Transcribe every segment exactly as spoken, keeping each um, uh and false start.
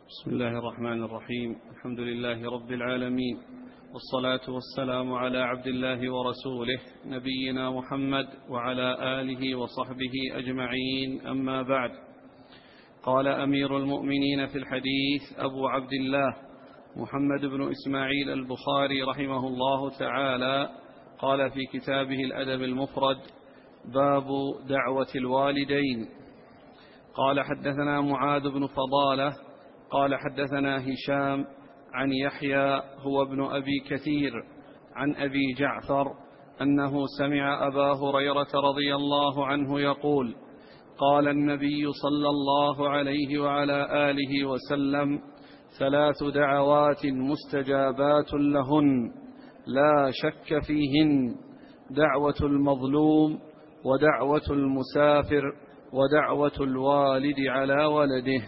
بسم الله الرحمن الرحيم. الحمد لله رب العالمين، والصلاة والسلام على عبد الله ورسوله نبينا محمد وعلى آله وصحبه أجمعين، أما بعد. قال أمير المؤمنين في الحديث أبو عبد الله محمد بن إسماعيل البخاري رحمه الله تعالى، قال في كتابه الأدب المفرد: باب دعوة الوالدين. قال حدثنا معاذ بن فضالة قال حدثنا هشام عن يحيى هو ابن أبي كثير عن أبي جعفر أنه سمع أبا هريرة رضي الله عنه يقول: قال النبي صلى الله عليه وعلى آله وسلم: ثلاث دعوات مستجابات لهن لا شك فيهن: دعوة المظلوم، ودعوة المسافر، ودعوة الوالد على ولده.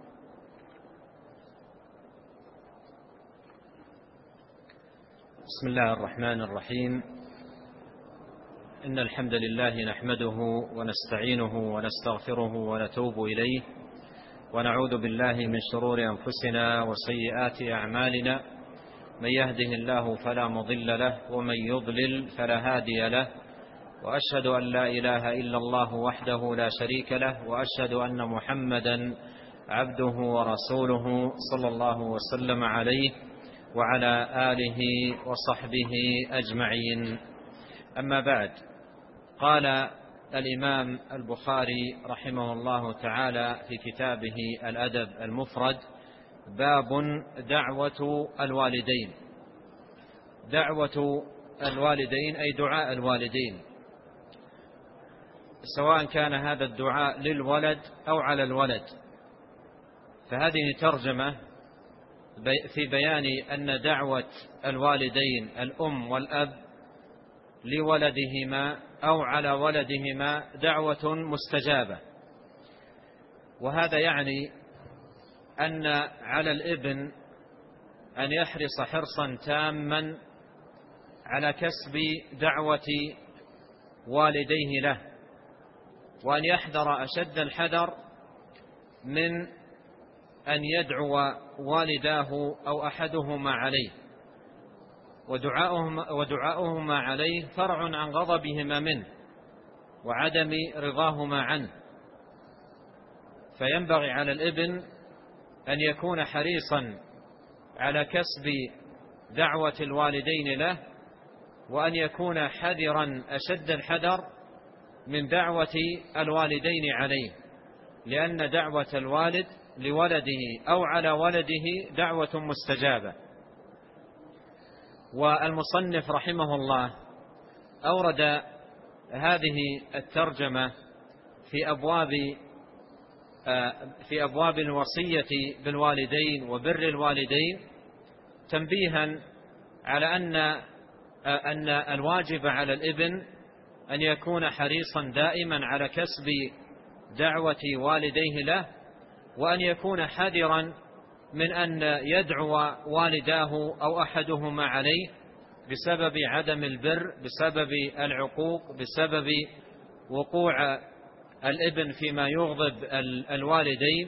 بسم الله الرحمن الرحيم. إن الحمد لله نحمده ونستعينه ونستغفره ونتوب إليه، ونعوذ بالله من شرور أنفسنا وسيئات أعمالنا. من يهده الله فلا مضل له، ومن يضلل فلا هادي له، وأشهد أن لا إله إلا الله وحده لا شريك له، وأشهد أن محمدا عبده ورسوله صلى الله وسلم عليه وعلى آله وصحبه أجمعين. أما بعد، قال الإمام البخاري رحمه الله تعالى في كتابه الأدب المفرد: باب دعوة الوالدين. دعوة الوالدين أي دعاء الوالدين، سواء كان هذا الدعاء للولد أو على الولد. فهذه ترجمة في بيان أن دعوة الوالدين الأم والأب لولدهما أو على ولدهما دعوة مستجابة. وهذا يعني أن على الابن أن يحرص حرصا تاما على كسب دعوة والديه له، وأن يحذر أشد الحذر من أن يدعو والداه أو أحدهما عليه، ودعاؤهما, ودعاؤهما عليه فرع عن غضبهما منه وعدم رضاهما عنه. فينبغي على الابن أن يكون حريصا على كسب دعوة الوالدين له، وأن يكون حذرا أشد الحذر من دعوة الوالدين عليه، لأن دعوة الوالد لولده أو على ولده دعوة مستجابة. والمصنف رحمه الله أورد هذه الترجمة في أبواب في أبواب الوصية بالوالدين وبر الوالدين، تنبيها على أن أن الواجب على الابن أن يكون حريصا دائما على كسب دعوة والديه له، وأن يكون حذرا من أن يدعو والداه أو أحدهما عليه بسبب عدم البر، بسبب العقوق، بسبب وقوع الابن فيما يغضب الوالدين.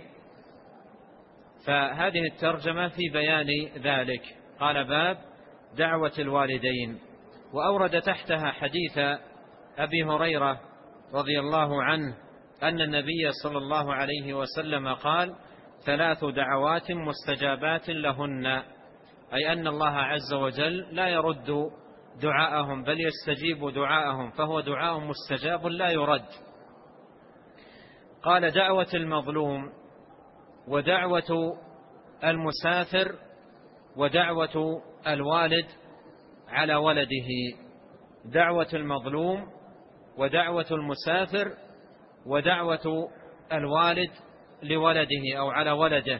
فهذه الترجمة في بيان ذلك. قال: باب دعوة الوالدين. وأورد تحتها حديث أبي هريرة رضي الله عنه أن النبي صلى الله عليه وسلم قال: ثلاث دعوات مستجابات لهن، أي أن الله عز وجل لا يرد دعاءهم بل يستجيب دعاءهم، فهو دعاء مستجاب لا يرد. قال: دعوة المظلوم، ودعوة المسافر، ودعوة الوالد على ولده. دعوة المظلوم، ودعوة المسافر، ودعوة الوالد لولده أو على ولده.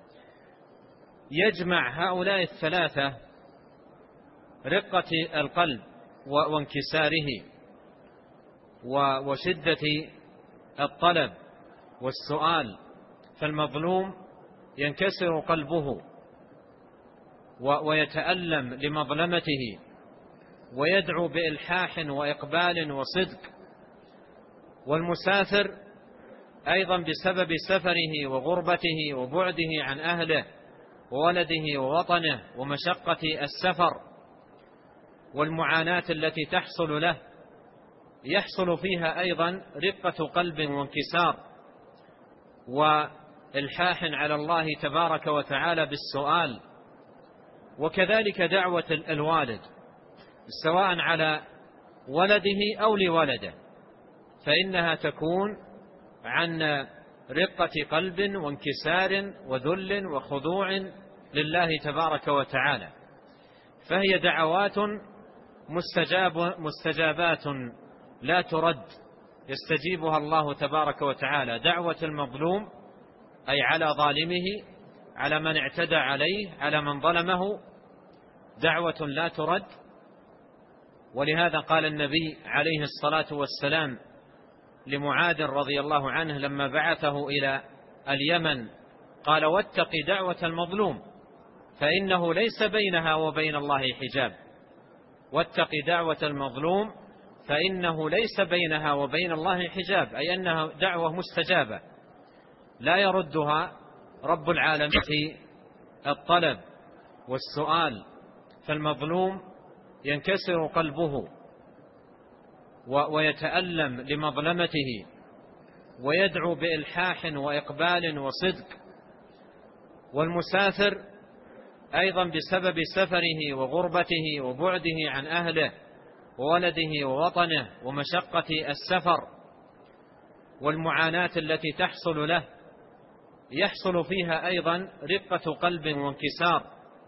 يجمع هؤلاء الثلاثة رقة القلب وانكساره وشدة الطلب والسؤال. فالمظلوم ينكسر قلبه ويتألم لمظلمته، ويدعو بإلحاح وإقبال وصدق. والمسافر أيضا بسبب سفره وغربته وبعده عن أهله وولده ووطنه ومشقة السفر والمعاناة التي تحصل له، يحصل فيها أيضا رقة قلب وانكسار وإلحاح على الله تبارك وتعالى بالسؤال. وكذلك دعوة الوالد سواء على ولده أو لولده، فإنها تكون عن رقة قلب وانكسار وذل وخضوع لله تبارك وتعالى، فهي دعوات مستجاب مستجابات لا ترد، يستجيبها الله تبارك وتعالى. دعوة المظلوم أي على ظالمه، على من اعتدى عليه، على من ظلمه، دعوة لا ترد. ولهذا قال النبي عليه الصلاة والسلام لمعاذ رضي الله عنه لما بعثه إلى اليمن، قال: واتق دعوة المظلوم فإنه ليس بينها وبين الله حجاب. واتق دعوة المظلوم فإنه ليس بينها وبين الله حجاب، أي أنها دعوة مستجابة لا يردها رب العالمين في الطلب والسؤال. فالمظلوم ينكسر قلبه ويتألم لمظلمته ويدعو بإلحاح وإقبال وصدق. والمسافر أيضا بسبب سفره وغربته وبعده عن أهله وولده ووطنه ومشقة السفر والمعاناة التي تحصل له، يحصل فيها أيضا رقة قلب وانكسار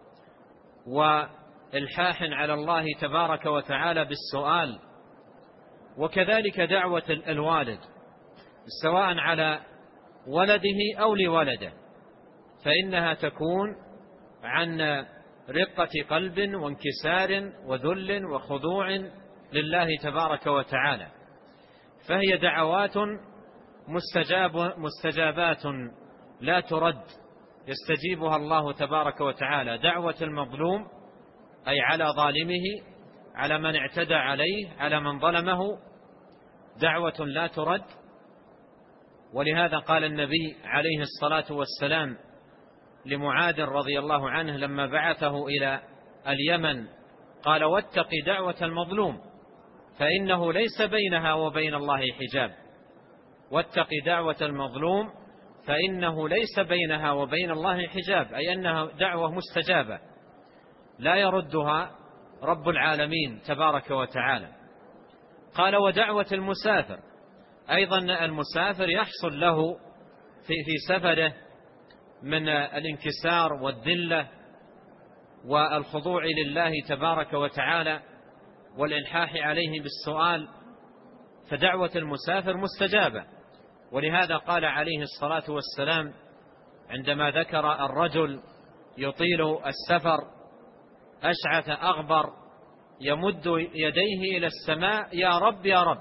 وإلحاح على الله تبارك وتعالى بالسؤال. وكذلك دعوة الوالد سواء على ولده أو لولده، فإنها تكون عن رقة قلب وانكسار وذل وخضوع لله تبارك وتعالى، فهي دعوات مستجاب مستجابات لا ترد، يستجيبها الله تبارك وتعالى. دعوة المظلوم أي على ظالمه، على من اعتدى عليه، على من ظلمه، دعوة لا ترد. ولهذا قال النبي عليه الصلاة والسلام لمعاذ رضي الله عنه لما بعثه إلى اليمن، قال: واتق دعوة المظلوم فإنه ليس بينها وبين الله حجاب. واتق دعوة المظلوم فإنه ليس بينها وبين الله حجاب، أي أنها دعوة مستجابة لا يردها رب العالمين تبارك وتعالى. قال: ودعوة المسافر أيضا، المسافر يحصل له في, في سفره من الانكسار والذلة والخضوع لله تبارك وتعالى والإلحاح عليه بالسؤال، فدعوة المسافر مستجابة. ولهذا قال عليه الصلاة والسلام عندما ذكر الرجل يطيل السفر أشعث أغبر يمد يديه إلى السماء: يا رب يا رب،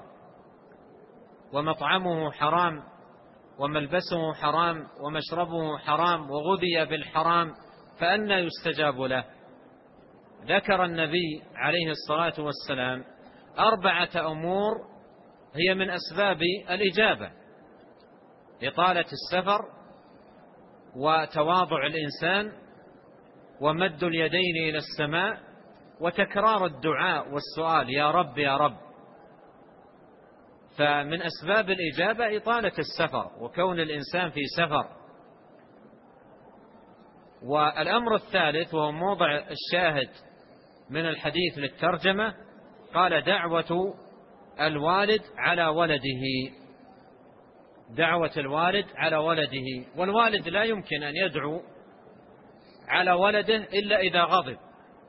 ومطعمه حرام وملبسه حرام ومشربه حرام وغذي بالحرام، فأنى يستجاب له. ذكر النبي عليه الصلاة والسلام أربعة أمور هي من أسباب الإجابة: إطالة السفر، وتواضع الإنسان، ومد اليدين إلى السماء، وتكرار الدعاء والسؤال: يا رب يا رب. فمن أسباب الإجابة إطالة السفر وكون الإنسان في سفر. والأمر الثالث وهو موضع الشاهد من الحديث للترجمة، قال: دعوة الوالد على ولده. دعوة الوالد على ولده، والوالد لا يمكن أن يدعو على ولده إلا إذا غضب.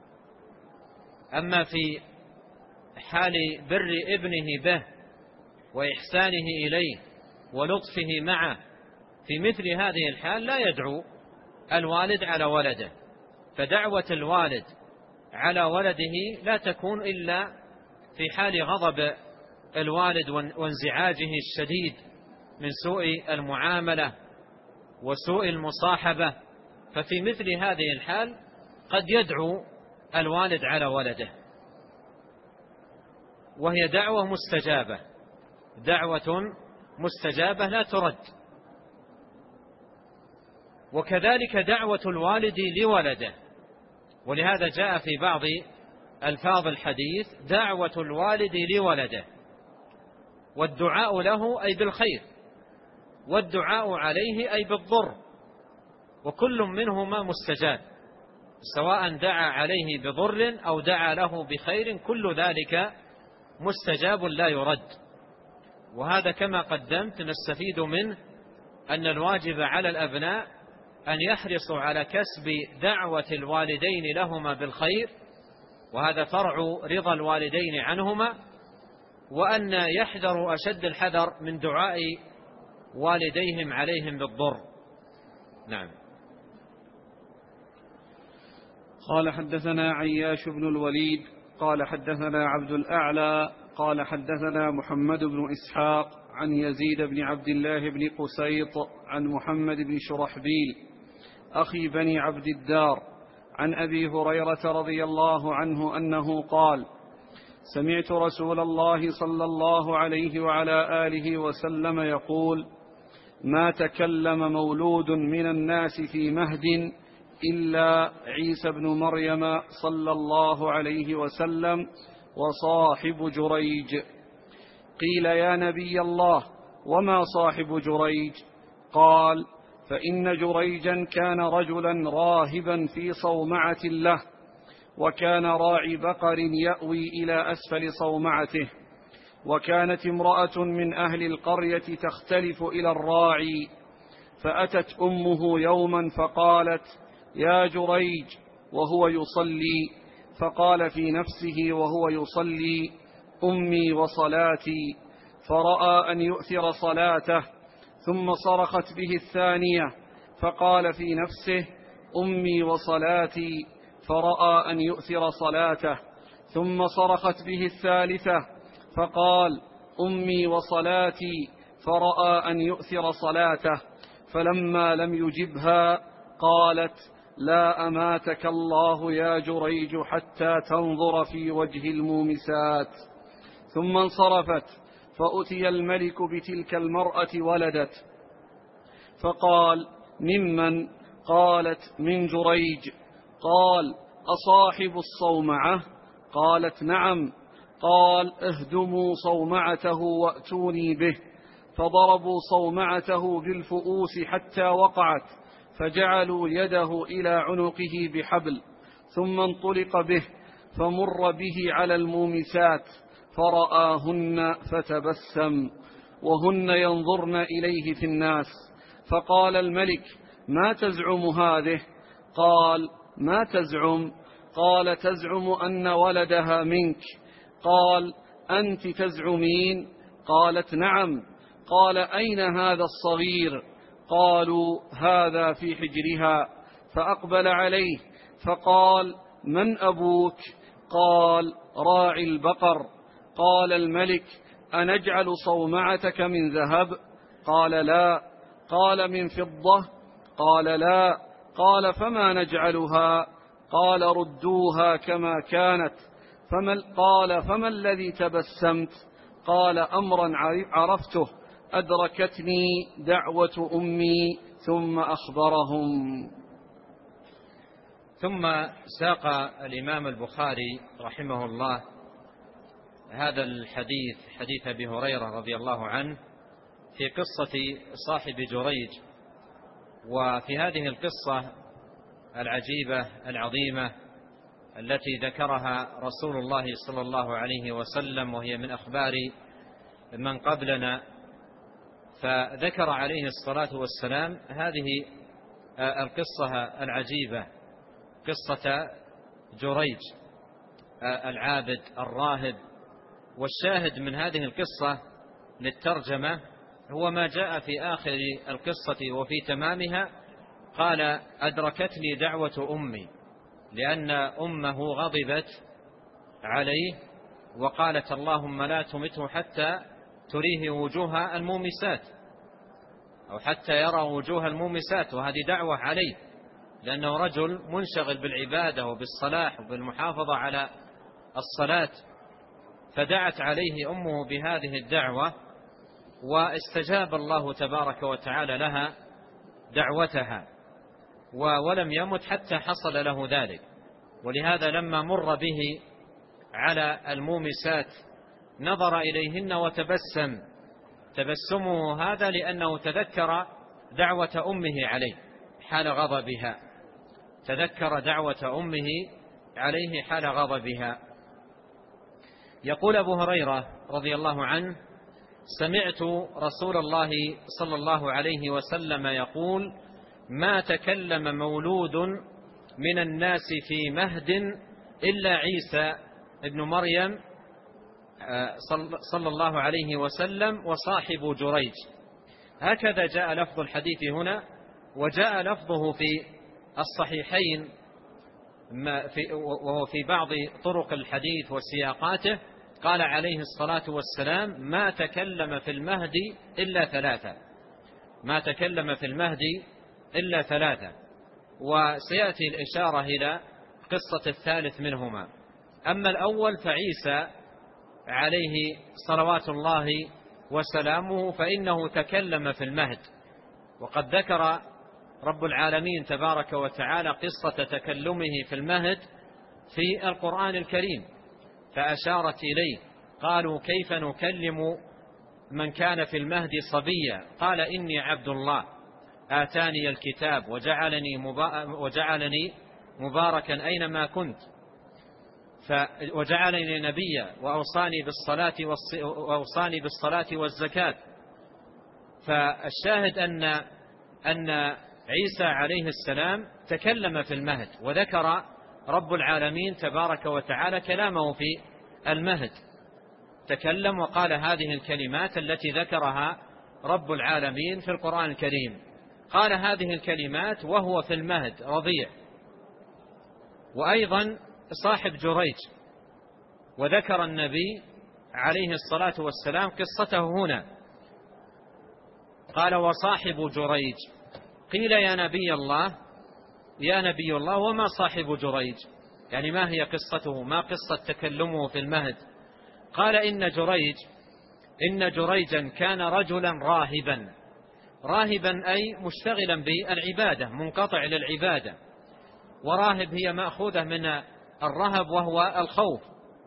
أما في حال بر ابنه به وإحسانه إليه ولطفه معه، في مثل هذه الحال لا يدعو الوالد على ولده. فدعوة الوالد على ولده لا تكون إلا في حال غضب الوالد وانزعاجه الشديد من سوء المعاملة وسوء المصاحبة، ففي مثل هذه الحال قد يدعو الوالد على ولده، وهي دعوة مستجابة، دعوة مستجابة لا ترد، وكذلك دعوة الوالد لولده، ولهذا جاء في بعض ألفاظ الحديث دعوة الوالد لولده، والدعاء له أي بالخير، والدعاء عليه أي بالضر، وكل منهما مستجاب، سواء دعا عليه بضر أو دعا له بخير، كل ذلك مستجاب لا يرد. وهذا كما قدمت نستفيد منه أن الواجب على الأبناء أن يحرصوا على كسب دعوة الوالدين لهما بالخير، وهذا فرع رضا الوالدين عنهما، وأن يحذروا أشد الحذر من دعاء والديهم عليهم بالضر. نعم. قال حدثنا عياش بن الوليد قال حدثنا عبد الأعلى قال حدثنا محمد بن إسحاق عن يزيد بن عبد الله بن قسيط عن محمد بن شرحبيل أخي بني عبد الدار عن أبي هريرة رضي الله عنه أنه قال: سمعت رسول الله صلى الله عليه وعلى آله وسلم يقول: ما تكلم مولود من الناس في مهد إلا عيسى بن مريم صلى الله عليه وسلم وصاحب جريج. قيل: يا نبي الله، وما صاحب جريج؟ قال: فإن جريجا كان رجلا راهبا في صومعة له، وكان راعي بقر يأوي إلى أسفل صومعته، وكانت امرأة من أهل القرية تختلف إلى الراعي، فأتت أمه يوما فقالت: يا جريج، وهو يصلي، فقال في نفسه وهو يصلي: أمي وصلاتي، فرأى أن يؤثر صلاته، ثم صرخت به الثانية، فقال في نفسه: أمي وصلاتي، فرأى أن يؤثر صلاته، ثم صرخت به الثالثة، فقال: أمي وصلاتي، فرأى أن يؤثر صلاته، فلما لم يجبها قالت: لا أماتك الله يا جريج حتى تنظر في وجه المومسات. ثم انصرفت، فأتي الملك بتلك المرأة ولدت، فقال: ممن؟ قالت: من جريج. قال: أصاحب الصومعة؟ قالت: نعم. قال: اهدموا صومعته وأتوني به. فضربوا صومعته بالفؤوس حتى وقعت، فجعلوا يده إلى عنقه بحبل، ثم انطلق به، فمر به على المومسات، فرآهن فتبسم، وهن ينظرن إليه في الناس. فقال الملك: ما تزعم هذه؟ قال: ما تزعم؟ قال: تزعم أن ولدها منك. قال: أنت تزعمين؟ قالت: نعم. قال: أين هذا الصغير؟ قالوا: هذا في حجرها. فأقبل عليه فقال: من أبوك؟ قال: راعي البقر. قال الملك: أنجعل صومعتك من ذهب؟ قال: لا. قال: من فضة؟ قال: لا. قال: فما نجعلها؟ قال: ردوها كما كانت. فما قال: فما الذي تبسمت؟ قال: أمرا عرفته، أدركتني دعوة أمي. ثم أخبرهم. ثم ساق الإمام البخاري رحمه الله هذا الحديث، حديث أبي هريرة رضي الله عنه، في قصة صاحب جريج. وفي هذه القصة العجيبة العظيمة التي ذكرها رسول الله صلى الله عليه وسلم، وهي من أخبار من قبلنا، فذكر عليه الصلاة والسلام هذه القصة العجيبة، قصة جريج العابد الراهب. والشاهد من هذه القصة للترجمة هو ما جاء في آخر القصة وفي تمامها: قال: أدركتني دعوة أمي، لأن أمه غضبت عليه وقالت: اللهم لا تمته حتى تريه وجوه المومسات، أو حتى يرى وجوه المومسات. وهذه دعوة عليه، لأنه رجل منشغل بالعبادة وبالصلاح وبالمحافظة على الصلاة، فدعت عليه أمه بهذه الدعوة، واستجاب الله تبارك وتعالى لها دعوتها. ولم يمت حتى حصل له ذلك. ولهذا لما مر به على المومسات نظر إليهن وتبسم، تبسمه هذا لأنه تذكر دعوة أمه عليه حال غضبها، تذكر دعوة أمه عليه حال غضبها. يقول أبو هريرة رضي الله عنه: سمعت رسول الله صلى الله عليه وسلم يقول: ما تكلم مولود من الناس في مهد إلا عيسى ابن مريم صلى الله عليه وسلم وصاحب جريج. هكذا جاء لفظ الحديث هنا، وجاء لفظه في الصحيحين وهو في بعض طرق الحديث وسياقاته. قال عليه الصلاة والسلام: ما تكلم في المهد إلا ثلاثة، ما تكلم في المهد إلا ثلاثة. وسيأتي الإشارة إلى قصة الثالث منهما. أما الأول فعيسى عليه صلوات الله وسلامه فإنه تكلم في المهد، وقد ذكر رب العالمين تبارك وتعالى قصة تكلمه في المهد في القرآن الكريم، فأشارت إليه. قالوا: كيف نكلم من كان في المهد صبيا؟ قال: إني عبد الله آتاني الكتاب وجعلني, وجعلني مباركا أينما كنت وجعلني نبيا وأوصاني بالصلاة, وأوصاني بالصلاة والزكاة. فالشاهد أن, أن عيسى عليه السلام تكلم في المهد، وذكر رب العالمين تبارك وتعالى كلامه في المهد، تكلم وقال هذه الكلمات التي ذكرها رب العالمين في القرآن الكريم. قال هذه الكلمات وهو في المهد رضيع. وأيضا صاحب جريج، وذكر النبي عليه الصلاة والسلام قصته هنا. قال: وصاحب جريج. قيل: يا نبي الله يا نبي الله وما صاحب جريج؟ يعني ما هي قصته، ما قصة تكلمه في المهد؟ قال: إن جريج إن جريجا كان رجلا راهبا. راهبا أي مشتغلا بالعبادة، منقطع للعبادة. وراهب هي مأخوذة من الرهب وهو الخوف،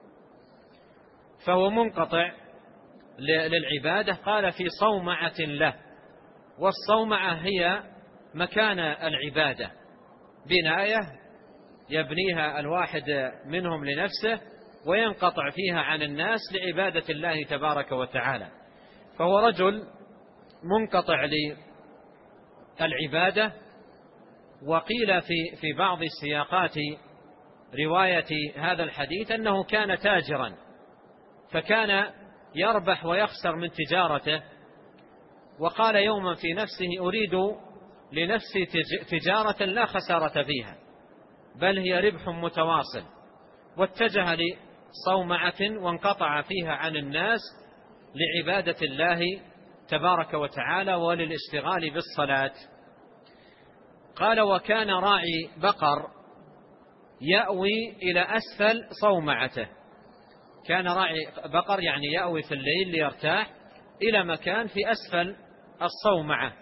فهو منقطع للعبادة. قال: في صومعة له. والصومعة هي مكان العبادة، بناية يبنيها الواحد منهم لنفسه وينقطع فيها عن الناس لعبادة الله تبارك وتعالى. فهو رجل منقطع للعبادة. وقيل في في بعض سياقات رواية هذا الحديث أنه كان تاجرا، فكان يربح ويخسر من تجارته. وقال يوما في نفسه: أريد لنفسي تجارة لا خسارة فيها، بل هي ربح متواصل. واتجه لصومعة وانقطع فيها عن الناس لعبادة الله تبارك وتعالى وللاشتغال بالصلاة. قال: وكان راعي بقر يأوي إلى أسفل صومعته. كان راعي بقر يعني يأوي في الليل ليرتاح إلى مكان في أسفل الصومعة.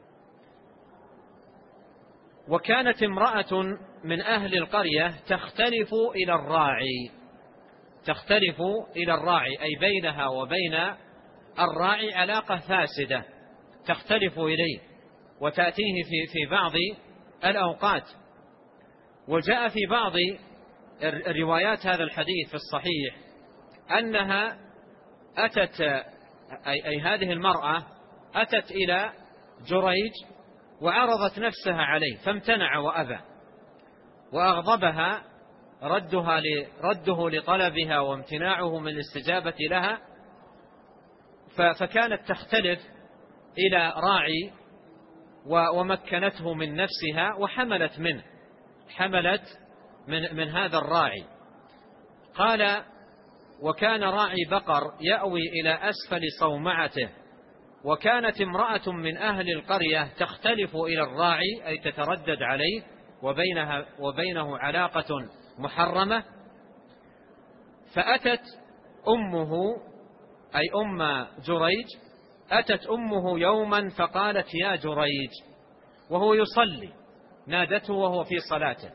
وكانت امرأة من أهل القرية تختلف إلى الراعي، تختلف إلى الراعي أي بينها وبين الراعي علاقة فاسدة، تختلف إليه وتأتيه في في بعض الأوقات. وجاء في بعض الروايات هذا الحديث في الصحيح أنها أتت أي, أي هذه المرأة أتت إلى جريج وعرضت نفسها عليه فامتنع وأبى، وأغضبها ردها رده لطلبها وامتناعه من الاستجابة لها. فكانت تختلف إلى راعي ومكنته من نفسها وحملت منه، حملت من, من هذا الراعي. قال: وكان راعي بقر يأوي إلى أسفل صومعته. وكانت امرأة من أهل القرية تختلف إلى الراعي أي تتردد عليه وبينها وبينه علاقة محرمة. فأتت أمه أي أم جريج، أتت أمه يوما فقالت: يا جريج، وهو يصلي نادته وهو في صلاته،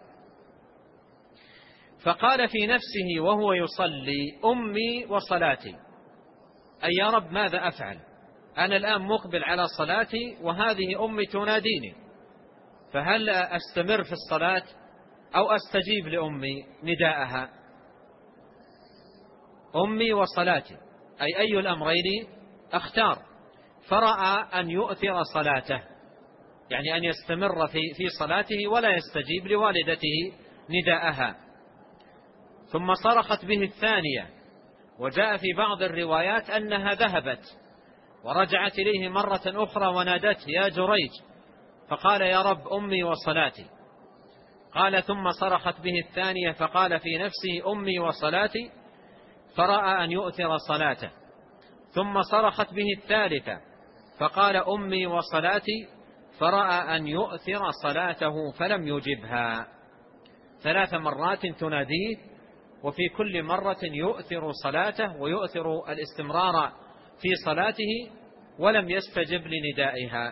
فقال في نفسه وهو يصلي: أمي وصلاتي، أي يا رب ماذا أفعل؟ أنا الآن مقبل على صلاتي وهذه أمي تناديني، فهل أستمر في الصلاة أو أستجيب لأمي نداءها؟ أمي وصلاتي، أي أي الأمرين أختار؟ فرأى أن يؤثر صلاته، يعني أن يستمر في في صلاته ولا يستجيب لوالدته نداءها. ثم صرخت به الثانية، وجاء في بعض الروايات أنها ذهبت ورجعت إليه مرة أخرى ونادته: يا جريج، فقال: يا رب أمي وصلاتي. قال: ثم صرخت به الثانية فقال في نفسه: أمي وصلاتي، فرأى أن يؤثر صلاته. ثم صرخت به الثالثة فقال: أمي وصلاتي، فرأى أن يؤثر صلاته فلم يجبها. ثلاث مرات تناديه، وفي كل مرة يؤثر صلاته ويؤثر الاستمرار في صلاته ولم يستجب لندائها.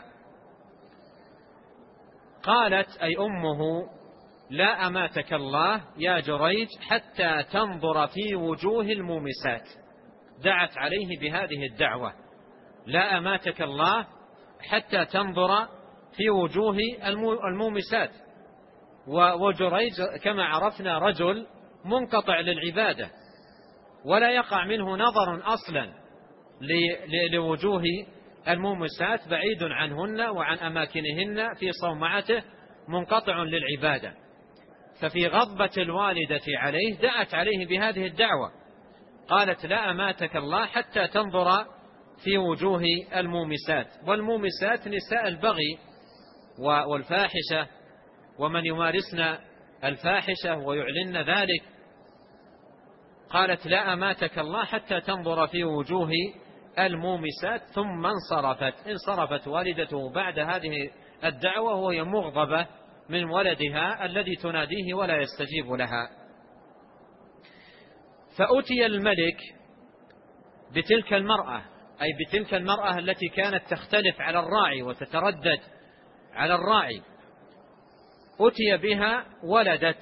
قالت أي أمه: لا أماتك الله يا جريج حتى تنظر في وجوه المومسات. دعت عليه بهذه الدعوة: لا أماتك الله حتى تنظر في وجوه المومسات. وجريج كما عرفنا رجل منقطع للعبادة، ولا يقع منه نظر أصلا لوجوه المومسات، بعيد عنهن وعن أماكنهن في صومعته، منقطع للعبادة. ففي غضبة الوالدة عليه دعت عليه بهذه الدعوة، قالت: لا أماتك الله حتى تنظر في وجوه المومسات. والمومسات نساء البغي والفاحشة، ومن يمارسن الفاحشة ويعلن ذلك. قالت: لا أماتك الله حتى تنظر في وجوه المومسات. ثم انصرفت انصرفت والدته بعد هذه الدعوة وهي مغضبة من ولدها الذي تناديه ولا يستجيب لها. فأتي الملك بتلك المرأة، أي بتلك المرأة التي كانت تختلف على الراعي وتتردد على الراعي. أتي بها ولدت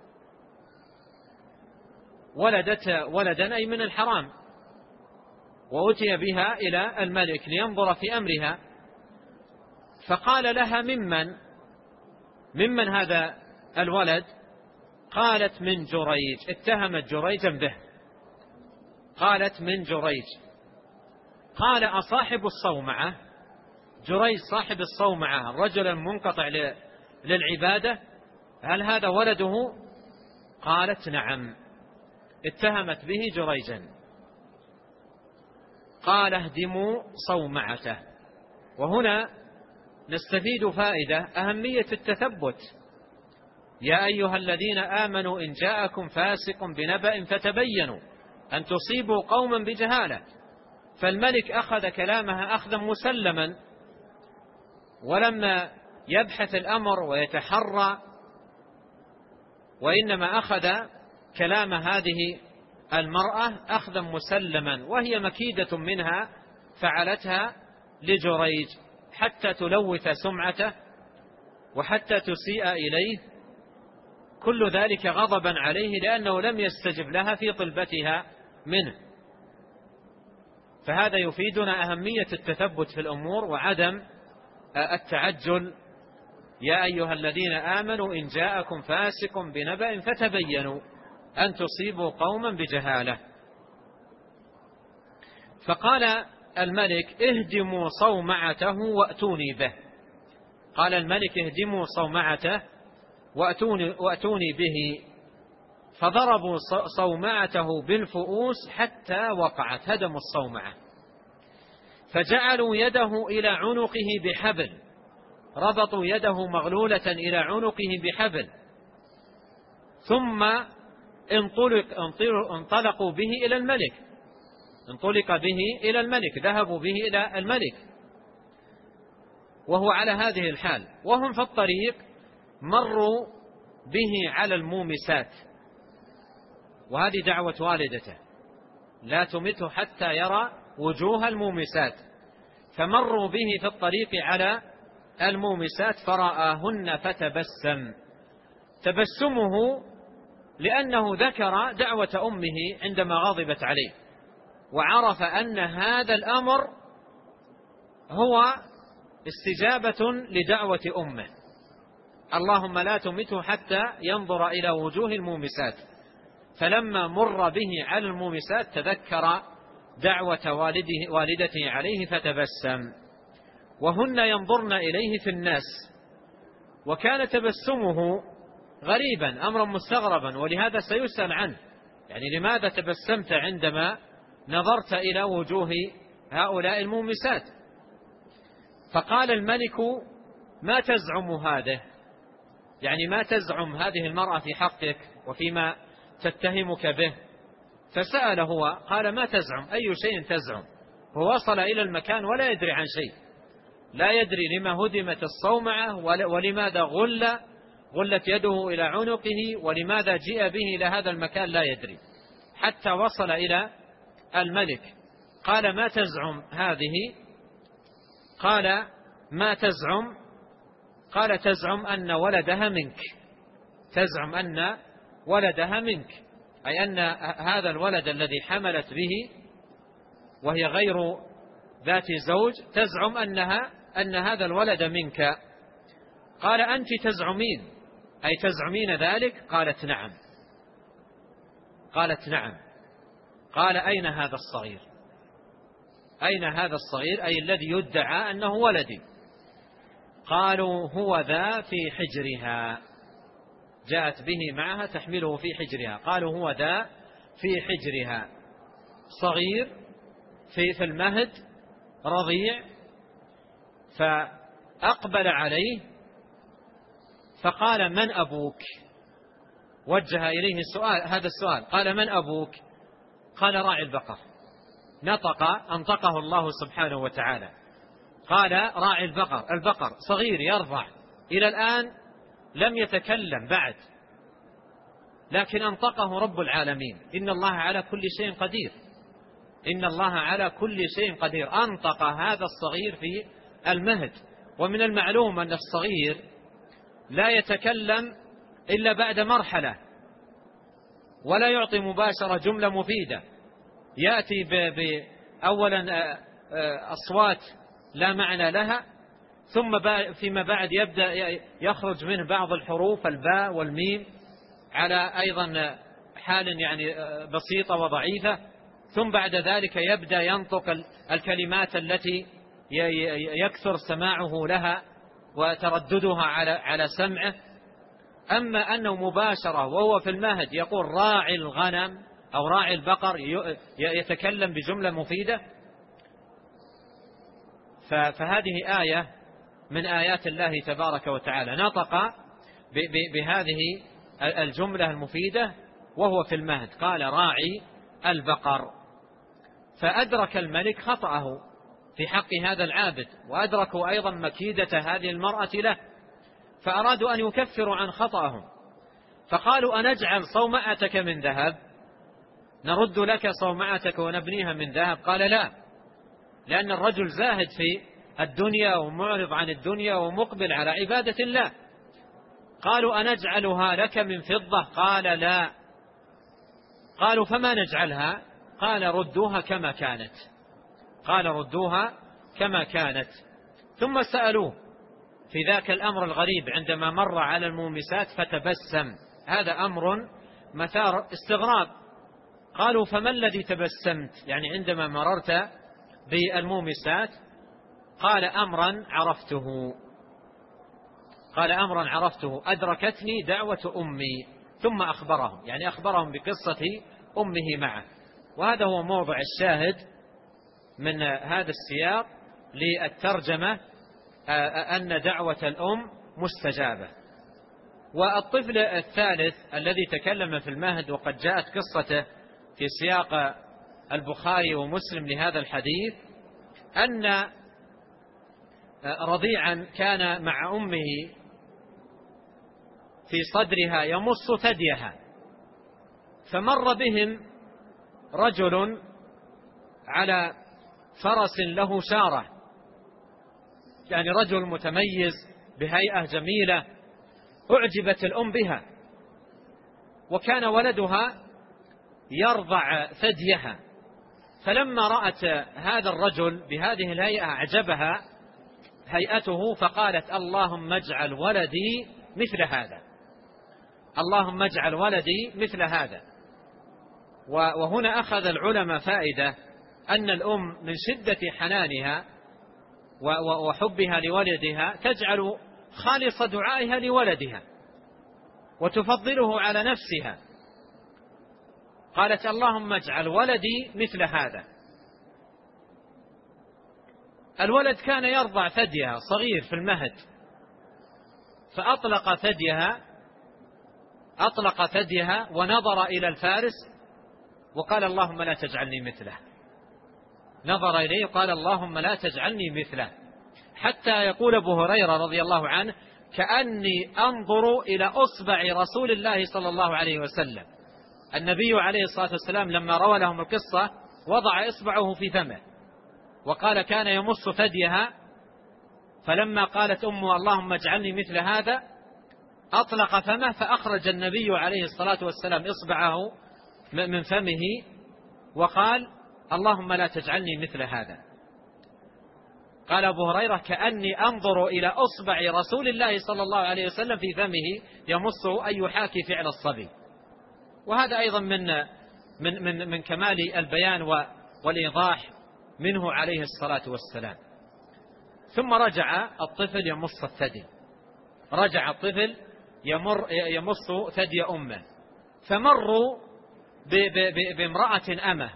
ولدت ولدا أي من الحرام، وأتي بها إلى الملك لينظر في أمرها. فقال لها: ممن ممن هذا الولد؟ قالت: من جريج. اتهمت جريجا به، قالت: من جريج. قال: أصاحب الصومعة؟ جريج صاحب الصومعة الرجل المنقطع للعبادة، هل هذا ولده؟ قالت: نعم. اتهمت به جريجا. قال: اهدموا صومعته. وهنا نستفيد فائدة: أهمية التثبت. يا أيها الذين آمنوا إن جاءكم فاسق بنبأ فتبينوا أن تصيبوا قوما بجهالة. فالملك أخذ كلامها أخذا مسلما، ولما يبحث الأمر ويتحرى، وإنما أخذ كلام هذه المرأة أخذا مسلما، وهي مكيدة منها فعلتها لجريج حتى تلوث سمعته وحتى تسيء إليه، كل ذلك غضبا عليه لأنه لم يستجب لها في طلبتها منه. فهذا يفيدنا أهمية التثبت في الأمور وعدم التعجل. يا أيها الذين آمنوا إن جاءكم فاسق بنبأ فتبينوا أن تصيبوا قوما بجهالة. فقال الملك: اهدموا صومعته وأتوني به. قال الملك: اهدموا صومعته وأتوني, وأتوني به. فضربوا صومعته بالفؤوس حتى وقعت، هدموا الصومعة. فجعلوا يده إلى عنقه بحبل، ربطوا يده مغلولة إلى عنقه بحبل، ثم انطلق انطلقوا به إلى الملك انطلق به إلى الملك ذهبوا به إلى الملك وهو على هذه الحال. وهم في الطريق مروا به على المومسات، وهذه دعوة والدته: لا تمته حتى يرى وجوه المومسات. فمروا به في الطريق على المومسات فرآهن فتبسم. تبسمه لأنه ذكر دعوة أمه عندما غضبت عليه، وعرف أن هذا الأمر هو استجابة لدعوة أمه: اللهم لا تمته حتى ينظر إلى وجوه المومسات. فلما مر به على المومسات تذكر دعوة والده والدته عليه فتبسم. وهن ينظرن إليه في الناس، وكان تبسمه غريبا، أمرا مستغربا، ولهذا سيسأل عنه، يعني لماذا تبسمت عندما نظرت إلى وجوه هؤلاء المومسات؟ فقال الملك: ما تزعم هذا؟ يعني ما تزعم هذه المرأة في حقك وفيما تتهمك به؟ فسأل هو قال: ما تزعم؟ أي شيء تزعم؟ ووصل إلى المكان ولا يدري عن شيء، لا يدري لما هدمت الصومعة، ولماذا غل غلت يده إلى عنقه، ولماذا جاء به إلى هذا المكان لا يدري، حتى وصل إلى الملك. قال: ما تزعم هذه؟ قال: ما تزعم؟ قال: تزعم أن ولدها منك، تزعم أن ولدها منك، أي أن هذا الولد الذي حملت به وهي غير ذات زوج، تزعم أنها أن هذا الولد منك. قال: أنت تزعمين، أي تزعمين ذلك؟ قالت: نعم. قالت: نعم. قال: أين هذا الصغير؟ أين هذا الصغير أي الذي يدعى أنه ولدي؟ قالوا: هو ذا في حجرها. جاءت به معها تحمله في حجرها. قالوا: هو ذا في حجرها، صغير في في المهد رضيع. فأقبل عليه فقال: من أبوك؟ وجه إليه السؤال، هذا السؤال، قال: من أبوك؟ قال: راعي البقر. نطق أنطقه الله سبحانه وتعالى، قال: راعي البقر. البقر صغير يرضع، إلى الآن لم يتكلم بعد، لكن أنطقه رب العالمين. إن الله على كل شيء قدير، إن الله على كل شيء قدير. أنطق هذا الصغير في المهد. ومن المعلوم أن الصغير لا يتكلم إلا بعد مرحلة، ولا يعطي مباشرة جملة مفيدة، يأتي بأولا أصوات لا معنى لها، ثم فيما بعد يبدأ يخرج منه بعض الحروف، الباء والميم، على أيضا حال يعني بسيطة وضعيفة، ثم بعد ذلك يبدأ ينطق الكلمات التي يكثر سماعه لها وترددها على على سمعه. أما أنه مباشرة وهو في المهد يقول راعي الغنم أو راعي البقر، يتكلم بجملة مفيدة، فهذه آية من آيات الله تبارك وتعالى. نطق بهذه الجملة المفيدة وهو في المهد، قال: راعي البقر. فأدرك الملك خطأه في حق هذا العابد، وأدركوا أيضا مكيدة هذه المرأة له، فأرادوا أن يكفروا عن خطأهم، فقالوا: أنجعل صومعتك من ذهب؟ نرد لك صومعتك ونبنيها من ذهب؟ قال: لا، لأن الرجل زاهد في الدنيا ومعرض عن الدنيا ومقبل على عبادة الله. قالوا: أنجعلها لك من فضة؟ قال: لا. قالوا: فما نجعلها؟ قال: ردوها كما كانت. قال: ردوها كما كانت. ثم سألوه في ذاك الأمر الغريب عندما مر على المومسات فتبسم، هذا أمر مثار استغراب. قالوا: فما الذي تبسمت؟ يعني عندما مررت بالمومسات. قال: أمرا عرفته، قال: أمرا عرفته أدركتني دعوة أمي. ثم أخبرهم، يعني أخبرهم بقصة أمه معه. وهذا هو موضع الشاهد من هذا السياق للترجمة، أن دعوة الأم مستجابة. والطفل الثالث الذي تكلم في المهد وقد جاءت قصته في سياق البخاري ومسلم لهذا الحديث، أن رضيعا كان مع أمه في صدرها يمص ثديها، فمر بهم رجل على فرس له شارة يعني رجل متميز بهيئة جميلة، أعجبت الأم بها، وكان ولدها يرضع ثديها، فلما رأت هذا الرجل بهذه الهيئة أعجبها هيئته، فقالت اللهم اجعل ولدي مثل هذا، اللهم اجعل ولدي مثل هذا. وهنا أخذ العلماء فائدة أن الأم من شدة حنانها وحبها لولدها تجعل خالص دعائها لولدها وتفضله على نفسها. قالت اللهم اجعل ولدي مثل هذا. الولد كان يرضع ثديها صغير في المهد، فأطلق ثديها أطلق ثديها ونظر إلى الفارس وقال اللهم لا تجعلني مثله، نظر إليه وقال اللهم لا تجعلني مثله، حتى يقول أبو هريرة رضي الله عنه كأني أنظر إلى أصبع رسول الله صلى الله عليه وسلم. النبي عليه الصلاة والسلام لما روى لهم القصة وضع إصبعه في فمه وقال كان يمص ثديها، فلما قالت أمه اللهم اجعلني مثل هذا أطلق فمه، فأخرج النبي عليه الصلاة والسلام إصبعه من فمه وقال اللهم لا تجعلني مثل هذا. قال أبو هريرة كأني أنظر إلى أصبع رسول الله صلى الله عليه وسلم في فمه يمصه أي يحاكي فعل الصبي. وهذا أيضا من من من من كمال البيان والإيضاح منه عليه الصلاة والسلام. ثم رجع الطفل يمص الثدي، رجع الطفل يمر يمص ثدي أمه، فمروا بامرأة أمه،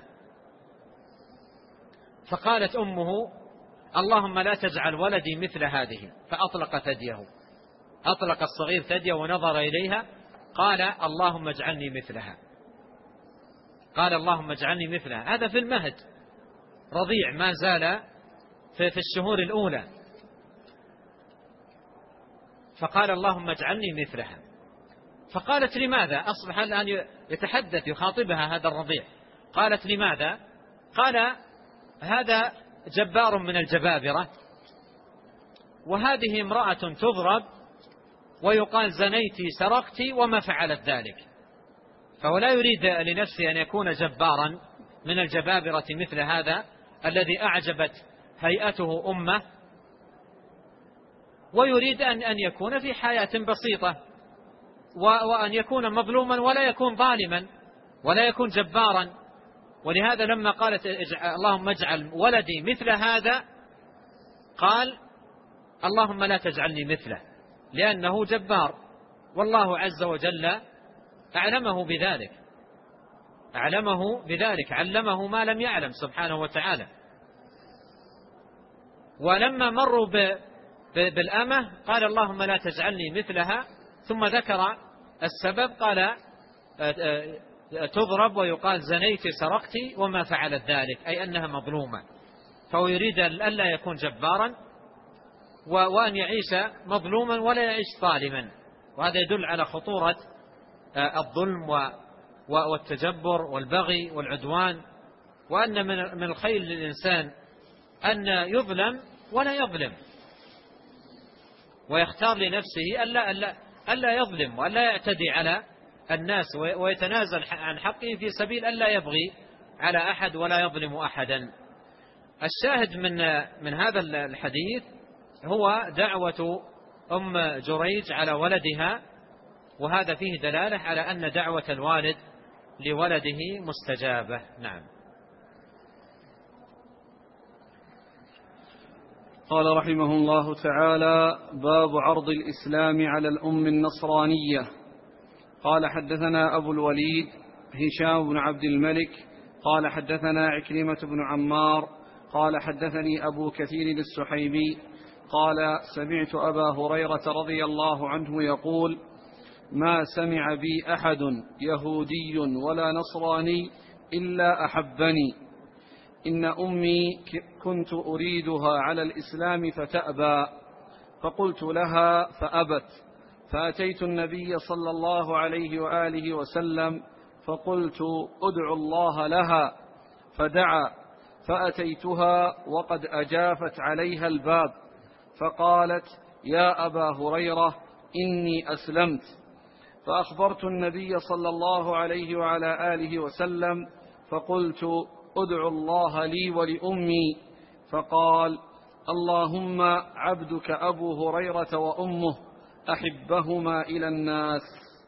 فقالت أمه اللهم لا تجعل ولدي مثل هذه، فأطلق ثديه، أطلق الصغير ثديه ونظر إليها قال اللهم اجعلني مثلها، قال اللهم اجعلني مثلها. هذا في المهد رضيع ما زال في الشهور الأولى، فقال اللهم اجعلني مثلها. فقالت لماذا؟ أصبح الآن يتحدث يخاطبها هذا الرضيع. قالت لماذا؟ قال هذا جبار من الجبابرة، وهذه امرأة تضرب ويقال زنيتي سرقتي وما فعلت ذلك. فهو لا يريد لنفسه أن يكون جبارا من الجبابرة مثل هذا الذي أعجبت هيئته أمه، ويريد أن أن يكون في حياة بسيطة، وأن يكون مظلوما ولا يكون ظالما ولا يكون جبارا. ولهذا لما قالت اللهم اجعل ولدي مثل هذا قال اللهم لا تجعلني مثله، لأنه جبار، والله عز وجل أعلمه بذلك، أعلمه بذلك علمه ما لم يعلم سبحانه وتعالى. ولما مروا بالأمة قال اللهم لا تجعلني مثلها، ثم ذكر السبب قال تضرب ويقال زنيت سرقتي وما فعلت ذلك، أي أنها مظلومة. فهو يريد ألا يكون جبارا وأن يعيش مظلوما ولا يعيش ظالما، وهذا يدل على خطورة الظلم والتجبر والبغي والعدوان، وأن من الخير للإنسان أن يظلم ولا يظلم، ويختار لنفسه ألا, ألا, ألا يظلم وألا يعتدي على الناس، ويتنازل عن حقه في سبيل ألا يبغي على أحد ولا يظلم أحدا. الشاهد من من هذا الحديث هو دعوة أم جريج على ولدها، وهذا فيه دلالة على أن دعوة الوالد لولده مستجابة. نعم. قال رحمه الله تعالى: باب عرض الإسلام على الأم النصرانية. قال حدثنا أبو الوليد هشام بن عبد الملك قال حدثنا عكرمة بن عمار قال حدثني أبو كثير السحيمي قال سمعت أبا هريرة رضي الله عنه يقول: ما سمع بي أحد يهودي ولا نصراني إلا أحبني، إن أمي كنت أريدها على الإسلام فتأبى، فقلت لها فأبت، فأتيت النبي صلى الله عليه وآله وسلم فقلت ادعو الله لها، فدعا، فأتيتها وقد أجافت عليها الباب، فقالت: يا أبا هريرة إني أسلمت. فأخبرت النبي صلى الله عليه وعلى آله وسلم فقلت: ادعو الله لي ولأمي. فقال: اللهم عبدك أبو هريرة وأمه أحبهما إلى الناس.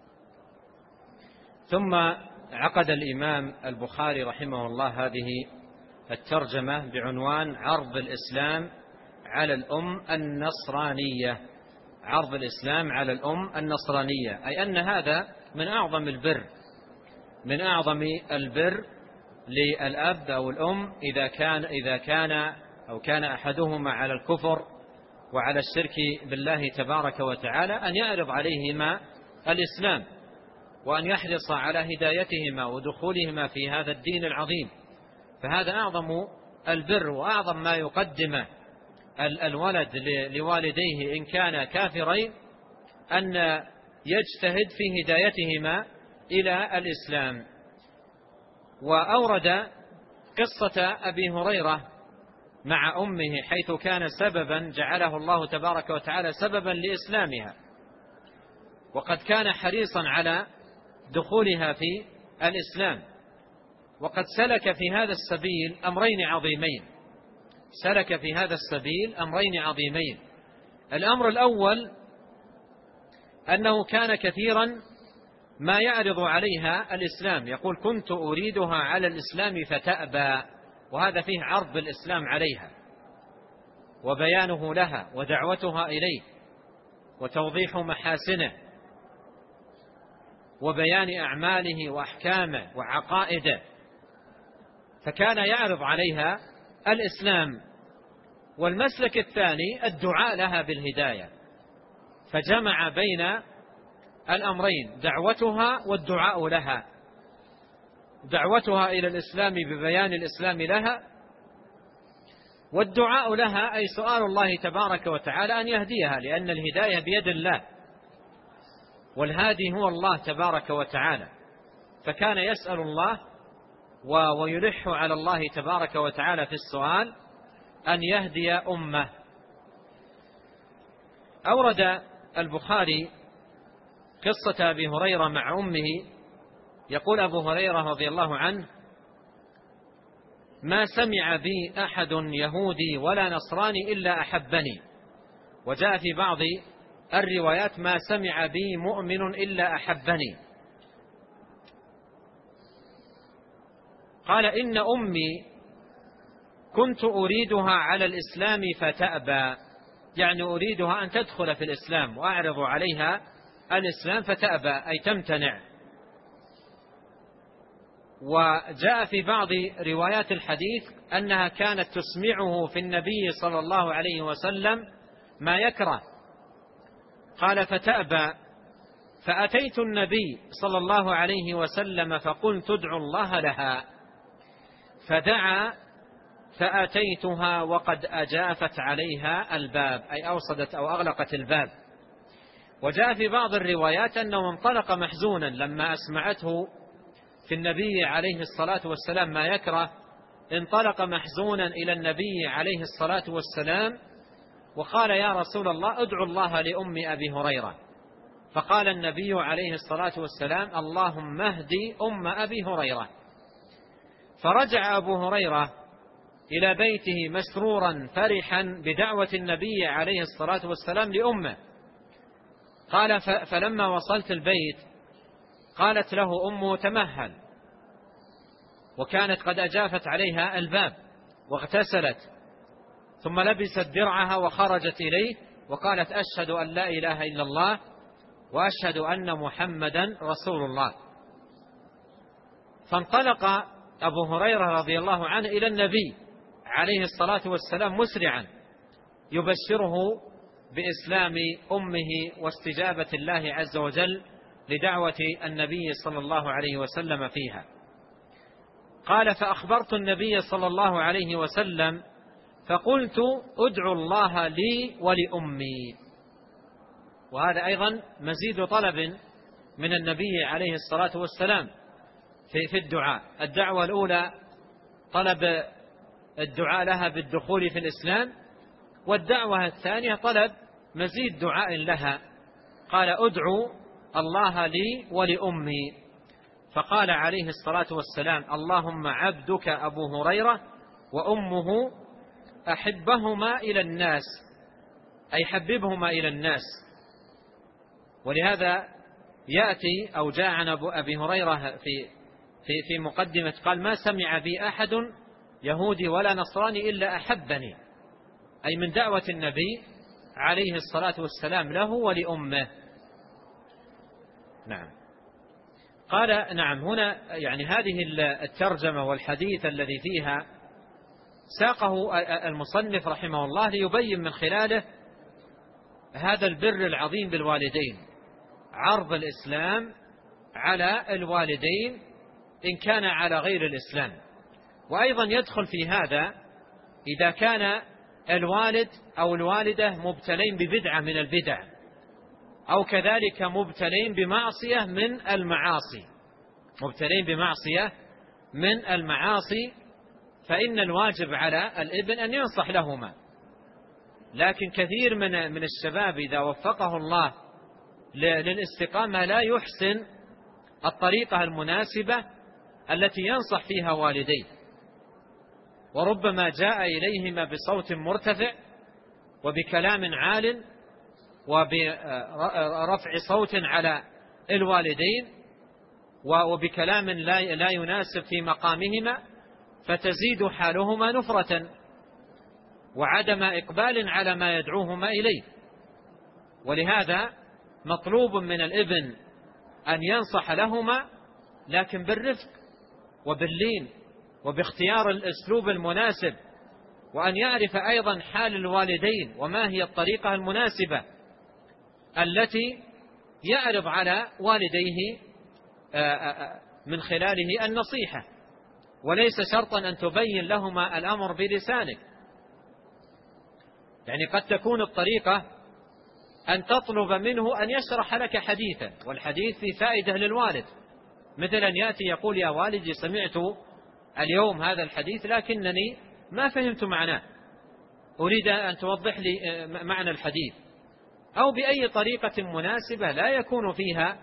ثم عقد الإمام البخاري رحمه الله هذه الترجمة بعنوان عرض الإسلام على الأم النصرانية. عرض الإسلام على الأم النصرانية، أي أن هذا من أعظم البر من أعظم البر للأب أو الأم إذا كان إذا كان أو كان أحدهما على الكفر وعلى الشرك بالله تبارك وتعالى، أن يعرض عليهما الإسلام وأن يحرص على هدايتهما ودخولهما في هذا الدين العظيم. فهذا أعظم البر وأعظم ما يقدم الولد لوالديه إن كان كافرين، أن يجتهد في هدايتهما إلى الإسلام. وأورد قصة أبي هريرة مع أمه حيث كان سببا جعله الله تبارك وتعالى سببا لإسلامها، وقد كان حريصا على دخولها في الإسلام، وقد سلك في هذا السبيل أمرين عظيمين سلك في هذا السبيل أمرين عظيمين. الأمر الأول أنه كان كثيرا ما يعرض عليها الإسلام، يقول: كنت أريدها على الإسلام فتأبى، وهذا فيه عرض الإسلام عليها وبيانه لها ودعوتها إليه وتوضيح محاسنه وبيان أعماله وأحكامه وعقائده، فكان يعرض عليها الإسلام. والمسلك الثاني الدعاء لها بالهداية، فجمع بين الأمرين: دعوتها والدعاء لها، دعوتها إلى الإسلام ببيان الإسلام لها، والدعاء لها أي سؤال الله تبارك وتعالى أن يهديها، لأن الهداية بيد الله والهادي هو الله تبارك وتعالى، فكان يسأل الله ويلح على الله تبارك وتعالى في السؤال أن يهدي أمه. أورد البخاري قصة أبي هريرة مع أمه. يقول أبو هريرة رضي الله عنه: ما سمع بي أحد يهودي ولا نصراني إلا أحبني. وجاء في بعض الروايات: ما سمع بي مؤمن إلا أحبني. قال: إن أمي كنت أريدها على الإسلام فتأبى، يعني أريدها أن تدخل في الإسلام وأعرض عليها الإسلام فتأبى أي تمتنع. وجاء في بعض روايات الحديث أنها كانت تسمعه في النبي صلى الله عليه وسلم ما يكره. قال: فتأبى، فأتيت النبي صلى الله عليه وسلم فقلت: ادعو الله لها. فدعا فأتيتها وقد أجافت عليها الباب، أي أوصدت أو أغلقت الباب. وجاء في بعض الروايات أنه انطلق محزونا لما أسمعته في النبي عليه الصلاة والسلام ما يكره، انطلق محزونا إلى النبي عليه الصلاة والسلام وقال: يا رسول الله ادعو الله لأم أبي هريرة. فقال النبي عليه الصلاة والسلام: اللهم اهدي أم أبي هريرة. فرجع أبو هريرة إلى بيته مسرورا فرحا بدعوة النبي عليه الصلاة والسلام لأمه. قال: فلما وصلت البيت قالت له أمه: تمهل. وكانت قد أجافت عليها الباب واغتسلت، ثم لبست درعها وخرجت إليه وقالت: أشهد أن لا إله إلا الله وأشهد أن محمدا رسول الله. فانطلق أبو هريرة رضي الله عنه إلى النبي عليه الصلاة والسلام مسرعا يبشره بإسلام أمه واستجابة الله عز وجل لدعوة النبي صلى الله عليه وسلم فيها. قال: فأخبرت النبي صلى الله عليه وسلم فقلت: ادعو الله لي ولأمي. وهذا أيضا مزيد طلب من النبي عليه الصلاة والسلام في الدعاء. الدعوة الأولى طلب الدعاء لها بالدخول في الإسلام، والدعوة الثانية طلب مزيد دعاء لها، قال ادعو الله لي ولأمي، فقال عليه الصلاة والسلام اللهم عبدك أبو هريرة وأمه أحبهما إلى الناس، أي حببهما إلى الناس. ولهذا يأتي أو جاء عن أبي هريرة في في في مقدمة قال ما سمع بي أحد يهودي ولا نصراني إلا أحبني، أي من دعوة النبي عليه الصلاة والسلام له ولأمه. نعم. قال نعم هنا يعني هذه الترجمة والحديث الذي فيها ساقه المصنف رحمه الله ليبين من خلاله هذا البر العظيم بالوالدين، عرض الإسلام على الوالدين إن كان على غير الإسلام. وأيضا يدخل في هذا إذا كان الوالد أو الوالدة مبتلين ببدعة من البدع أو كذلك مبتلين بمعصية من المعاصي مبتلين بمعصية من المعاصي فإن الواجب على الابن أن ينصح لهما. لكن كثير من من الشباب إذا وفقه الله للاستقامة لا يحسن الطريقة المناسبة التي ينصح فيها والديه، وربما جاء إليهما بصوت مرتفع وبكلام عال وبرفع صوت على الوالدين وبكلام لا يناسب في مقامهما، فتزيد حالهما نفرة وعدم إقبال على ما يدعوهما إليه. ولهذا مطلوب من الابن أن ينصح لهما لكن بالرفق وباللين وباختيار الأسلوب المناسب، وأن يعرف أيضا حال الوالدين وما هي الطريقة المناسبة التي يعرض على والديه من خلاله النصيحة، وليس شرطا أن تبين لهما الأمر بلسانك. يعني قد تكون الطريقة أن تطلب منه أن يشرح لك حديثا، والحديث في فائدة للوالد، مثل أن يأتي يقول يا والدي سمعت اليوم هذا الحديث لكنني ما فهمت معناه، أريد أن توضح لي معنى الحديث، أو بأي طريقة مناسبة لا يكون فيها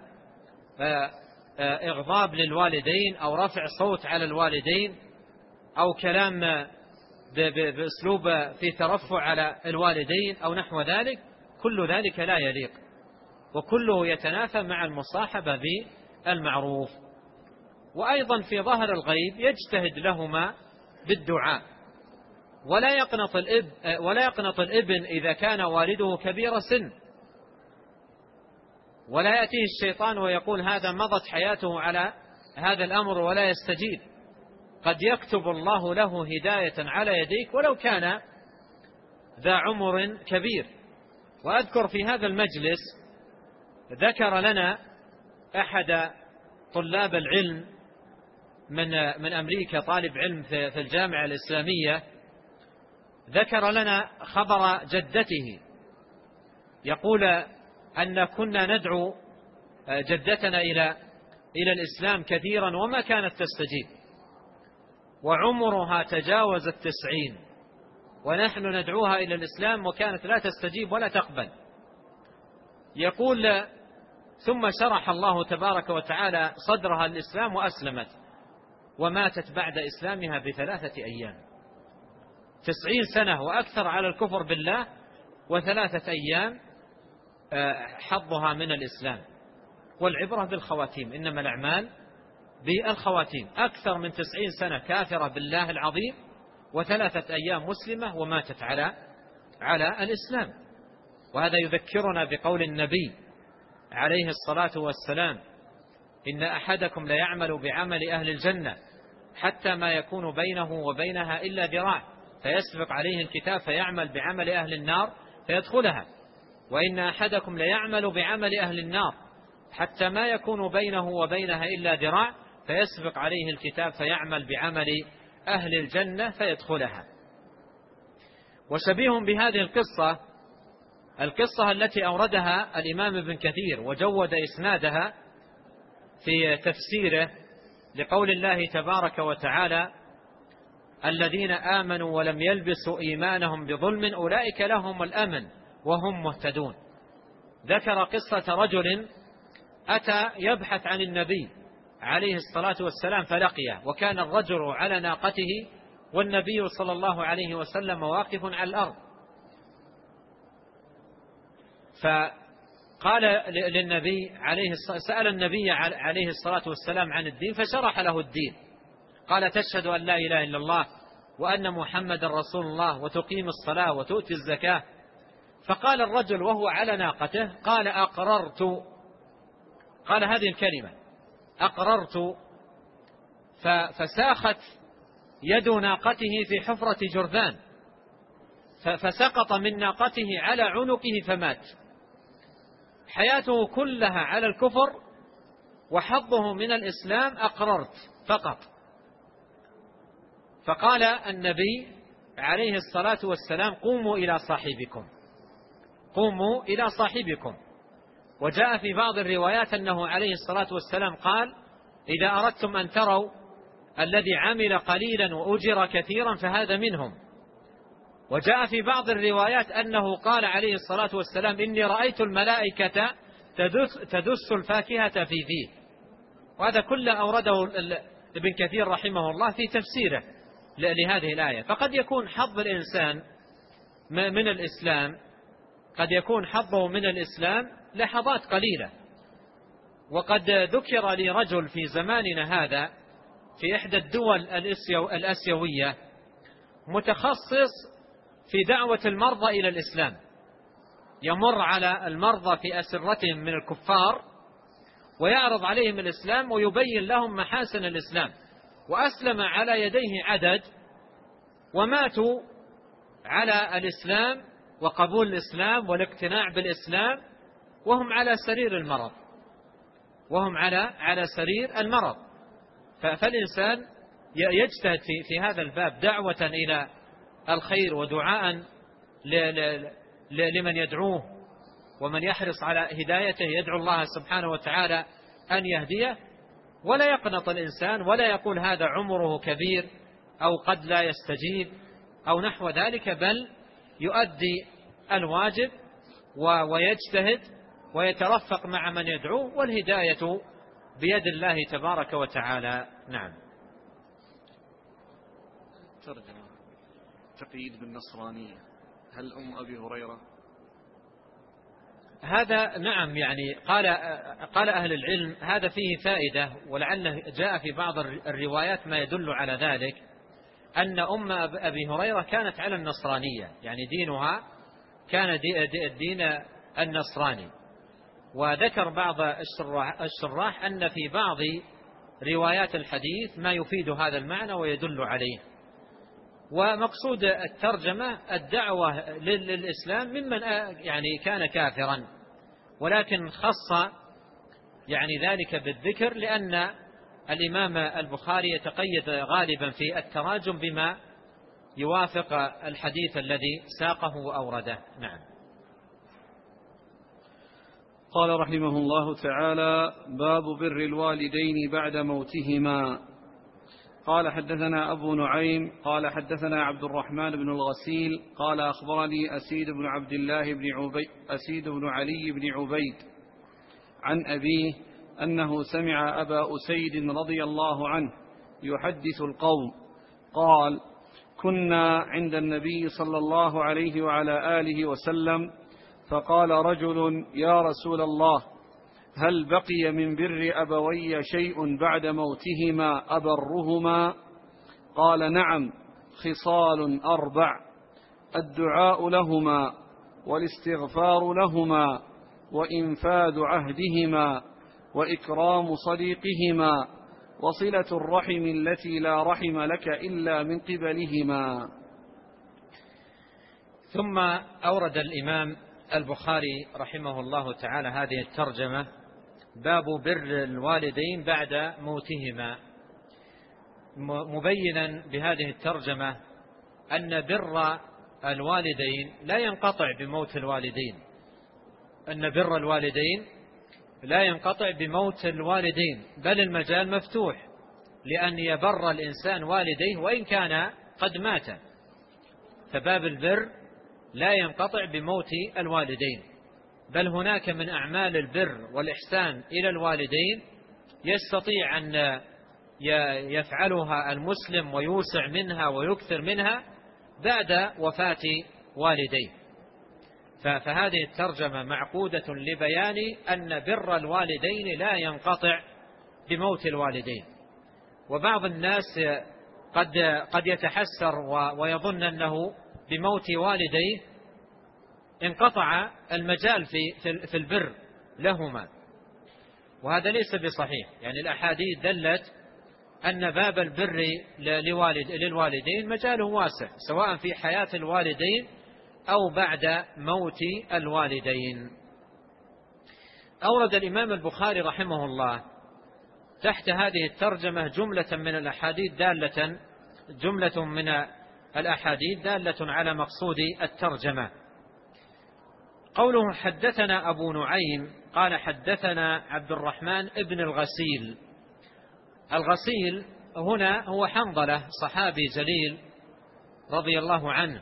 إغضاب للوالدين أو رفع صوت على الوالدين أو كلام بأسلوب في ترفع على الوالدين أو نحو ذلك. كل ذلك لا يليق، وكله يتنافى مع المصاحبة بالمعروف. وأيضا في ظهر الغيب يجتهد لهما بالدعاء، ولا يقنط الاب ولا يقنط الابن إذا كان والده كبير سن، ولا يأتيه الشيطان ويقول هذا مضت حياته على هذا الأمر ولا يستجيب. قد يكتب الله له هداية على يديك ولو كان ذا عمر كبير. وأذكر في هذا المجلس ذكر لنا أحد طلاب العلم من من أمريكا، طالب علم في الجامعة الإسلامية، ذكر لنا خبر جدته، يقول أن كنا ندعو جدتنا إلى إلى الإسلام كثيرا وما كانت تستجيب، وعمرها تجاوز التسعين ونحن ندعوها إلى الإسلام وكانت لا تستجيب ولا تقبل. يقول ثم شرح الله تبارك وتعالى صدرها الإسلام وأسلمت، وماتت بعد إسلامها بثلاثة أيام. تسعين سنة وأكثر على الكفر بالله، وثلاثة أيام حظها من الإسلام. والعبرة بالخواتيم، إنما الأعمال بالخواتيم. أكثر من تسعين سنة كافرة بالله العظيم وثلاثة أيام مسلمة وماتت على على الإسلام. وهذا يذكرنا بقول النبي عليه الصلاة والسلام إن أحدكم لا يعمل بعمل أهل الجنة حتى ما يكون بينه وبينها إلا ذراع فيسبق عليه الكتاب فيعمل بعمل أهل النار فيدخلها، وإن أحدكم لا يعمل بعمل أهل النار حتى ما يكون بينه وبينها إلا ذراع فيسبق عليه الكتاب فيعمل بعمل أهل الجنة فيدخلها. وشبيه بهذه القصة القصة التي أوردها الإمام ابن كثير وجود إسنادها في تفسيره لقول الله تبارك وتعالى الذين آمنوا ولم يلبسوا إيمانهم بظلم أولئك لهم الأمن وهم مهتدون. ذكر قصة رجل أتى يبحث عن النبي عليه الصلاة والسلام فلقيه، وكان الرجل على ناقته والنبي صلى الله عليه وسلم واقف على الأرض، فقال للنبي عليه سأل النبي عليه الصلاة والسلام عن الدين فشرح له الدين، قال: تشهد أن لا إله إلا الله وأن محمد رسول الله وتقيم الصلاة وتؤتي الزكاة. فقال الرجل وهو على ناقته، قال: أقررت، قال هذه الكلمة أقررت، فساخت يد ناقته في حفرة جرذان، فسقط من ناقته على عنقه فمات. حياته كلها على الكفر، وحظه من الإسلام أقررت فقط. فقال النبي عليه الصلاة والسلام: قوموا إلى صاحبكم، قوموا إلى صاحبكم. وجاء في بعض الروايات أنه عليه الصلاة والسلام قال: إذا أردتم أن تروا الذي عمل قليلا وأجر كثيرا فهذا منهم. وجاء في بعض الروايات أنه قال عليه الصلاة والسلام: إني رأيت الملائكة تدس, تدس الفاكهة في فيه. وهذا كله أورده ابن كثير رحمه الله في تفسيره لهذه الآية. فقد يكون حظ الإنسان من الإسلام، قد يكون حظه من الإسلام لحظات قليلة. وقد ذكر لي رجل في زماننا هذا في إحدى الدول الآسيوية متخصص في دعوة المرضى إلى الإسلام، يمر على المرضى في أسرتهم من الكفار ويعرض عليهم الإسلام ويبين لهم محاسن الإسلام. وأسلم على يديه عدد وماتوا على الإسلام وقبول الإسلام والاقتناع بالإسلام وهم على سرير المرض، وهم على على سرير المرض. فالإنسان يجتهد في في هذا الباب دعوة إلى الخير ودعاء لمن يدعوه ومن يحرص على هدايته، يدعو الله سبحانه وتعالى أن يهديه، ولا يقنط الإنسان ولا يقول هذا عمره كبير أو قد لا يستجيب أو نحو ذلك، بل يؤدي الواجب ويجتهد ويترفق مع من يدعوه، والهداية بيد الله تبارك وتعالى. نعم. ترجمة: تقييد بالنصرانية، هل أم أبي هريرة؟ هذا نعم، يعني قال قال أهل العلم هذا فيه فائدة، ولعله جاء في بعض الروايات ما يدل على ذلك، أن أم أبي هريرة كانت على النصرانية، يعني دينها كان الدين النصراني. وذكر بعض الشراح أن في بعض روايات الحديث ما يفيد هذا المعنى ويدل عليه. ومقصود الترجمة الدعوة للإسلام ممن يعني كان كافرا، ولكن خص يعني ذلك بالذكر لأن الإمام البخاري يتقيد غالبا في التراجم بما يوافق الحديث الذي ساقه وأورده. نعم. قال رحمه الله تعالى: باب بر الوالدين بعد موتهما. قال: حدثنا أبو نعيم قال حدثنا عبد الرحمن بن الغسيل قال أخبرني أسيد بن عبد الله بن عبيد أسيد بن علي بن عبيد عن أبيه أنه سمع أبا أسيد رضي الله عنه يحدث القوم قال: كنا عند النبي صلى الله عليه وعلى آله وسلم فقال رجل: يا رسول الله، هل بقي من بر أبوي شيء بعد موتهما أبرهما؟ قال: نعم، خصال أربع: الدعاء لهما، والاستغفار لهما، وإنفاذ عهدهما، وإكرام صديقهما، وصلة الرحم التي لا رحم لك إلا من قبلهما. ثم أورد الإمام البخاري رحمه الله تعالى هذه الترجمة: باب بر الوالدين بعد موتهما، مبينا بهذه الترجمة أن بر الوالدين لا ينقطع بموت الوالدين، أن بر الوالدين لا ينقطع بموت الوالدين، بل المجال مفتوح لأن يبر الإنسان والديه وإن كان قد مات، فباب البر لا ينقطع بموت الوالدين، بل هناك من أعمال البر والإحسان إلى الوالدين يستطيع أن يفعلها المسلم ويوسع منها ويكثر منها بعد وفاة والديه. فهذه الترجمة معقودة لبيان أن بر الوالدين لا ينقطع بموت الوالدين. وبعض الناس قد قد يتحسر ويظن أنه بموت والديه انقطع المجال في في البر لهما، وهذا ليس بصحيح. يعني الأحاديث دلت أن باب البر للوالد للوالدين مجاله واسع، سواء في حياة الوالدين أو بعد موت الوالدين. أورد الإمام البخاري رحمه الله تحت هذه الترجمة جملة من الأحاديث دالة جملة من الأحاديث دالة على مقصود الترجمة. قوله حدثنا أبو نعيم قال حدثنا عبد الرحمن ابن الغسيل. الغسيل هنا هو حنظلة صحابي جليل رضي الله عنه،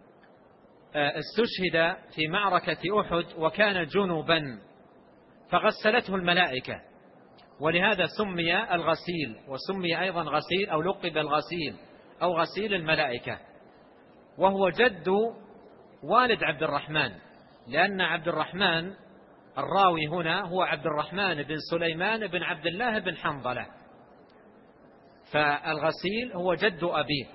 استشهد في معركة أحد وكان جنبا فغسلته الملائكة، ولهذا سمي الغسيل، وسمي أيضا غسيل أو لقب الغسيل أو غسيل الملائكة. وهو جد والد عبد الرحمن، لأن عبد الرحمن الراوي هنا هو عبد الرحمن بن سليمان بن عبد الله بن حنظلة، فالغسيل هو جد أبيه.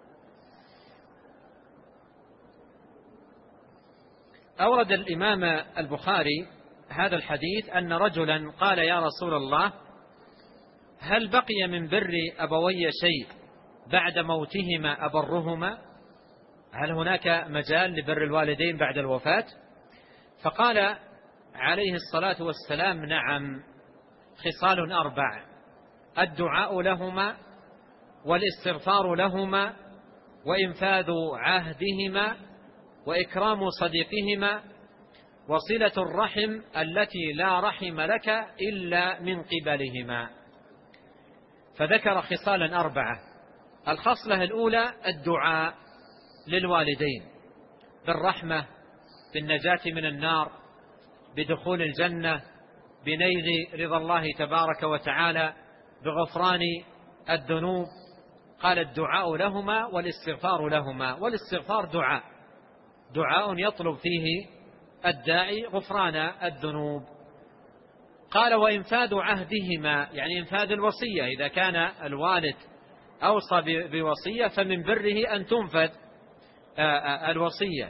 أورد الإمام البخاري هذا الحديث أن رجلا قال يا رسول الله هل بقي من بر أبوي شيء بعد موتهما أبرهما؟ هل هناك مجال لبر الوالدين بعد الوفاة؟ فقال عليه الصلاة والسلام نعم، خصال أربع: الدعاء لهما، والاستغفار لهما، وإنفاذ عهدهما، وإكرام صديقهما، وصلة الرحم التي لا رحم لك إلا من قبلهما. فذكر خصالا أربعة. الخصلة الأولى الدعاء للوالدين بالرحمة، بالنجاة من النار، بدخول الجنة، بنيل رضا الله تبارك وتعالى، بغفران الذنوب. قال الدعاء لهما والاستغفار لهما. والاستغفار دعاء دعاء يطلب فيه الداعي غفران الذنوب. قال وإنفاذ عهدهما، يعني إنفاذ الوصية، إذا كان الوالد أوصى بوصية فمن بره أن تنفذ الوصية.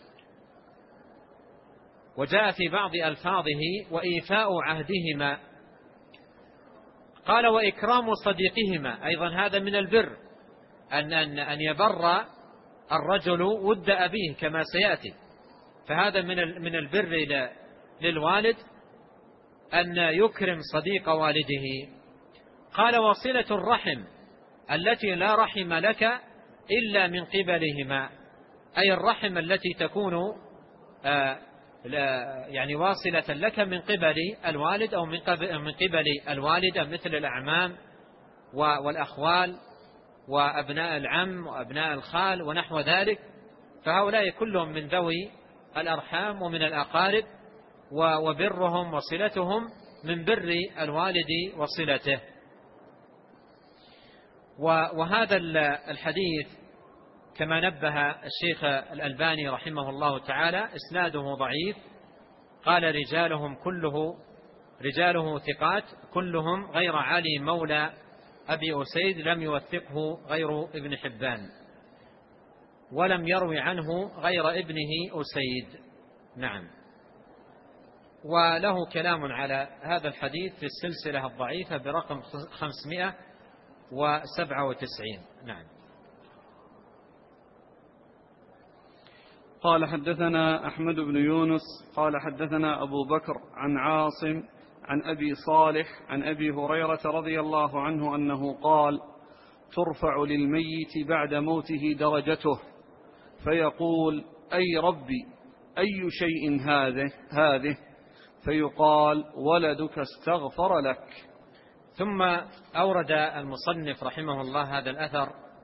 وجاء في بعض ألفاظه وإيفاء عهدهما. قال وإكرام صديقهما، أيضا هذا من البر، أن أن يبر الرجل ود أبيه كما سيأتي، فهذا من من البر للوالد أن يكرم صديق والده. قال وصلة الرحم التي لا رحم لك إلا من قبلهما، أي الرحم التي تكون يعني واصلة لك من قبل الوالد أو من قبل الوالدة، مثل الأعمام والأخوال وأبناء العم وأبناء الخال ونحو ذلك، فهؤلاء كلهم من ذوي الأرحام ومن الأقارب، وبرهم وصلتهم من بر الوالد وصلته. وهذا الحديث كما نبه الشيخ الألباني رحمه الله تعالى إسناده ضعيف، قال رجالهم كله رجاله ثقات كلهم غير علي مولى أبي أسيد لم يوثقه غير ابن حبان، ولم يروي عنه غير ابنه أسيد. نعم. وله كلام على هذا الحديث في السلسلة الضعيفة برقم خمسمائة وسبعة وتسعين. نعم. قال حدثنا أحمد بن يونس قال حدثنا أبو بكر عن عاصم عن أبي صالح عن أبي هريرة رضي الله عنه أنه قال ترفع للميت بعد موته درجته فيقول أي ربي أي شيء هذه هذه فيقال ولدك استغفر لك. ثم أورد المصنف رحمه الله هذا الأثر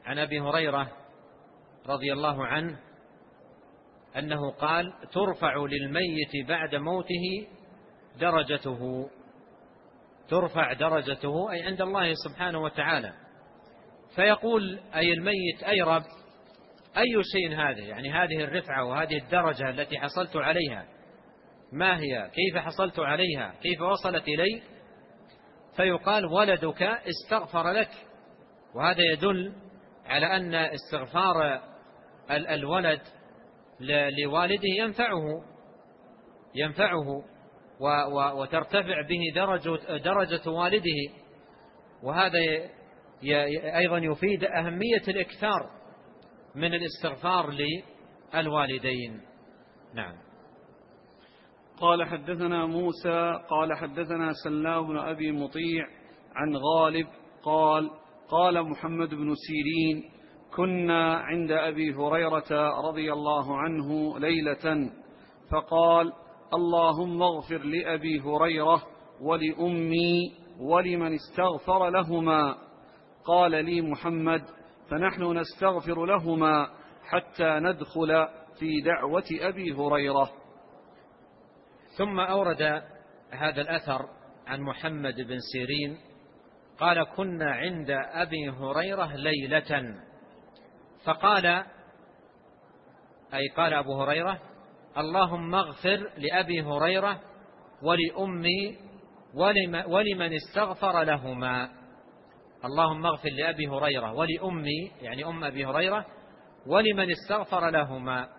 عن أبي هريرة رضي الله عنه أنه قال: ترفع للميت بعد موته درجته، ترفع درجته أي عند الله سبحانه وتعالى، فيقول أي الميت: أي رب، أي شيء هذا؟ يعني هذه الرفعة وهذه الدرجة التي حصلت عليها ما هي؟ كيف حصلت عليها؟ كيف وصلت إلي؟ فيقال: ولدك استغفر لك. وهذا يدل على أن استغفار الولد لوالده ينفعه ينفعه وترتفع به درجة, درجة والده. وهذا أيضا يفيد أهمية الإكثار من الاستغفار للوالدين. نعم. قال: حدثنا موسى قال حدثنا سلام بن أبي مطيع عن غالب قال: قال محمد بن سيرين: كنا عند أبي هريرة رضي الله عنه ليلة فقال: اللهم اغفر لأبي هريرة ولأمي ولمن استغفر لهما. قال لي محمد: فنحن نستغفر لهما حتى ندخل في دعوة أبي هريرة. ثم أورد هذا الأثر عن محمد بن سيرين قال: كنا عند أبي هريرة ليلة فقال، أي قال أبو هريرة: اللهم اغفر لأبي هريرة ولأمي ولمن استغفر لهما. اللهم اغفر لأبي هريرة ولأمي، يعني أم أبي هريرة، ولمن استغفر لهما.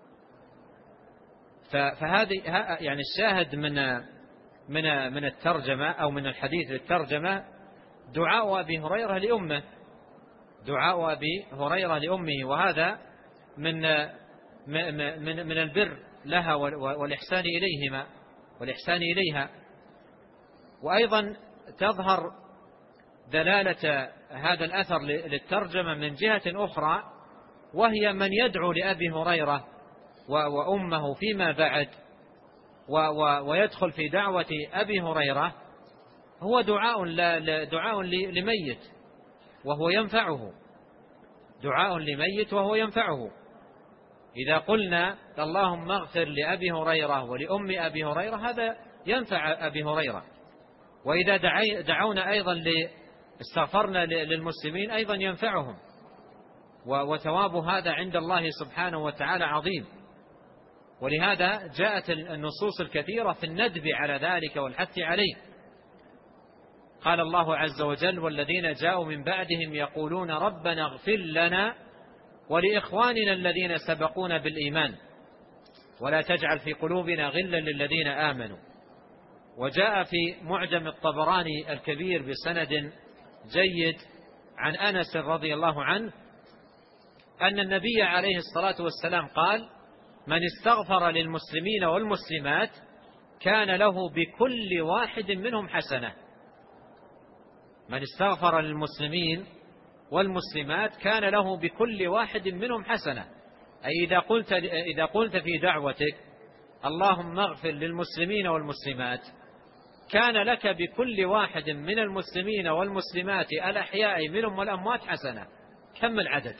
فهذه يعني الشاهد من من من الترجمة أو من الحديث للترجمة دعاء أبي هريرة لأمه، دعاء أبي هريرة لأمه، وهذا من من من البر لها والإحسان إليهما والإحسان إليها. وأيضا تظهر دلالة هذا الأثر للترجمة من جهة أخرى، وهي من يدعو لأبي هريرة وأمه فيما بعد ويدخل في دعوة أبي هريرة هو دعاء دعاء لميت وهو ينفعه، دعاء لميت وهو ينفعه. إذا قلنا اللهم اغفر لأبي هريرة ولأم أبي هريرة هذا ينفع أبي هريرة، وإذا دعونا أيضا استغفرنا للمسلمين أيضا ينفعهم، وثواب هذا عند الله سبحانه وتعالى عظيم. ولهذا جاءت النصوص الكثيرة في الندب على ذلك والحث عليه. قال الله عز وجل: والذين جاءوا من بعدهم يقولون ربنا اغفر لنا ولإخواننا الذين سبقونا بالإيمان ولا تجعل في قلوبنا غلا للذين آمنوا. وجاء في معجم الطبراني الكبير بسند جيد عن أنس رضي الله عنه أن النبي عليه الصلاة والسلام قال: من استغفر للمسلمين والمسلمات كان له بكل واحد منهم حسنة. من استغفر للمسلمين والمسلمات كان له بكل واحد منهم حسنة، أي إذا قلت, إذا قلت في دعوتك اللهم اغفر للمسلمين والمسلمات كان لك بكل واحد من المسلمين والمسلمات الأحياء منهم والأموات حسنة. كم العدد؟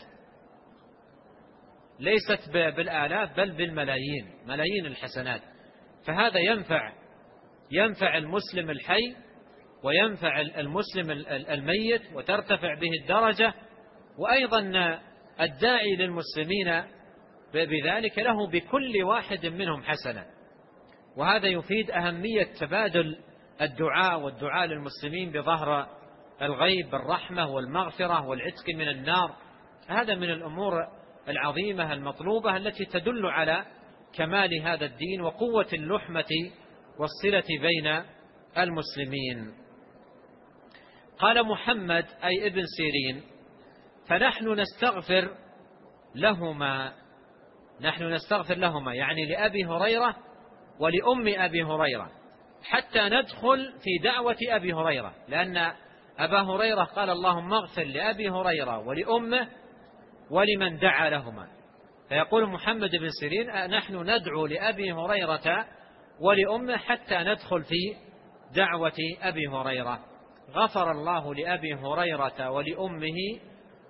ليست بالآلاف بل بالملايين، ملايين الحسنات. فهذا ينفع ينفع المسلم الحي وينفع المسلم الميت وترتفع به الدرجة، وأيضا الداعي للمسلمين بذلك له بكل واحد منهم حسنة. وهذا يفيد أهمية تبادل الدعاء والدعاء للمسلمين بظهر الغيب بالرحمة والمغفرة والعتق من النار. هذا من الأمور العظيمة المطلوبة التي تدل على كمال هذا الدين وقوة اللحمة والصلة بين المسلمين. قال محمد أي ابن سيرين: فنحن نستغفر لهما، نحن نستغفر لهما يعني لأبي هريرة ولأم أبي هريرة حتى ندخل في دعوة أبي هريرة، لأن أبا هريرة قال اللهم اغفر لأبي هريرة ولأمه ولمن دعا لهما. فيقول محمد بن سيرين: نحن ندعو لأبي هريرة ولأمه حتى ندخل في دعوة أبي هريرة. غفر الله لأبي هريرة ولأمه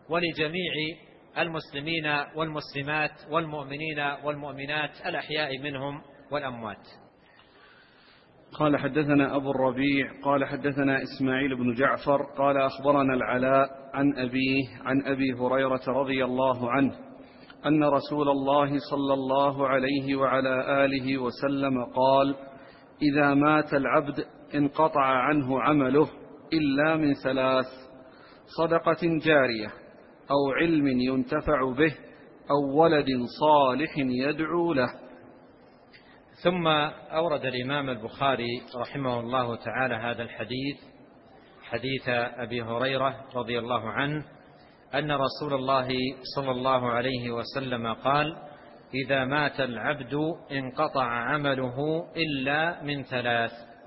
ولجميع المسلمين والمسلمات والمؤمنين والمؤمنات الأحياء منهم والأموات. قال حدثنا أبو الربيع قال حدثنا إسماعيل بن جعفر قال أخبرنا العلاء عن أبيه عن أبي هريرة رضي الله عنه أن رسول الله صلى الله عليه وعلى آله وسلم قال: إذا مات العبد انقطع عنه عمله إلا من ثلاث: صدقة جارية، أو علم ينتفع به، أو ولد صالح يدعو له. ثم أورد الإمام البخاري رحمه الله تعالى هذا الحديث، حديث أبي هريرة رضي الله عنه أن رسول الله صلى الله عليه وسلم قال: إذا مات العبد انقطع عمله إلا من ثلاث،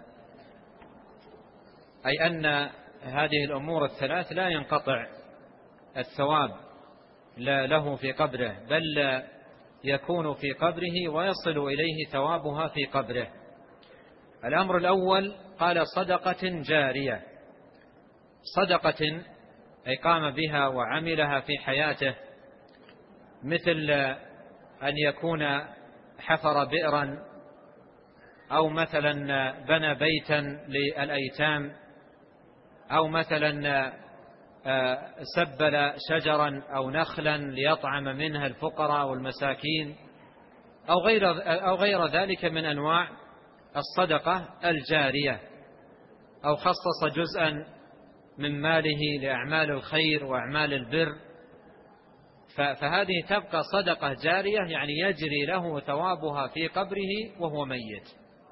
أي أن هذه الأمور الثلاث لا ينقطع الثواب له في قبره، بل يكون في قبره ويصل إليه ثوابها في قبره. الأمر الأول قال: صدقة جارية. صدقة أي قام بها وعملها في حياته، مثل أن يكون حفر بئرا، أو مثلا بنى بيتا للأيتام، أو مثلا سبل شجرا أو نخلا ليطعم منها الفقراء والمساكين، أو غير, أو غير ذلك من أنواع الصدقة الجارية، أو خصص جزءا من ماله لأعمال الخير وأعمال البر، فهذه تبقى صدقة جارية، يعني يجري له ثوابها في قبره وهو ميت،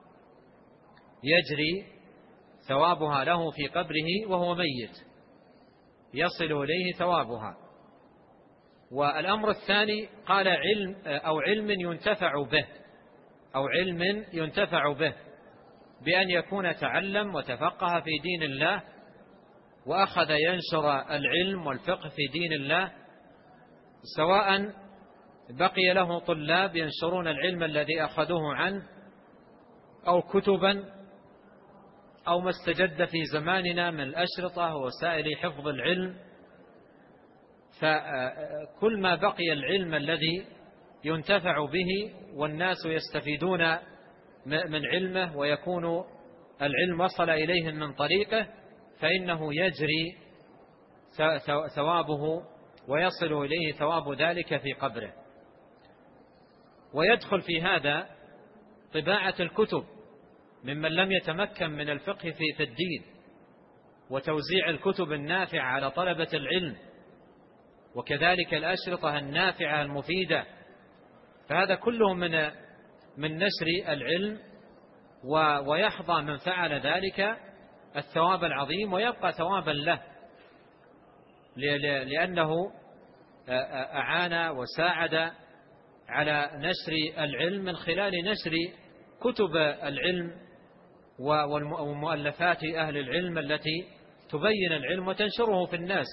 يجري ثوابها له في قبره وهو ميت، يصل إليه ثوابها. والأمر الثاني قال: علم أو علم ينتفع به، أو علم ينتفع به بأن يكون تعلم وتفقه في دين الله، وأخذ ينشر العلم والفقه في دين الله، سواء بقي له طلاب ينشرون العلم الذي أخذوه عنه، أو كتبا، أو ما استجد في زماننا من الأشرطة ووسائل حفظ العلم. فكل ما بقي العلم الذي ينتفع به والناس يستفيدون من علمه ويكون العلم وصل إليهم من طريقه، فإنه يجري ثوابه ويصل إليه ثواب ذلك في قبره. ويدخل في هذا طباعة الكتب ممن لم يتمكن من الفقه في الدين، وتوزيع الكتب النافعة على طلبة العلم، وكذلك الأشرطة النافعة المفيدة. فهذا كله من من نشر العلم، ويحظى من فعل ذلك الثواب العظيم، ويبقى ثوابا له، لأنه أعان وساعد على نشر العلم من خلال نشر كتب العلم ومؤلفات أهل العلم التي تبين العلم وتنشره في الناس.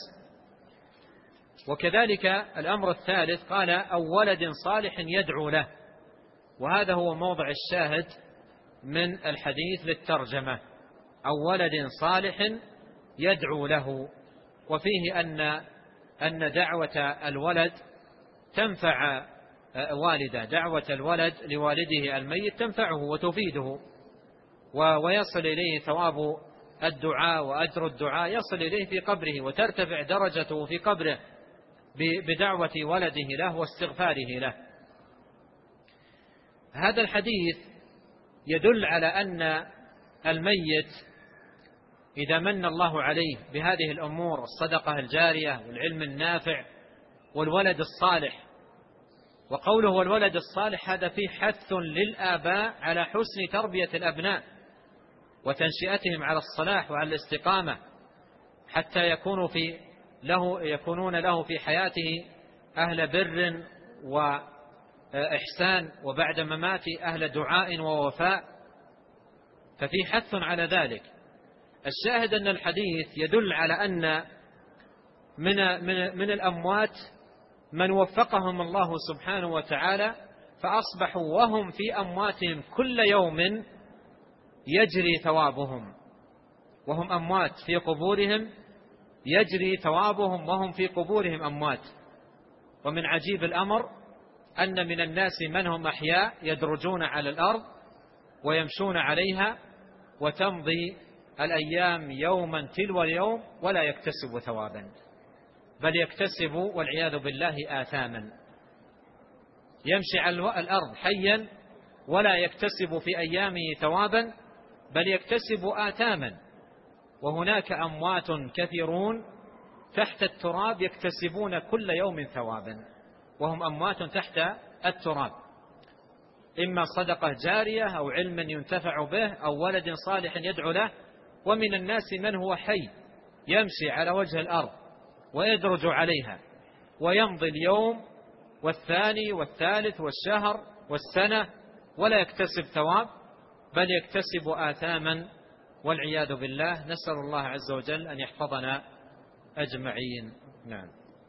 وكذلك الأمر الثالث قال: أو ولد صالح يدعو له، وهذا هو موضع الشاهد من الحديث للترجمة: أو ولد صالح يدعو له. وفيه أن أن دعوة الولد تنفع والده، دعوة الولد لوالده الميت تنفعه وتفيده، ويصل إليه ثواب الدعاء وأجر الدعاء يصل إليه في قبره، وترتفع درجته في قبره بدعوة ولده له واستغفاره له. هذا الحديث يدل على أن الميت إذا من الله عليه بهذه الأمور، الصدقة الجارية والعلم النافع والولد الصالح، وقوله والولد الصالح هذا فيه حث للآباء على حسن تربية الأبناء وتنشئتهم على الصلاح وعلى الاستقامة، حتى يكونوا في له يكونون له في حياته أهل بر وإحسان، وبعد مماته أهل دعاء ووفاء، ففي حث على ذلك. الشاهد أن الحديث يدل على أن من من من الأموات من وفقهم الله سبحانه وتعالى، فأصبحوا وهم في أمواتهم كل يوم يجري ثوابهم، وهم أموات في قبورهم يجري ثوابهم وهم في قبورهم أموات. ومن عجيب الأمر أن من الناس من هم أحياء يدرجون على الأرض ويمشون عليها، وتمضي الأيام يوما تلو اليوم ولا يكتسب ثوابا، بل يكتسب والعياذ بالله آثاما. يمشي على الأرض حيا ولا يكتسب في أيامه ثوابا، بل يكتسب آثاما. وهناك أموات كثيرون تحت التراب يكتسبون كل يوم ثوابا، وهم أموات تحت التراب، إما صدقة جارية أو علم ينتفع به أو ولد صالح يدعو له. ومن الناس من هو حي يمشي على وجه الأرض ويدرج عليها، ويمضي اليوم والثاني والثالث والشهر والسنة ولا يكتسب ثواب، بل يكتسب آثاما والعياذ بالله. نسأل الله عز وجل أن يحفظنا أجمعين. نعم.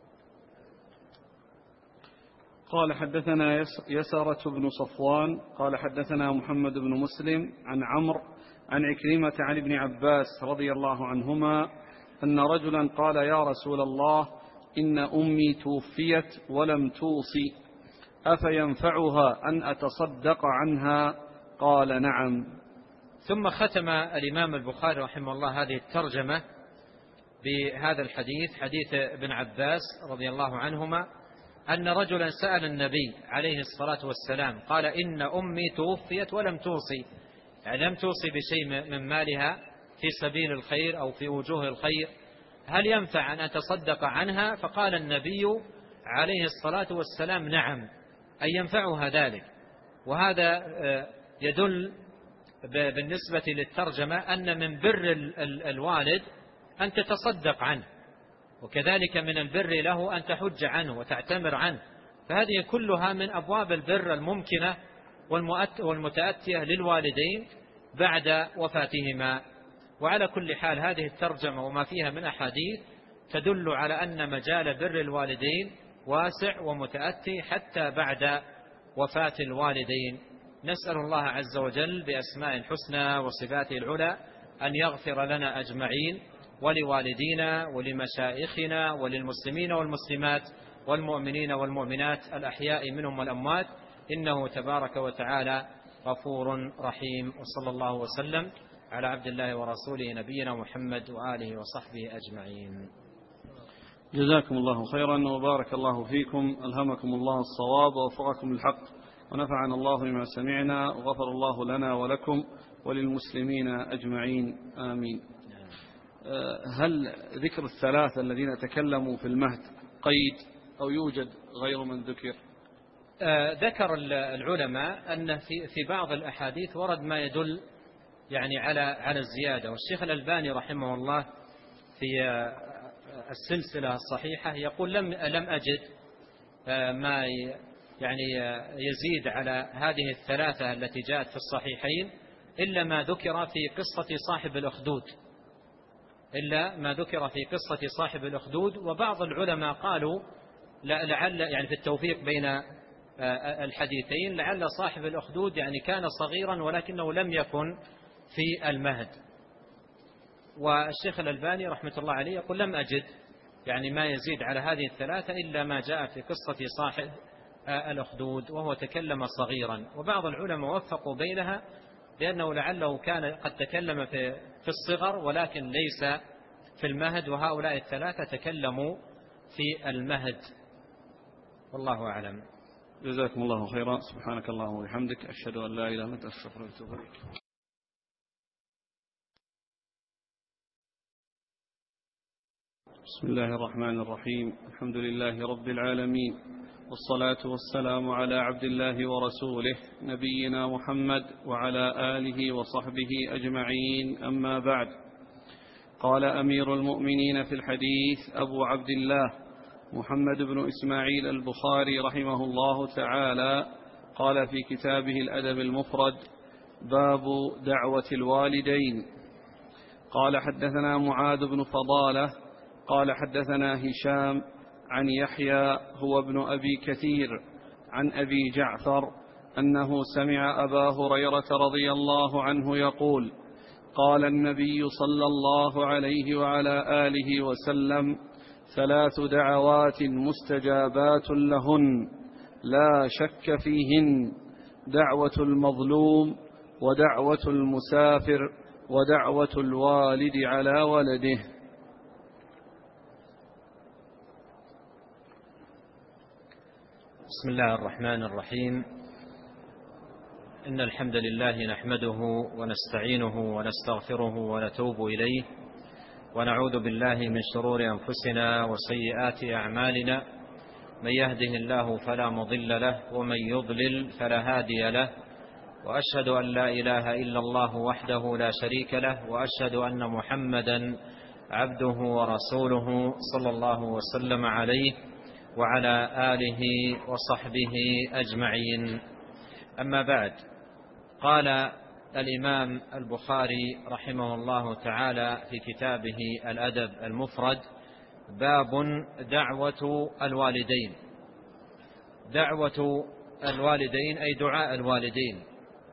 قال حدثنا يسارة بن صفوان قال حدثنا محمد بن مسلم عن عمرو عن عكرمة عن ابن عباس رضي الله عنهما أن رجلا قال يا رسول الله إن أمي توفيت ولم توصي أفينفعها أن أتصدق عنها؟ قال نعم. ثم ختم الإمام البخاري رحمه الله هذه الترجمة بهذا الحديث، حديث ابن عباس رضي الله عنهما أن رجلا سأل النبي عليه الصلاة والسلام قال إن أمي توفيت ولم توصي، يعني لم توصي بشيء من مالها في سبيل الخير أو في وجوه الخير، هل ينفع أن أتصدق عنها؟ فقال النبي عليه الصلاة والسلام نعم، أن ينفعها ذلك. وهذا يدل بالنسبة للترجمة أن من بر الوالد أن تتصدق عنه، وكذلك من البر له أن تحج عنه وتعتمر عنه. فهذه كلها من أبواب البر الممكنة والمتأتية للوالدين بعد وفاتهما. وعلى كل حال هذه الترجمة وما فيها من أحاديث تدل على أن مجال بر الوالدين واسع ومتأتي حتى بعد وفاة الوالدين. نسأل الله عز وجل بأسماء الحسنى وصفاته العلى أن يغفر لنا أجمعين ولوالدينا ولمشائخنا وللمسلمين والمسلمات والمؤمنين والمؤمنات الأحياء منهم والأموات، إنه تبارك وتعالى غفور رحيم. وصلى الله وسلم على عبد الله ورسوله نبينا محمد وآله وصحبه أجمعين. جزاكم الله خيرا وبارك الله فيكم، ألهمكم الله الصواب ووفقكم للحق، ونفعنا الله بما سمعنا، وغفر الله لنا ولكم وللمسلمين أجمعين آمين. هل ذكر الثلاثة الذين تكلموا في المهد قيد أو يوجد غير من ذكر؟ ذكر العلماء أن في في بعض الأحاديث ورد ما يدل يعني على على الزيادة، والشيخ الألباني رحمه الله في السلسلة الصحيحة يقول لم لم أجد ما يعني يزيد على هذه الثلاثة التي جاءت في الصحيحين إلا ما ذكر في قصة صاحب الأخدود إلا ما ذكر في قصة صاحب الأخدود. وبعض العلماء قالوا لعل يعني في التوفيق بين الحديثين لعل صاحب الأخدود يعني كان صغيرا ولكنه لم يكن في المهد. والشيخ الألباني رحمة الله عليه يقول لم أجد يعني ما يزيد على هذه الثلاثة إلا ما جاء في قصة صاحب الأخدود وهو تكلم صغيرا. وبعض العلماء وفقوا بينها لأنه لعله كان قد تكلم في في الصغر ولكن ليس في المهد، وهؤلاء الثلاثة تكلموا في المهد. والله أعلم. جزاكم الله خيرا. سبحانك اللهم وبحمدك، أشهد أن لا إله إلا أنت، أستغفرك وأتوب إليك. بسم الله الرحمن الرحيم. الحمد لله رب العالمين، والصلاة والسلام على عبد الله ورسوله نبينا محمد وعلى آله وصحبه أجمعين، أما بعد. قال أمير المؤمنين في الحديث أبو عبد الله محمد بن إسماعيل البخاري رحمه الله تعالى قال في كتابه الأدب المفرد: باب دعوة الوالدين. قال حدثنا معاذ بن فضالة قال حدثنا هشام عن يحيى هو ابن أبي كثير عن أبي جعفر أنه سمع أبا هريرة رضي الله عنه يقول: قال النبي صلى الله عليه وعلى آله وسلم: ثلاث دعوات مستجابات لهن لا شك فيهن: دعوة المظلوم، ودعوة المسافر، ودعوة الوالد على ولده. بسم الله الرحمن الرحيم. إن الحمد لله نحمده ونستعينه ونستغفره ونتوب إليه، ونعوذ بالله من شرور أنفسنا وسيئات أعمالنا. من يهده الله فلا مضل له، ومن يضلل فلا هادي له، وأشهد أن لا إله إلا الله وحده لا شريك له، وأشهد أن محمدا عبده ورسوله صلى الله وسلم عليه وعلى آله وصحبه أجمعين. أما بعد، قال الإمام البخاري رحمه الله تعالى في كتابه الأدب المفرد: باب دعوة الوالدين. دعوة الوالدين أي دعاء الوالدين،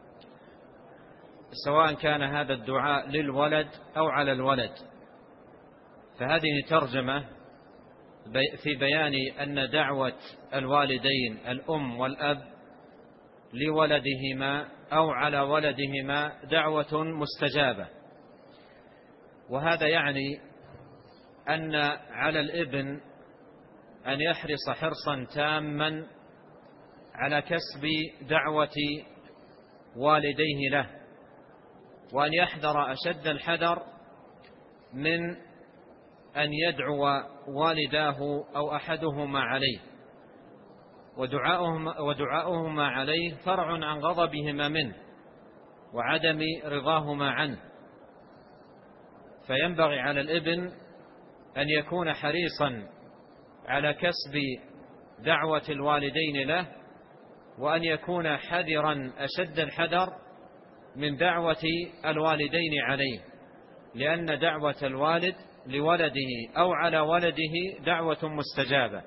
سواء كان هذا الدعاء للولد أو على الولد. فهذه ترجمة في بيان أن دعوة الوالدين الأم والأب لولدهما أو على ولدهما دعوة مستجابة. وهذا يعني أن على الابن أن يحرص حرصا تاما على كسب دعوة والديه له، وأن يحذر أشد الحذر من أن يدعو والداه أو أحدهما عليه، ودعاؤهما, ودعاؤهما عليه فرع عن غضبهما منه وعدم رضاهما عنه. فينبغي على الابن أن يكون حريصا على كسب دعوة الوالدين له، وأن يكون حذرا أشد الحذر من دعوة الوالدين عليه، لأن دعوة الوالد لولده أو على ولده دعوة مستجابة.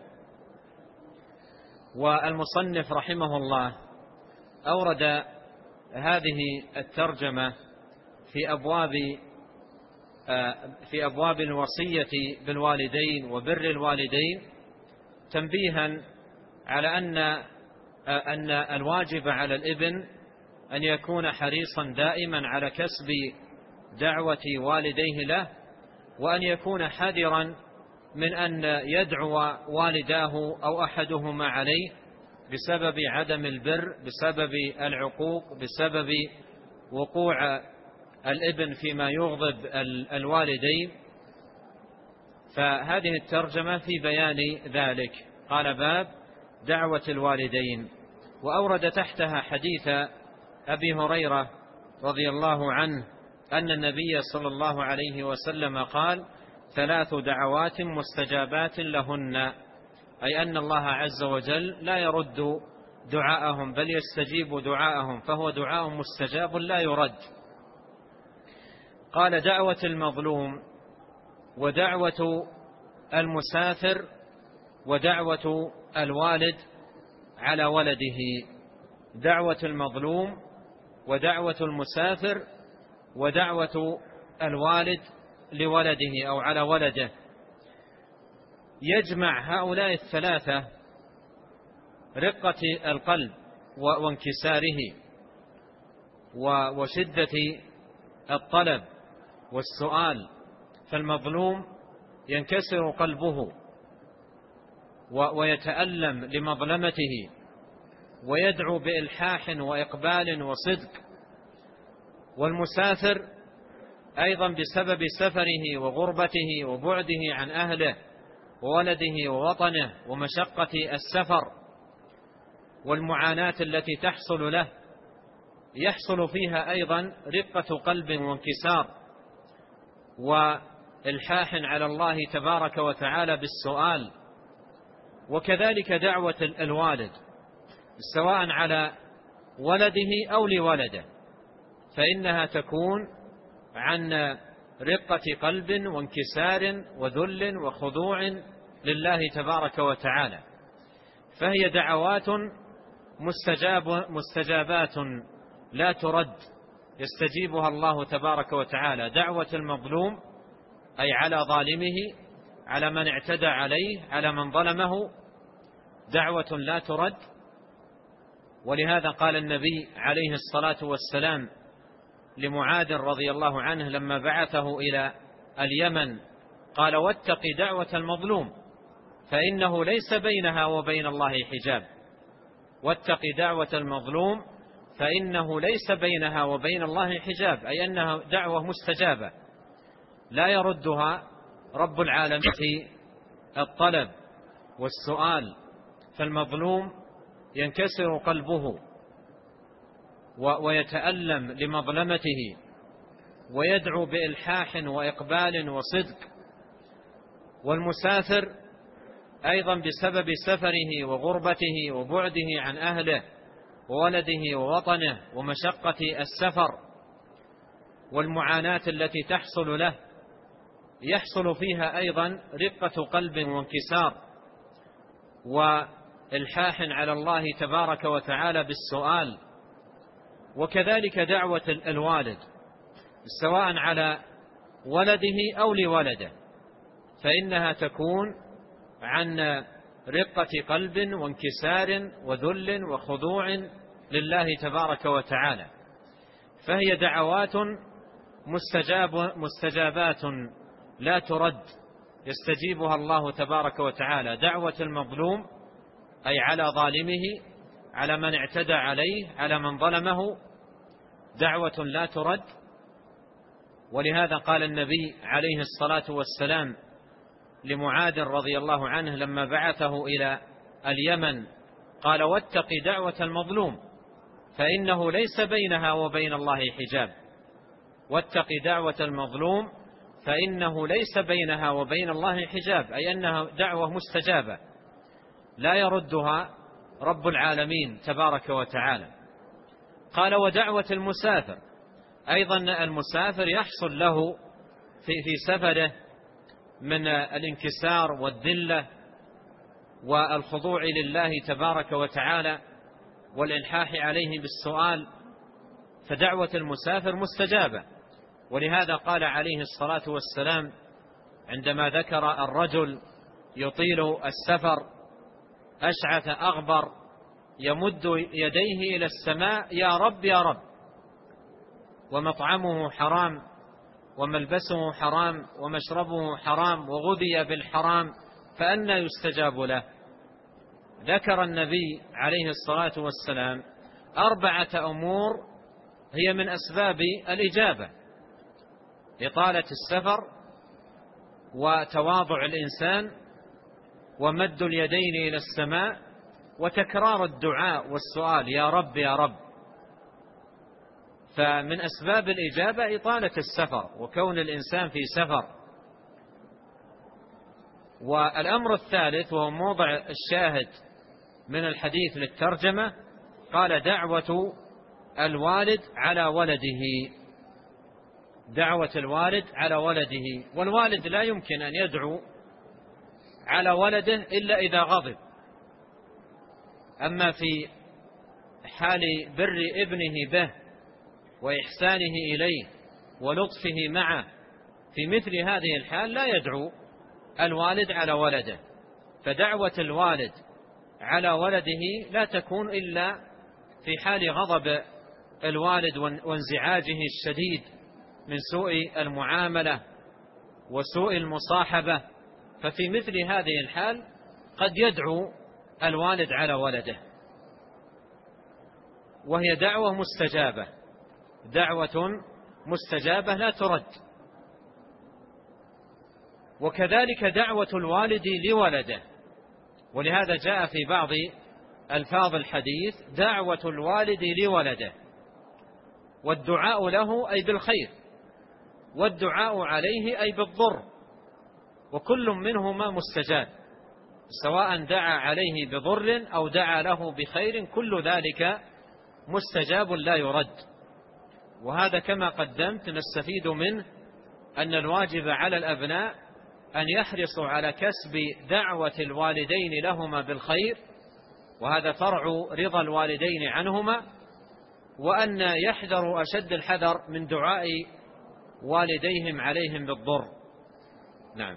والمصنف رحمه الله أورد هذه الترجمة في أبواب في أبواب الوصية بالوالدين وبر الوالدين، تنبيها على أن أن الواجب على الابن أن يكون حريصا دائما على كسب دعوة والديه له، وأن يكون حذرا من أن يدعو والداه أو أحدهما عليه بسبب عدم البر، بسبب العقوق، بسبب وقوع الابن فيما يغضب الوالدين. فهذه الترجمة في بيان ذلك. قال: باب دعوة الوالدين. وأورد تحتها حديث أبي هريرة رضي الله عنه أن النبي صلى الله عليه وسلم قال: ثلاث دعوات مستجابات لهن، أي أن الله عز وجل لا يرد دعاءهم بل يستجيب دعاءهم، فهو دعاء مستجاب لا يرد. قال: دعوة المظلوم، ودعوة المسافر، ودعوة الوالد على ولده. دعوة المظلوم، ودعوة المسافر، ودعوة الوالد لولده أو على ولده. يجمع هؤلاء الثلاثة رقة القلب وانكساره وشدة الطلب والسؤال. فالمظلوم ينكسر قلبه ويتألم لمظلمته، ويدعو بإلحاح وإقبال وصدق. والمسافر أيضا بسبب سفره وغربته وبعده عن أهله وولده ووطنه ومشقة السفر والمعاناة التي تحصل له، يحصل فيها أيضا رقة قلب وانكسار وإلحاح على الله تبارك وتعالى بالسؤال. وكذلك دعوة الوالد سواء على ولده أو لولده، فإنها تكون عن رقة قلب وانكسار وذل وخضوع لله تبارك وتعالى. فهي دعوات مستجاب مستجابات لا ترد، يستجيبها الله تبارك وتعالى. دعوة المظلوم أي على ظالمه، على من اعتدى عليه، على من ظلمه، دعوة لا ترد. ولهذا قال النبي عليه الصلاة والسلام لمعاذ رضي الله عنه لما بعثه إلى اليمن، قال: واتق دعوة المظلوم فإنه ليس بينها وبين الله حجاب. واتق دعوة المظلوم فإنه ليس بينها وبين الله حجاب، أي أنها دعوة مستجابة لا يردها رب العالمين في الطلب والسؤال. فالمظلوم ينكسر قلبه ويتألم لمظلمته ويدعو بإلحاح وإقبال وصدق. والمسافر أيضا بسبب سفره وغربته وبعده عن أهله وولده ووطنه ومشقة السفر والمعاناة التي تحصل له، يحصل فيها أيضا رقة قلب وانكسار وإلحاح على الله تبارك وتعالى بالسؤال. وكذلك دعوة الوالد سواء على ولده أو لولده، فإنها تكون عن رقة قلب وانكسار وذل وخضوع لله تبارك وتعالى. فهي دعوات مستجاب مستجابات لا ترد، يستجيبها الله تبارك وتعالى. دعوة المظلوم أي على ظالمه، على من اعتدى عليه، على من ظلمه، دعوة لا ترد. ولهذا قال النبي عليه الصلاة والسلام لمعاذ رضي الله عنه لما بعثه إلى اليمن، قال: واتق دعوة المظلوم فإنه ليس بينها وبين الله حجاب. واتق دعوة المظلوم فإنه ليس بينها وبين الله حجاب، أي أنها دعوة مستجابة لا يردها رب العالمين تبارك وتعالى. قال: ودعوة المسافر أيضا، المسافر يحصل له في, في سفره من الانكسار والذلة والخضوع لله تبارك وتعالى والإلحاح عليه بالسؤال، فدعوة المسافر مستجابة. ولهذا قال عليه الصلاة والسلام عندما ذكر الرجل يطيل السفر أشعث أغبر يمد يديه إلى السماء: يا رب يا رب، ومطعمه حرام وملبسه حرام ومشربه حرام وغذي بالحرام، فأنى يستجاب له. ذكر النبي عليه الصلاة والسلام أربعة أمور هي من أسباب الإجابة: إطالة السفر، وتواضع الإنسان، ومد اليدين إلى السماء، وتكرار الدعاء والسؤال: يا رب يا رب. فمن أسباب الإجابة إطالة السفر وكون الإنسان في سفر. والأمر الثالث وهو موضع الشاهد من الحديث للترجمة، قال: دعوة الوالد على ولده. دعوة الوالد على ولده، والوالد لا يمكن أن يدعو على ولده إلا إذا غضب. أما في حال بر ابنه به وإحسانه إليه ولطفه معه، في مثل هذه الحال لا يدعو الوالد على ولده. فدعوة الوالد على ولده لا تكون إلا في حال غضب الوالد وانزعاجه الشديد من سوء المعاملة وسوء المصاحبة، ففي مثل هذه الحال قد يدعو الوالد على ولده، وهي دعوة مستجابة، دعوة مستجابة لا ترد. وكذلك دعوة الوالد لولده، ولهذا جاء في بعض ألفاظ الحديث دعوة الوالد لولده، والدعاء له أي بالخير، والدعاء عليه أي بالضر، وكل منهما مستجاب، سواء دعا عليه بضر أو دعا له بخير، كل ذلك مستجاب لا يرد. وهذا كما قدمت نستفيد منه أن الواجب على الأبناء أن يحرصوا على كسب دعوة الوالدين لهما بالخير، وهذا فرع رضا الوالدين عنهما، وأن يحذروا أشد الحذر من دعاء والديهم عليهم بالضر. نعم.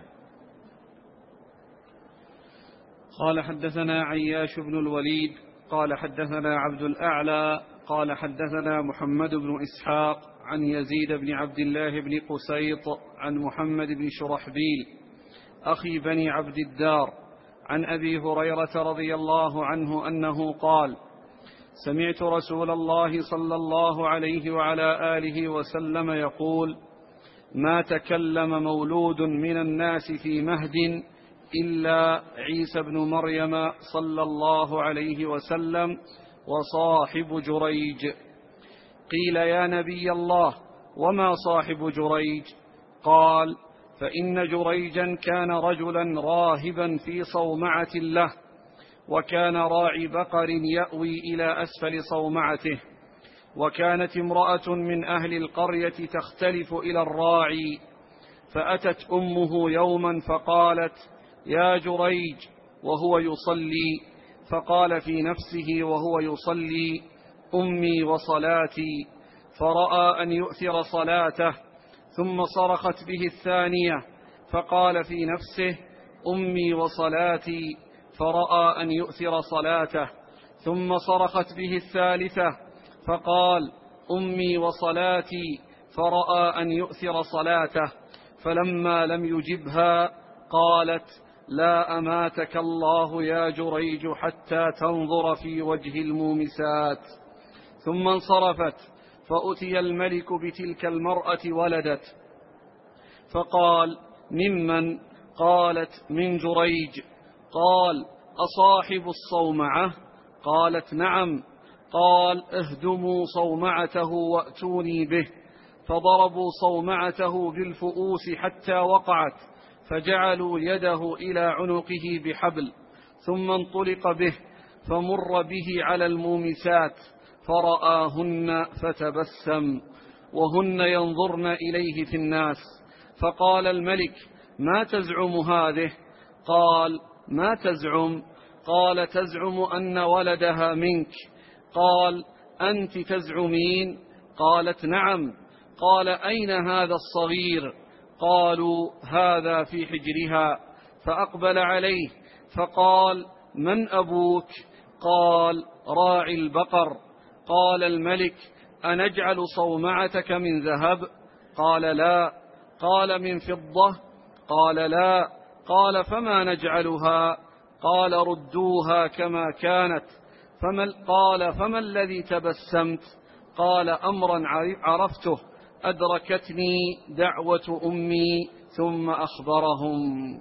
قال حدثنا عياش بن الوليد قال حدثنا عبد الأعلى قال حدثنا محمد بن إسحاق عن يزيد بن عبد الله بن قسيط عن محمد بن شرحبيل أخي بني عبد الدار عن أبي هريرة رضي الله عنه أنه قال: سمعت رسول الله صلى الله عليه وعلى آله وسلم يقول: ما تكلم مولود من الناس في مهد إلا عيسى بن مريم صلى الله عليه وسلم وصاحب جريج. قيل: يا نبي الله، وما صاحب جريج؟ قال: فإن جريجا كان رجلا راهبا في صومعة له، وكان راعي بقر يأوي إلى أسفل صومعته، وكانت امرأة من أهل القرية تختلف إلى الراعي، فأتت أمه يوما فقالت: يا جريج، وهو يصلي، فقال في نفسه وهو يصلي: أمي وصلاتي، فرأى أن يؤثر صلاته، ثم صرخت به الثانية، فقال في نفسه: أمي وصلاتي، فرأى أن يؤثر صلاته، ثم صرخت به الثالثة، فقال: أمي وصلاتي، فرأى أن يؤثر صلاته، فلما لم يجبها قالت: لا أماتك الله يا جريج حتى تنظر في وجه المومسات. ثم انصرفت، فأتي الملك بتلك المرأة ولدت، فقال: ممن؟ قالت: من جريج. قال: أصاحب الصومعة؟ قالت: نعم. قال: اهدموا صومعته وأتوني به. فضربوا صومعته بالفؤوس حتى وقعت، فجعلوا يده إلى عنقه بحبل، ثم انطلق به فمر به على المومسات فرآهن فتبسم، وهن ينظرن إليه في الناس. فقال الملك: ما تزعم هذه؟ قال: ما تزعم؟ قال: تزعم أن ولدها منك. قال: أنت تزعمين؟ قالت: نعم. قال: أين هذا الصغير؟ قالوا: هذا في حجرها. فأقبل عليه فقال: من أبوك؟ قال: راعي البقر. قال الملك: أنجعل صومعتك من ذهب؟ قال: لا. قال: من فضة؟ قال: لا. قال: فما نجعلها؟ قال: ردوها كما كانت. فما قال: فما الذي تبسمت؟ قال: أمرا عرفته، أدركتني دعوة أمي. ثم أخبرهم.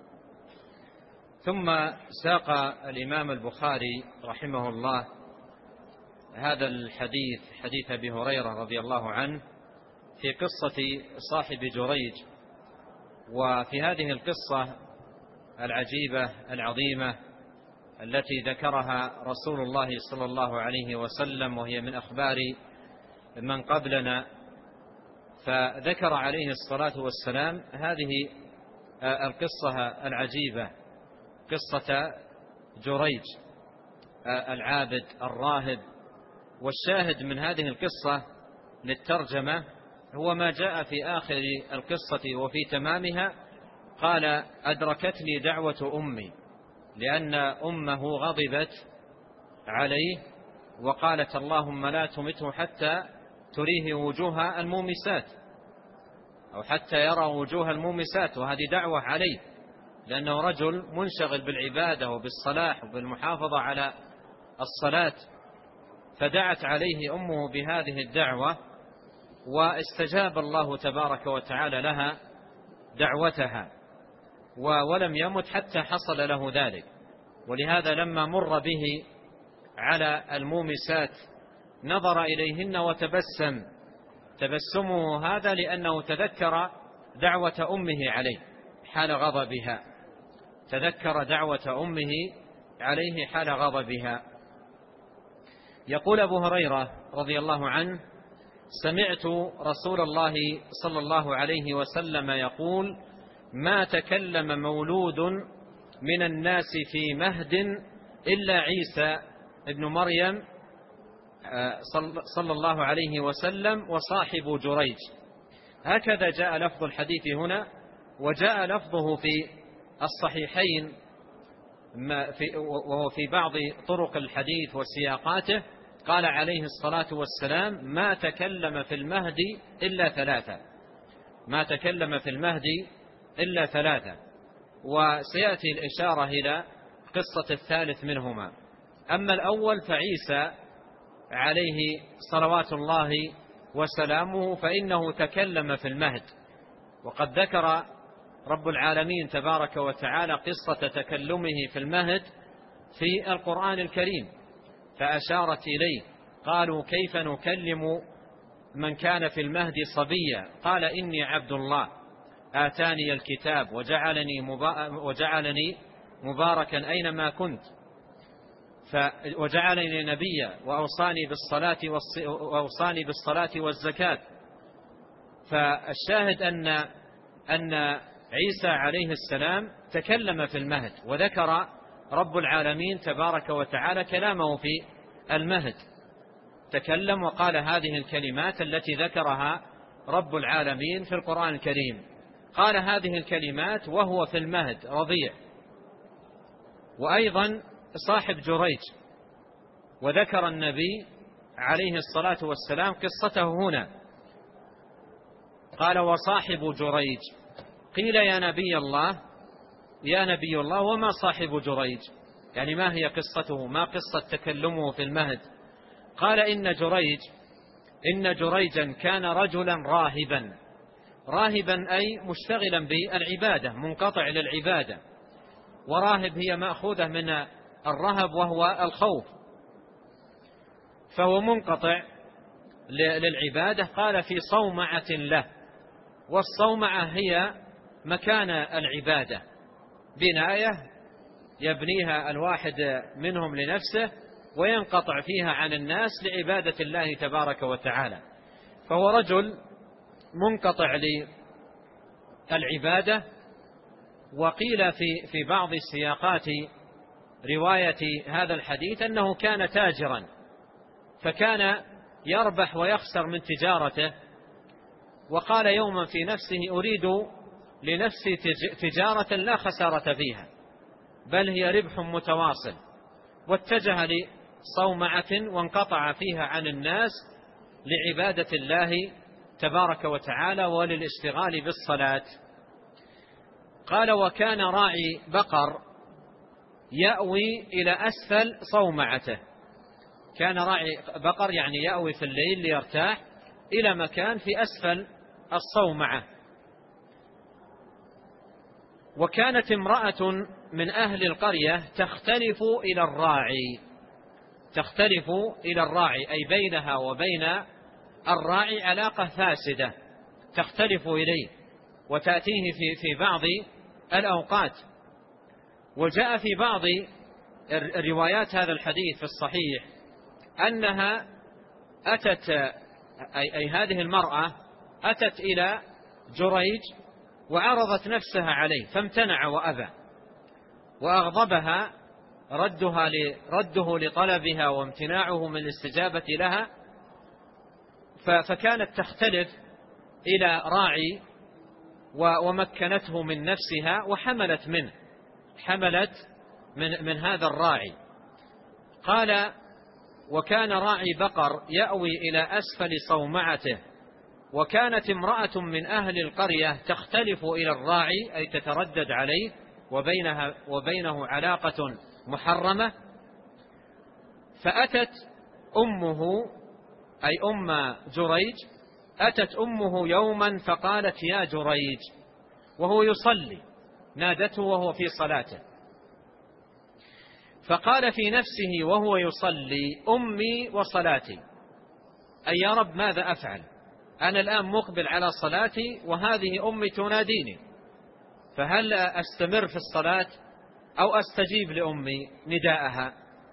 ثم ساق الإمام البخاري رحمه الله هذا الحديث، حديث أبي هريرة رضي الله عنه، في قصة صاحب جريج. وفي هذه القصة العجيبة العظيمة التي ذكرها رسول الله صلى الله عليه وسلم، وهي من أخبار من قبلنا، فذكر عليه الصلاة والسلام هذه القصة العجيبة، قصة جريج العابد الراهب. والشاهد من هذه القصة للترجمة هو ما جاء في آخر القصة وفي تمامها. قال: أدركتني دعوة أمي، لأن أمه غضبت عليه وقالت: اللهم لا تمته حتى تريه وجوه المومسات، أو حتى يرى وجوه المومسات. وهذه دعوة عليه، لأنه رجل منشغل بالعبادة وبالصلاح وبالمحافظة على الصلاة. فدعت عليه أمه بهذه الدعوة، واستجاب الله تبارك وتعالى لها دعوتها، ولم يمت حتى حصل له ذلك. ولهذا لما مر به على المومسات نظر إليهن وتبسم، تبسمه هذا لأنه تذكر دعوة أمه عليه حال غضبها، تذكر دعوة أمه عليه حال غضبها. يقول أبو هريرة رضي الله عنه: سمعت رسول الله صلى الله عليه وسلم يقول: ما تكلم مولود من الناس في مهد إلا عيسى ابن مريم صلى الله عليه وسلم وصاحب جريج. هكذا جاء لفظ الحديث هنا. وجاء لفظه في الصحيحين وهو في بعض طرق الحديث وسياقاته، قال عليه الصلاة والسلام: ما تكلم في المهدي إلا ثلاثة، ما تكلم في المهدي إلا ثلاثة. وسيأتي الإشارة إلى قصة الثالث منهما. أما الأول فعيسى عليه صلوات الله وسلامه فإنه تكلم في المهد، وقد ذكر رب العالمين تبارك وتعالى قصة تكلمه في المهد في القرآن الكريم، فأشارت إليه. قالوا: كيف نكلم من كان في المهد صبيا؟ قال: إني عبد الله آتاني الكتاب وجعلني, وجعلني مباركا أينما كنت وجعلني نبيا وأوصاني بالصلاة, وأوصاني بالصلاة والزكاة. فالشاهد أن, أن عيسى عليه السلام تكلم في المهد، وذكر رب العالمين تبارك وتعالى كلامه في المهد، تكلم وقال هذه الكلمات التي ذكرها رب العالمين في القرآن الكريم. قال هذه الكلمات وهو في المهد رضيع. وأيضا صاحب جريج، وذكر النبي عليه الصلاة والسلام قصته هنا. قال: وصاحب جريج. قيل: يا نبي الله يا نبي الله وما صاحب جريج؟ يعني ما هي قصته؟ ما قصة تكلمه في المهد؟ قال: إن جريج إن جريجا كان رجلا راهبا. راهبا أي مشتغلا بالعبادة، منقطع للعبادة. وراهب هي مأخوذة من الرهب وهو الخوف، فهو منقطع للعبادة. قال: في صومعة له. والصومعة هي مكان العبادة، بناية يبنيها الواحد منهم لنفسه وينقطع فيها عن الناس لعبادة الله تبارك وتعالى. فهو رجل منقطع للعبادة. وقيل في في بعض السياقات رواية هذا الحديث أنه كان تاجرا، فكان يربح ويخسر من تجارته. وقال يوما في نفسه: أريد لنفسي تجارة لا خسارة فيها، بل هي ربح متواصل. واتجه لصومعة وانقطع فيها عن الناس لعبادة الله تبارك وتعالى وللاشتغال بالصلاة. قال: وكان راعي بقر يأوي إلى أسفل صومعته. كان راعي بقر يعني يأوي في الليل ليرتاح إلى مكان في أسفل الصومعة. وكانت امرأة من أهل القرية تختلف إلى الراعي تختلف إلى الراعي أي بينها وبين الراعي علاقة فاسدة، تختلف إليه وتأتيه في في بعض الأوقات. وجاء في بعض الروايات هذا الحديث في الصحيح أنها أتت أي, أي هذه المرأة أتت إلى جريج وعرضت نفسها عليه فامتنع وأبى، وأغضبها ردها رده لطلبها وامتناعه من الاستجابة لها. فكانت تختلف إلى راعي ومكنته من نفسها وحملت منه حملت من, من هذا الراعي. قال: وكان راعي بقر يأوي إلى أسفل صومعته. وكانت امرأة من أهل القرية تختلف إلى الراعي أي تتردد عليه وبينها وبينه علاقة محرمة. فأتت أمه أي أم جريج أتت أمه يوما فقالت: يا جريج، وهو يصلي، نادته وهو في صلاته. فقال في نفسه وهو يصلي: أمي وصلاتي، أي يا رب ماذا أفعل؟ أنا الآن مقبل على صلاتي وهذه أمي تناديني، فهل أستمر في الصلاة أو أستجيب لأمي نداءها؟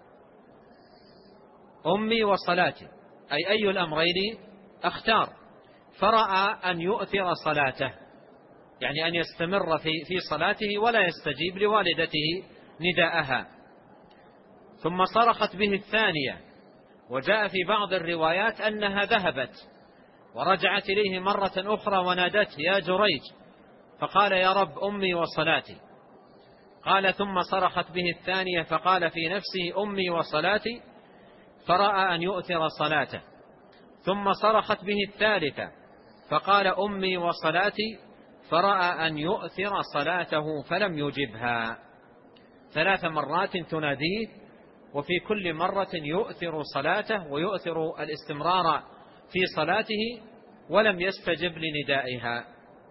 أمي وصلاتي أي أي الأمرين أختار؟ فرأى أن يؤثر صلاته، يعني أن يستمر في في صلاته ولا يستجيب لوالدته نداءها. ثم صرخت به الثانية وجاء في بعض الروايات أنها ذهبت ورجعت إليه مرة أخرى ونادته: يا جريج، فقال: يا رب، أمي وصلاتي. قال: ثم صرخت به الثانية فقال في نفسه: أمي وصلاتي، فرأى أن يؤثر صلاته. ثم صرخت به الثالثة فقال: أمي وصلاتي، فرأى أن يؤثر صلاته فلم يجبها. ثلاث مرات تناديه، وفي كل مرة يؤثر صلاته ويؤثر الاستمرار في صلاته ولم يستجب لندائها.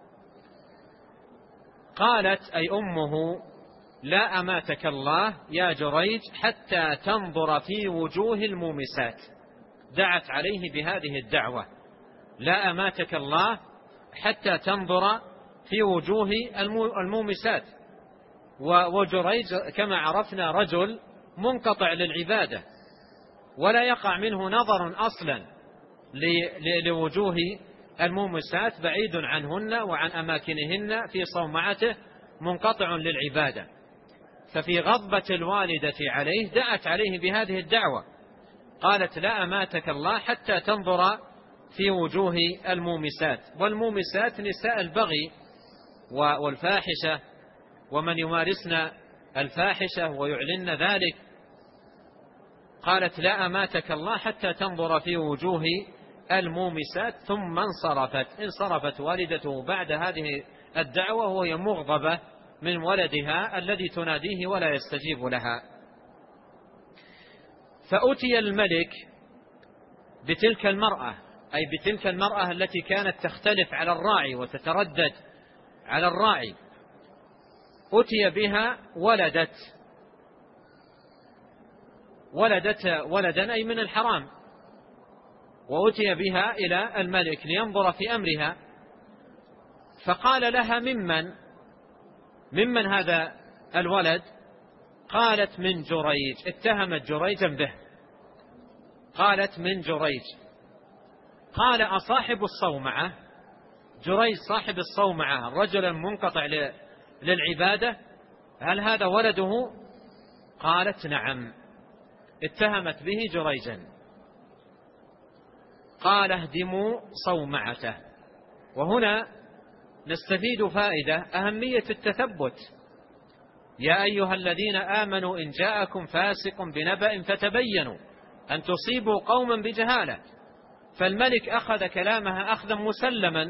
قالت أي أمه: لا أماتك الله يا جريج حتى تنظر في وجوه المومسات. دعت عليه بهذه الدعوة: لا أماتك الله حتى تنظر في وجوه المومسات. وجريج كما عرفنا رجل منقطع للعبادة، ولا يقع منه نظر أصلا لوجوه المومسات، بعيد عنهن وعن أماكنهن في صومعته، منقطع للعبادة. ففي غضبة الوالدة عليه دعت عليه بهذه الدعوة، قالت: لا أماتك الله حتى تنظر في وجوه المومسات. والمومسات نساء البغي والفاحشة، ومن يمارسن الفاحشة ويعلن ذلك. قالت: لا أماتك الله حتى تنظر في وجوه المومسات. ثم انصرفت انصرفت والدته بعد هذه الدعوة وهي مغضبة من ولدها الذي تناديه ولا يستجيب لها. فأتي الملك بتلك المرأة، أي بتلك المرأة التي كانت تختلف على الراعي وتتردد على الراعي. أتي بها ولدت ولدت ولدا أي من الحرام، وأتي بها إلى الملك لينظر في أمرها. فقال لها: ممن ممن هذا الولد؟ قالت: من جريج. اتهمت جريجا به، قالت: من جريج. قال: أصاحب الصومعة؟ جريج صاحب الصومعة الرجل المنقطع للعبادة، هل هذا ولده؟ قالت: نعم. اتهمت به جريجا. قال: اهدموا صومعته. وهنا نستفيد فائدة: أهمية التثبت. يا أيها الذين آمنوا إن جاءكم فاسق بنبأ فتبينوا أن تصيبوا قوما بجهالة. فالملك أخذ كلامها أخذا مسلما،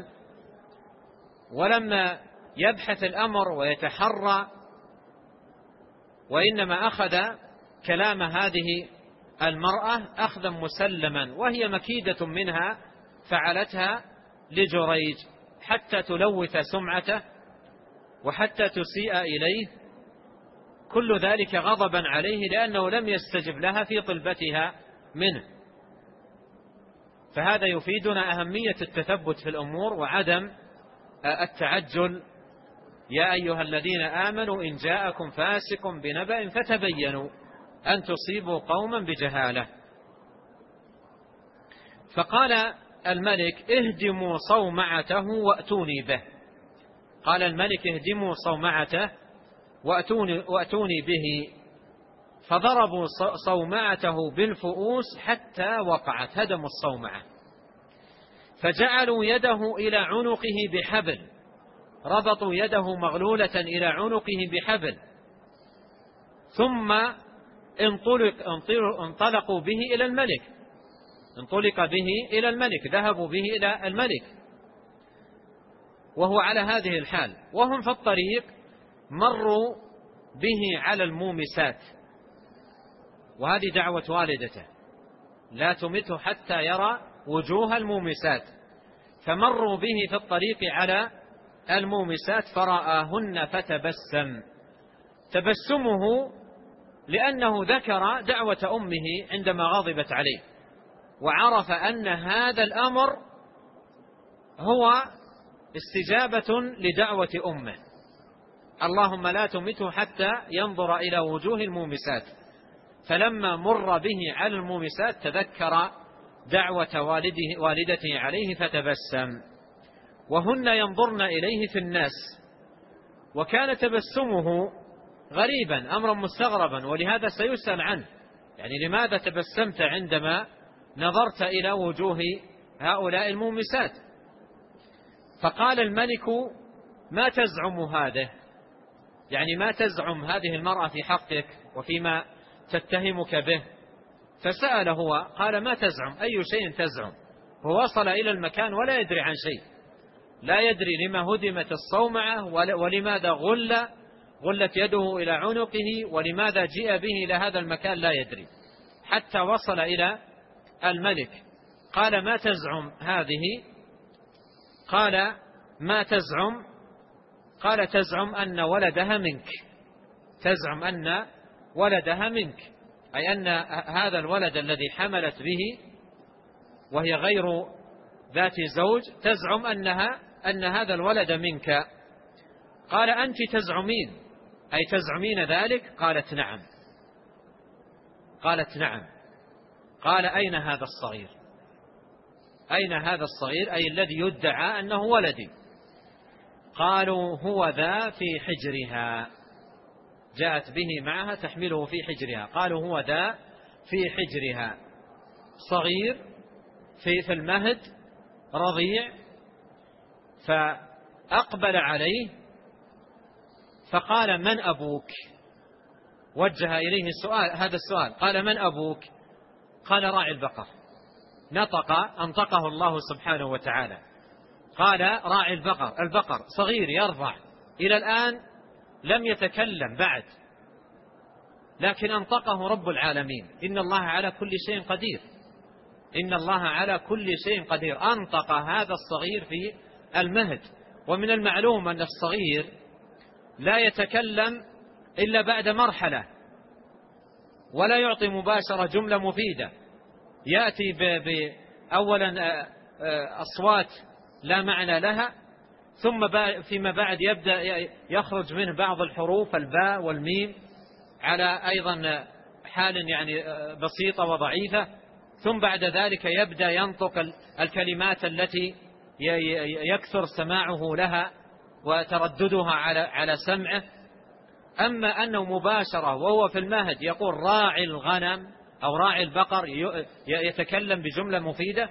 ولما يبحث الأمر ويتحرى، وإنما أخذ كلام هذه المرأة أخذا مسلما، وهي مكيدة منها فعلتها لجريج حتى تلوث سمعته وحتى تسيء إليه، كل ذلك غضبا عليه لأنه لم يستجب لها في طلبتها منه. فهذا يفيدنا أهمية التثبت في الأمور وعدم التعجل. يا أيها الذين آمنوا إن جاءكم فاسق بنبأ فتبينوا أن تصيبوا قوما بجهالة. فقال الملك: اهدموا صومعته وأتوني به. قال الملك: اهدموا صومعته وأتوني, وأتوني به. فضربوا صومعته بالفؤوس حتى وقعت، هدموا الصومعة. فجعلوا يده إلى عنقه بحبل، ربطوا يده مغلولة إلى عنقه بحبل، ثم انطلق انطلقوا به إلى الملك انطلق به إلى الملك ذهبوا به إلى الملك وهو على هذه الحال. وهم في الطريق مروا به على المومسات، وهذه دعوة والدته: لا تمته حتى يرى وجوه المومسات. فمروا به في الطريق على المومسات فرآهن فتبسم. تبسمه لأنه ذكر دعوة أمه عندما غضبت عليه، وعرف أن هذا الأمر هو استجابة لدعوة أمه: اللهم لا تمته حتى ينظر إلى وجوه المومسات. فلما مر به على المومسات تذكر دعوة والده والدته عليه فتبسم، وهن ينظرن إليه في الناس. وكان تبسمه غريبا، أمرا مستغربا، ولهذا سيسأل عنه: يعني لماذا تبسمت عندما نظرت إلى وجوه هؤلاء المومسات. فقال الملك: ما تزعم هذا؟ يعني ما تزعم هذه المرأة في حقك وفيما تتهمك به؟ فسأل هو قال: ما تزعم؟ أي شيء تزعم؟ ووصل إلى المكان ولا يدري عن شيء، لا يدري لما هدمت الصومعة ولماذا غل غلت يده إلى عنقه ولماذا جيء به إلى هذا المكان، لا يدري، حتى وصل إلى الملك. قال: ما تزعم هذه؟ قال: ما تزعم؟ قال: تزعم أن ولدها منك، تزعم أن ولدها منك، أي أن هذا الولد الذي حملت به وهي غير ذات زوج تزعم أنها أن هذا الولد منك. قال: أنت تزعمين، أي تزعمين ذلك؟ قالت: نعم. قالت: نعم. قال: أين هذا الصغير؟ أين هذا الصغير أي الذي يدعى أنه ولدي؟ قالوا: هو ذا في حجرها، جاءت به معها تحمله في حجرها. قالوا: هو ذا في حجرها، صغير في في المهد رضيع. فأقبل عليه فقال: من أبوك؟ وجه إليه السؤال، هذا السؤال، قال: من أبوك؟ قال: راعي البقر. نطق أنطقه الله سبحانه وتعالى، قال: راعي البقر، البقر صغير يرضع، إلى الآن لم يتكلم بعد، لكن أنطقه رب العالمين. إن الله على كل شيء قدير، إن الله على كل شيء قدير. أنطق هذا الصغير في المهد. ومن المعلوم أن الصغير لا يتكلم إلا بعد مرحلة، ولا يعطي مباشرة جملة مفيدة، يأتي بأولا أصوات لا معنى لها، ثم فيما بعد يبدأ يخرج منه بعض الحروف، الباء والميم، على أيضا حال يعني بسيطة وضعيفة، ثم بعد ذلك يبدأ ينطق الكلمات التي يكثر سماعه لها وترددها على على سمعه. أما أنه مباشرة وهو في المهد يقول راعي الغنم أو راعي البقر، يتكلم بجملة مفيدة،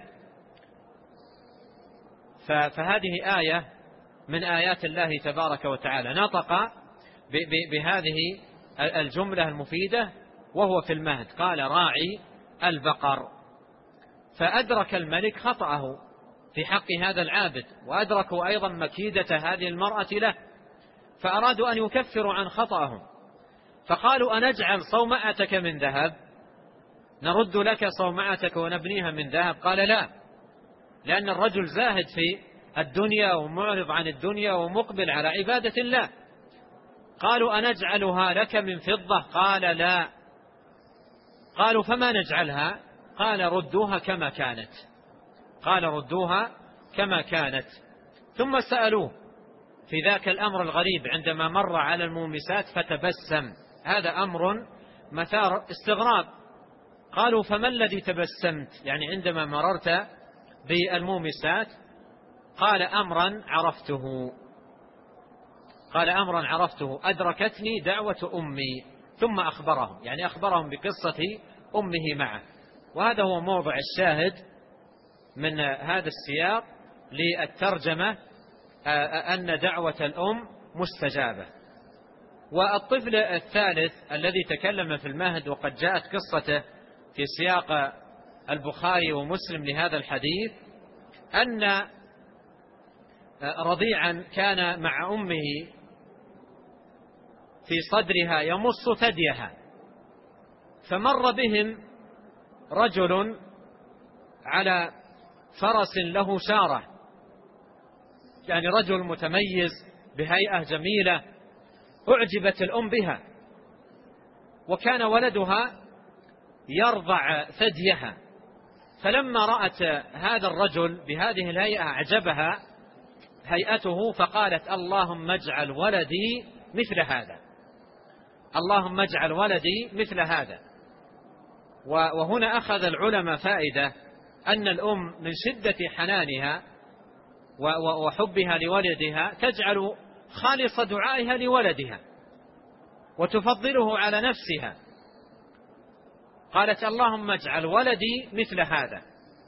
فهذه آية من آيات الله تبارك وتعالى. نطق بهذه الجملة المفيدة وهو في المهد، قال: راعي البقر. فأدرك الملك خطأه في حق هذا العابد، وأدركوا أيضا مكيدة هذه المرأة له، فأرادوا أن يكفروا عن خطأهم، فقالوا: أنجعل صومعتك من ذهب؟ نرد لك صومعتك ونبنيها من ذهب؟ قال: لا، لأن الرجل زاهد في الدنيا ومعرض عن الدنيا ومقبل على عبادة الله. قالوا: أنجعلها لك من فضة؟ قال: لا. قالوا: فما نجعلها؟ قال: ردوها كما كانت. قال: ردوها كما كانت. ثم سألوه في ذاك الأمر الغريب عندما مر على المومسات فتبسم، هذا أمر مثار استغراب. قالوا: فما الذي تبسمت؟ يعني عندما مررت بالمومسات؟ قال: أمرا عرفته، قال: أمرا عرفته أدركتني دعوة أمي. ثم أخبرهم، يعني أخبرهم بقصة أمه معه. وهذا هو موضع الشاهد من هذا السياق للترجمة، أن دعوة الأم مستجابة. والطفل الثالث الذي تكلم في المهد وقد جاءت قصته في سياق البخاري ومسلم لهذا الحديث، أن رضيعا كان مع أمه في صدرها يمص ثديها، فمر بهم رجل على فرس له شارة، يعني رجل متميز بهيئة جميلة، أعجبت الأم بها، وكان ولدها يرضع ثديها، فلما رأت هذا الرجل بهذه الهيئة أعجبها هيئته، فقالت: اللهم اجعل ولدي مثل هذا، اللهم اجعل ولدي مثل هذا. وهنا أخذ العلماء فائدة أن الأم من شدة حنانها وحبها لولدها تجعل خالص دعائها لولدها وتفضله على نفسها. قالت اللهم اجعل ولدي مثل هذا.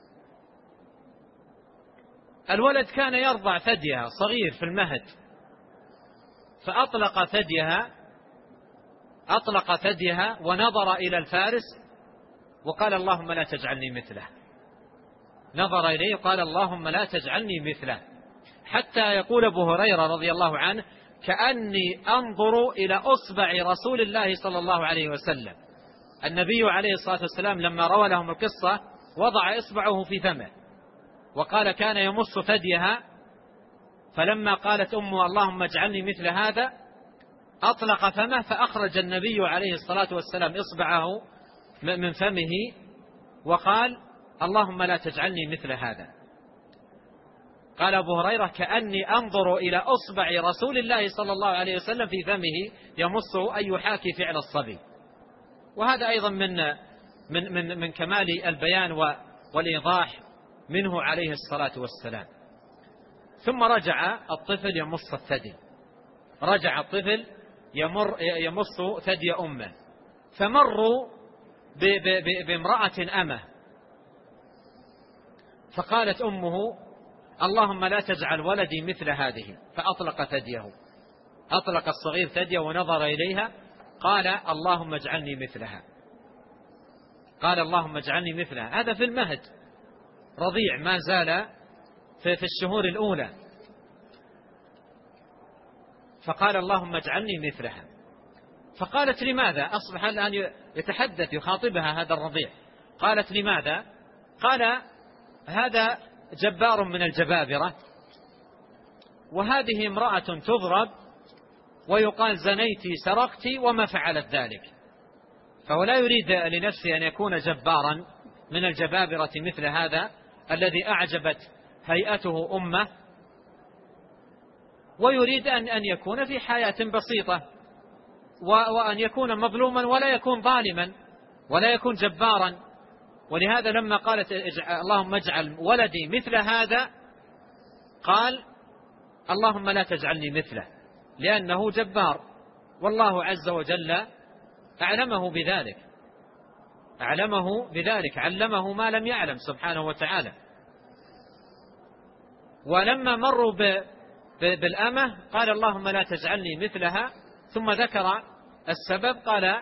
الولد كان يرضع ثديها صغير في المهد، فأطلق ثديها أطلق ثديها ونظر إلى الفارس وقال اللهم لا تجعلني مثله. نظر إليه وقال اللهم لا تجعلني مثله، حتى يقول أبو هريرة رضي الله عنه كأني أنظر إلى أصبع رسول الله صلى الله عليه وسلم. النبي عليه الصلاة والسلام لما روى لهم القصة وضع إصبعه في فمه وقال كان يمص ثديها، فلما قالت أمه اللهم اجعلني مثل هذا أطلق فمه، فأخرج النبي عليه الصلاة والسلام إصبعه من فمه وقال اللهم لا تجعلني مثل هذا. قال أبو هريرة كأني أنظر إلى أصبع رسول الله صلى الله عليه وسلم في فمه يمصه أي يحاكي فعل الصبي. وهذا أيضا من من من من كمال البيان والإيضاح منه عليه الصلاة والسلام. ثم رجع الطفل يمص الثدي، رجع الطفل يمر يمص ثدي أمه، فمروا بامرأة أمه، فقالت أمه اللهم لا تجعل ولدي مثل هذه، فأطلق ثديه، أطلق الصغير ثديه ونظر إليها قال اللهم اجعلني مثلها، قال اللهم اجعلني مثلها. هذا في المهد رضيع ما زال في الشهور الأولى، فقال اللهم اجعلني مثلها. فقالت لماذا؟ أصبح الآن يتحدث يخاطبها هذا الرضيع. قالت لماذا؟ قال هذا جبار من الجبابرة، وهذه امرأة تضرب ويقال زنيتي سرقتي وما فعلت ذلك. فهو لا يريد لنفسه أن يكون جبارا من الجبابرة مثل هذا الذي أعجبت هيئته أمه، ويريد أن أن يكون في حياة بسيطة، وأن يكون مظلوما ولا يكون ظالما ولا يكون جبارا. ولهذا لما قالت اللهم اجعل ولدي مثل هذا قال اللهم لا تجعلني مثله، لأنه جبار، والله عز وجل أعلمه بذلك، أعلمه بذلك، علمه ما لم يعلم سبحانه وتعالى. ولما مروا بالأمة قال اللهم لا تجعلني مثلها، ثم ذكر السبب قال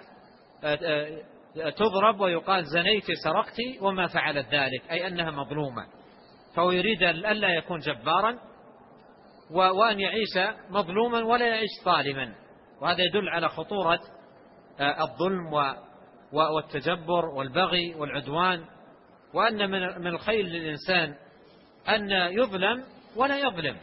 تضرب ويقال زنيت سرقت وما فعلت ذلك، أي أنها مظلومة. فهو يريد ألا يكون جبارا وأن يعيش مظلوما ولا يعيش ظالما، وهذا يدل على خطورة الظلم والتجبر والبغي والعدوان، وأن من الخير للإنسان أن يظلم ولا يظلم،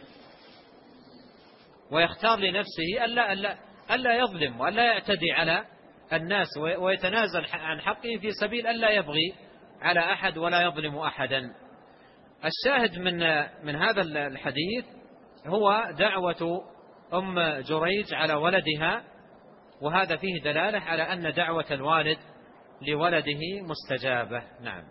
ويختار لنفسه ألا, ألا, ألا يظلم وألا يعتدي على الناس، ويتنازل عن حقه في سبيل ألا يبغي على أحد ولا يظلم أحدا. الشاهد من من هذا الحديث هو دعوة أم جريج على ولدها، وهذا فيه دلالة على أن دعوة الوالد لولده مستجابة. نعم.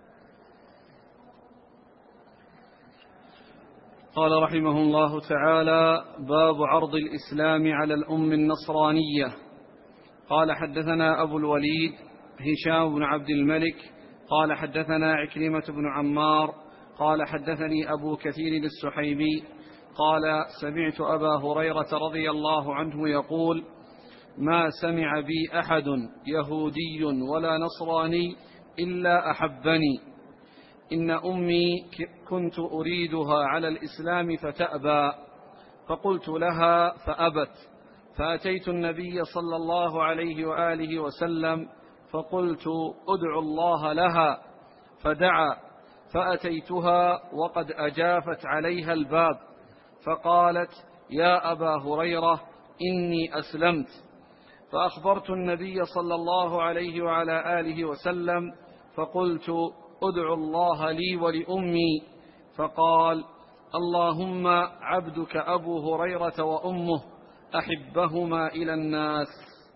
قال رحمه الله تعالى: باب عرض الإسلام على الأم النصرانية. قال حدثنا أبو الوليد هشام بن عبد الملك قال حدثنا عكرمة بن عمار قال حدثني أبو كثير السحيمي قال سمعت أبا هريرة رضي الله عنه يقول: ما سمع بي أحد يهودي ولا نصراني إلا أحبني، إن أمي كنت أريدها على الإسلام فتأبى، فقلت لها فأبت، فأتيت النبي صلى الله عليه وآله وسلم فقلت أدعو الله لها، فدعا، فأتيتها وقد أجافت عليها الباب، فقالت: يا أبا هريرة إني أسلمت، فأخبرت النبي صلى الله عليه وعلى آله وسلم فقلت أدعو الله لي ولأمي، فقال: اللهم عبدك أبو هريرة وأمه أحبهما إلى الناس.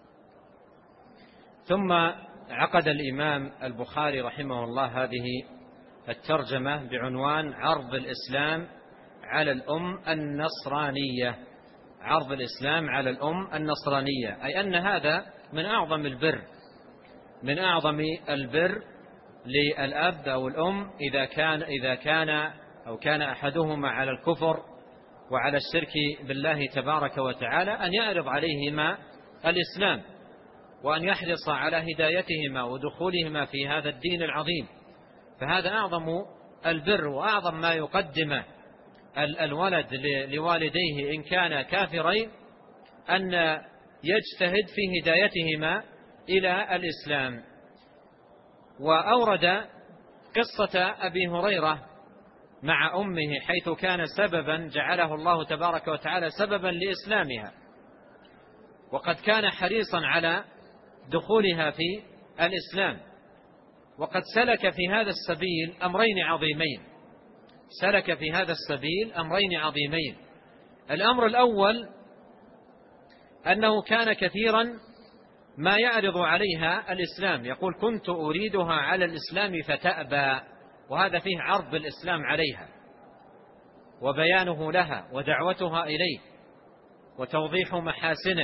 ثم عقد الإمام البخاري رحمه الله هذه الترجمة بعنوان عرض الإسلام على الأم النصرانية. عرض الإسلام على الأم النصرانية، أي أن هذا من أعظم البر من أعظم البر للأب أو الأم إذا كان إذا كان أو كان أحدهما على الكفر وعلى الشرك بالله تبارك وتعالى أن يعرض عليهما الإسلام، وأن يحرص على هدايتهما ودخولهما في هذا الدين العظيم. فهذا أعظم البر وأعظم ما يقدم الولد لوالديه إن كان كافرين، أن يجتهد في هدايتهما إلى الإسلام. وأورد قصة أبي هريرة مع أمه حيث كان سببا جعله الله تبارك وتعالى سببا لإسلامها، وقد كان حريصا على دخولها في الإسلام، وقد سلك في هذا السبيل أمرين عظيمين سلك في هذا السبيل أمرين عظيمين. الأمر الأول أنه كان كثيرا ما يعرض عليها الإسلام، يقول كنت أريدها على الإسلام فتأبى، وهذا فيه عرض بالإسلام عليها وبيانه لها ودعوتها إليه وتوضيح محاسنه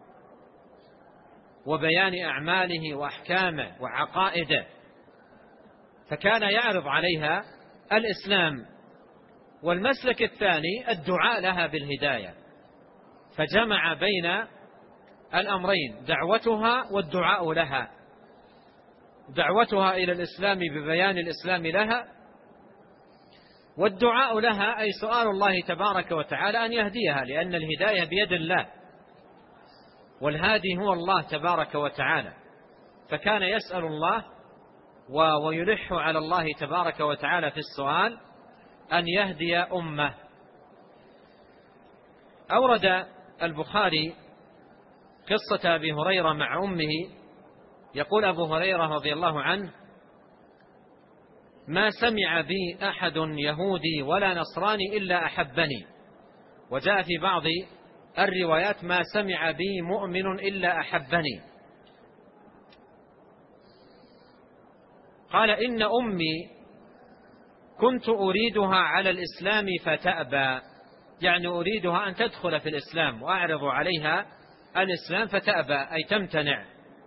وبيان أعماله وأحكامه وعقائده، فكان يعرض عليها الإسلام. والمسلك الثاني الدعاء لها بالهداية، فجمع بين الأمرين، دعوتها والدعاء لها، دعوتها إلى الإسلام ببيان الإسلام لها، والدعاء لها أي سؤال الله تبارك وتعالى أن يهديها، لأن الهداية بيد الله والهادي هو الله تبارك وتعالى، فكان يسأل الله ويلح على الله تبارك وتعالى في السؤال أن يهدي أمه. أورد البخاري قصة أبي هريرة مع أمه، يقول أبو هريرة رضي الله عنه: ما سمع بي أحد يهودي ولا نصراني إلا أحبني. وجاء في بعض الروايات: ما سمع بي مؤمن إلا أحبني. قال: إن أمي كنت أريدها على الإسلام فتأبى، يعني أريدها أن تدخل في الإسلام وأعرض عليها الإسلام فتأبى أي تمتنع.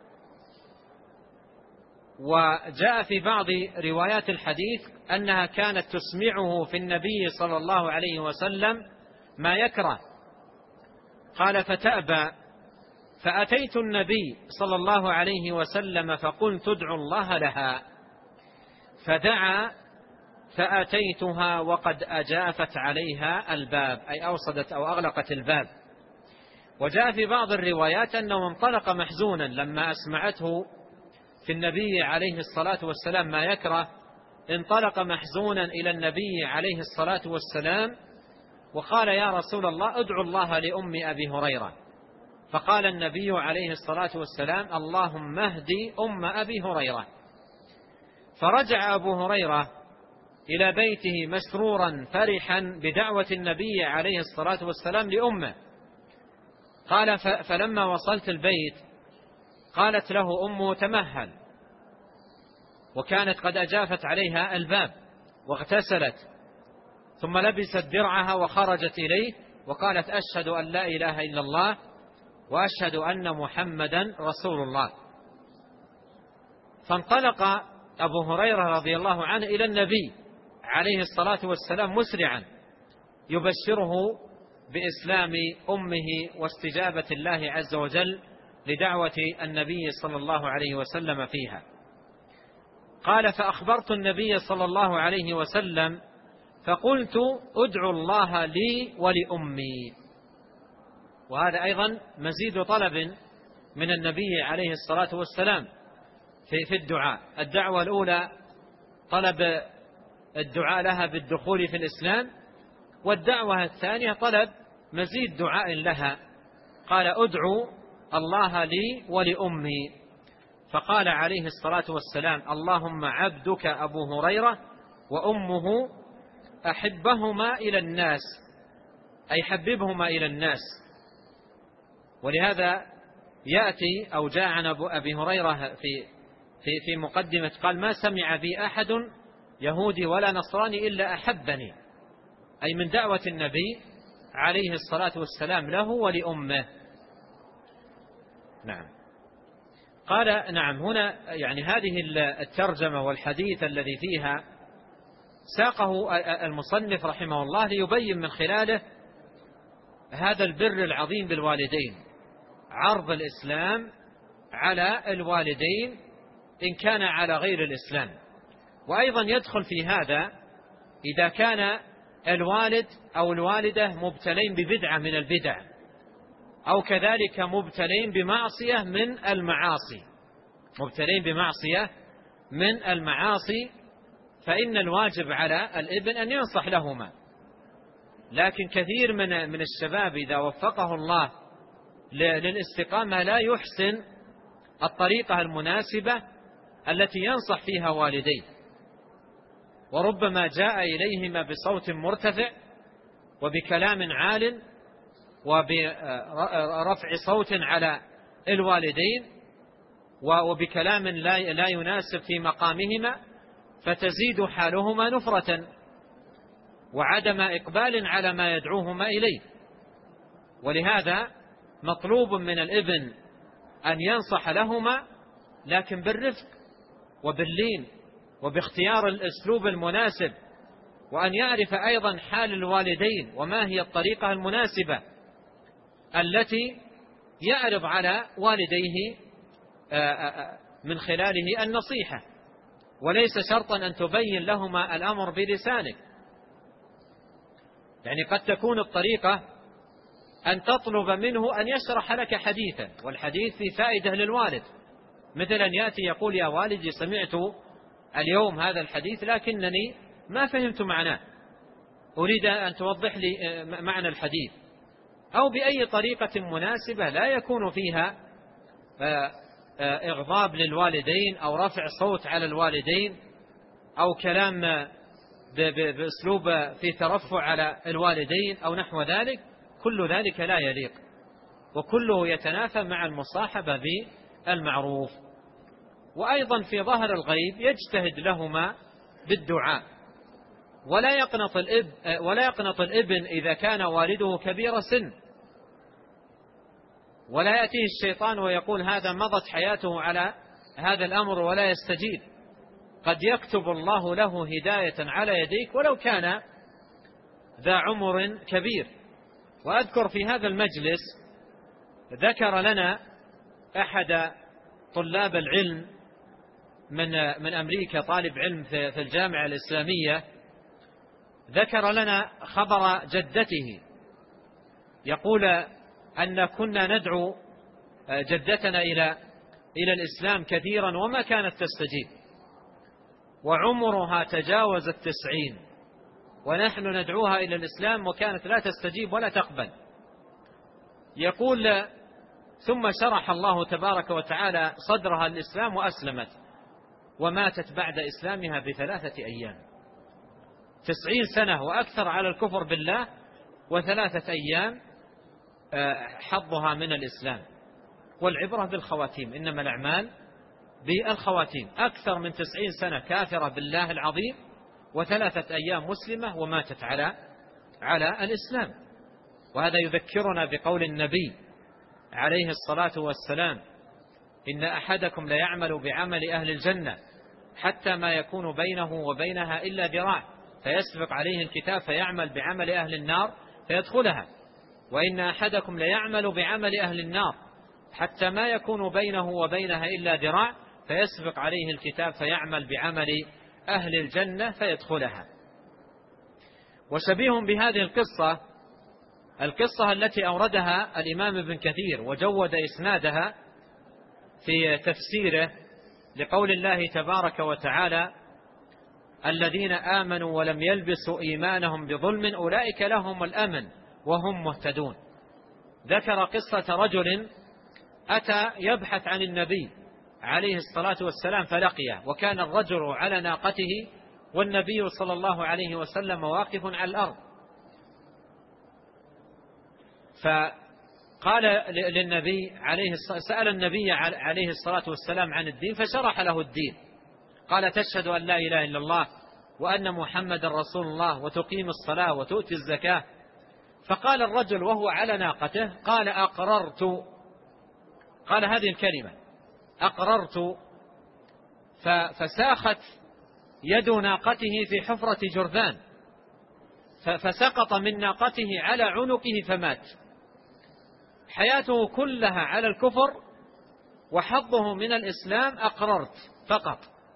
وجاء في بعض روايات الحديث أنها كانت تسمعه في النبي صلى الله عليه وسلم ما يكره. قال: فتأبى، فأتيت النبي صلى الله عليه وسلم فقلت ادعوا الله لها، فدعا فأتيتها وقد أجافت عليها الباب، أي أوصدت أو أغلقت الباب. وجاء في بعض الروايات أنه انطلق محزونا لما أسمعته في النبي عليه الصلاة والسلام ما يكره، انطلق محزونا إلى النبي عليه الصلاة والسلام وقال: يا رسول الله ادعو الله لأم أبي هريرة. فقال النبي عليه الصلاة والسلام: اللهم اهدي أم أبي هريرة. فرجع أبو هريرة إلى بيته مسرورا فرحا بدعوة النبي عليه الصلاة والسلام لأمه. قال: فلما وصلت البيت قالت له أمه: تمهل. وكانت قد أجافت عليها الباب واغتسلت، ثم لبست درعها وخرجت إليه وقالت: أشهد أن لا إله إلا الله وأشهد أن محمدا رسول الله. فانطلق أبو هريرة رضي الله عنه إلى النبي عليه الصلاة والسلام مسرعا يبشره بإسلام أمه واستجابة الله عز وجل لدعوة النبي صلى الله عليه وسلم فيها. قال: فأخبرت النبي صلى الله عليه وسلم فقلت ادعوا الله لي ولأمي. وهذا أيضا مزيد طلب من النبي عليه الصلاة والسلام في الدعاء. الدعوة الأولى طلب الدعاء لها بالدخول في الإسلام، والدعوة الثانية طلب مزيد دعاء لها. قال: ادعوا الله لي ولأمي. فقال عليه الصلاة والسلام: اللهم عبدك أبو هريرة وأمه أحبهما إلى الناس، أي حببهما إلى الناس. ولهذا يأتي أو جاء عن أبي هريرة في في في مقدمة قال: ما سمع بي أحد يهودي ولا نصراني إلا أحبني، أي من دعوة النبي عليه الصلاة والسلام له ولأمه. نعم. قال نعم. هنا يعني هذه الترجمة والحديث الذي فيها ساقه المصنف رحمه الله ليبين من خلاله هذا البر العظيم بالوالدين، عرض الإسلام على الوالدين إن كان على غير الإسلام. وأيضا يدخل في هذا إذا كان الوالد أو الوالدة مبتلين ببدعة من البدع، أو كذلك مبتلين بمعصية من المعاصي، مبتلين بمعصية من المعاصي، فإن الواجب على الابن أن ينصح لهما. لكن كثير من من الشباب إذا وفقه الله للاستقامة لا يحسن الطريقة المناسبة التي ينصح فيها والديه، وربما جاء إليهما بصوت مرتفع وبكلام عال وبرفع صوت على الوالدين وبكلام لا يناسب في مقامهما، فتزيد حالهما نفرة وعدم إقبال على ما يدعوهما إليه. ولهذا مطلوب من الابن أن ينصح لهما، لكن بالرفق وباللين وباختيار الأسلوب المناسب، وأن يعرف أيضا حال الوالدين وما هي الطريقة المناسبة التي يعرض على والديه من خلاله النصيحة، وليس شرطا أن تبين لهما الأمر بلسانك. يعني قد تكون الطريقة أن تطلب منه أن يشرح لك حديثا، والحديث في فائدة للوالد، مثل أن يأتي يقول يا والدي سمعت اليوم هذا الحديث لكنني ما فهمت معناه، أريد أن توضح لي معنى الحديث، أو بأي طريقة مناسبة لا يكون فيها إغضاب للوالدين أو رفع صوت على الوالدين أو كلام بأسلوب في ترفع على الوالدين أو نحو ذلك. كل ذلك لا يليق، وكله يتنافى مع المصاحبة بالمعروف. وأيضا في ظهر الغيب يجتهد لهما بالدعاء، ولا يقنط الاب ولا يقنط الابن إذا كان والده كبير سن، ولا يأتيه الشيطان ويقول هذا مضت حياته على هذا الأمر ولا يستجيب. قد يكتب الله له هداية على يديك ولو كان ذا عمر كبير. وأذكر في هذا المجلس ذكر لنا أحد طلاب العلم من من أمريكا، طالب علم في الجامعة الإسلامية، ذكر لنا خبر جدته، يقول أن كنا ندعو جدتنا إلى إلى الإسلام كثيرا وما كانت تستجيب، وعمرها تجاوز التسعين ونحن ندعوها إلى الإسلام وكانت لا تستجيب ولا تقبل. يقول ثم شرح الله تبارك وتعالى صدرها الإسلام وأسلمت، وماتت بعد إسلامها بثلاثة أيام. تسعين سنة وأكثر على الكفر بالله، وثلاثة أيام حظها من الإسلام. والعبرة بالخواتيم، إنما الأعمال بالخواتيم. أكثر من تسعين سنة كافرة بالله العظيم، وثلاثة أيام مسلمة وماتت على على الإسلام. وهذا يذكرنا بقول النبي عليه الصلاة والسلام: إن أحدكم ليعمل بعمل أهل الجنة حتى ما يكون بينه وبينها إلا ذراع، فيسبق عليه الكتاب فيعمل بعمل أهل النار فيدخلها. وإن أحدكم ليعمل بعمل أهل النار حتى ما يكون بينه وبينها إلا ذراع، فيسبق عليه الكتاب فيعمل بعمل أهل الجنة فيدخلها. وشبيه بهذه القصة القصة التي أوردها الإمام ابن كثير وجود إسنادها في تفسيره لقول الله تبارك وتعالى: الذين آمنوا ولم يلبسوا إيمانهم بظلم أولئك لهم الأمن وهم مهتدون. ذكر قصة رجل أتى يبحث عن النبي عليه الصلاة والسلام فلقيه، وكان الرجل على ناقته والنبي صلى الله عليه وسلم واقف على الأرض، فقال للنبي عليه سأل النبي عليه الصلاة والسلام عن الدين فشرح له الدين. قال: تشهد أن لا إله إلا الله وأن محمد رسول الله وتقيم الصلاة وتؤتي الزكاة. فقال الرجل وهو على ناقته: قال: أقررت. قال هذه الكلمة: أقررت، فساخت يد ناقته في حفرة جرذان، فسقط من ناقته على عنقه فمات. حياته كلها على الكفر، وحظه من الإسلام أقررت فقط.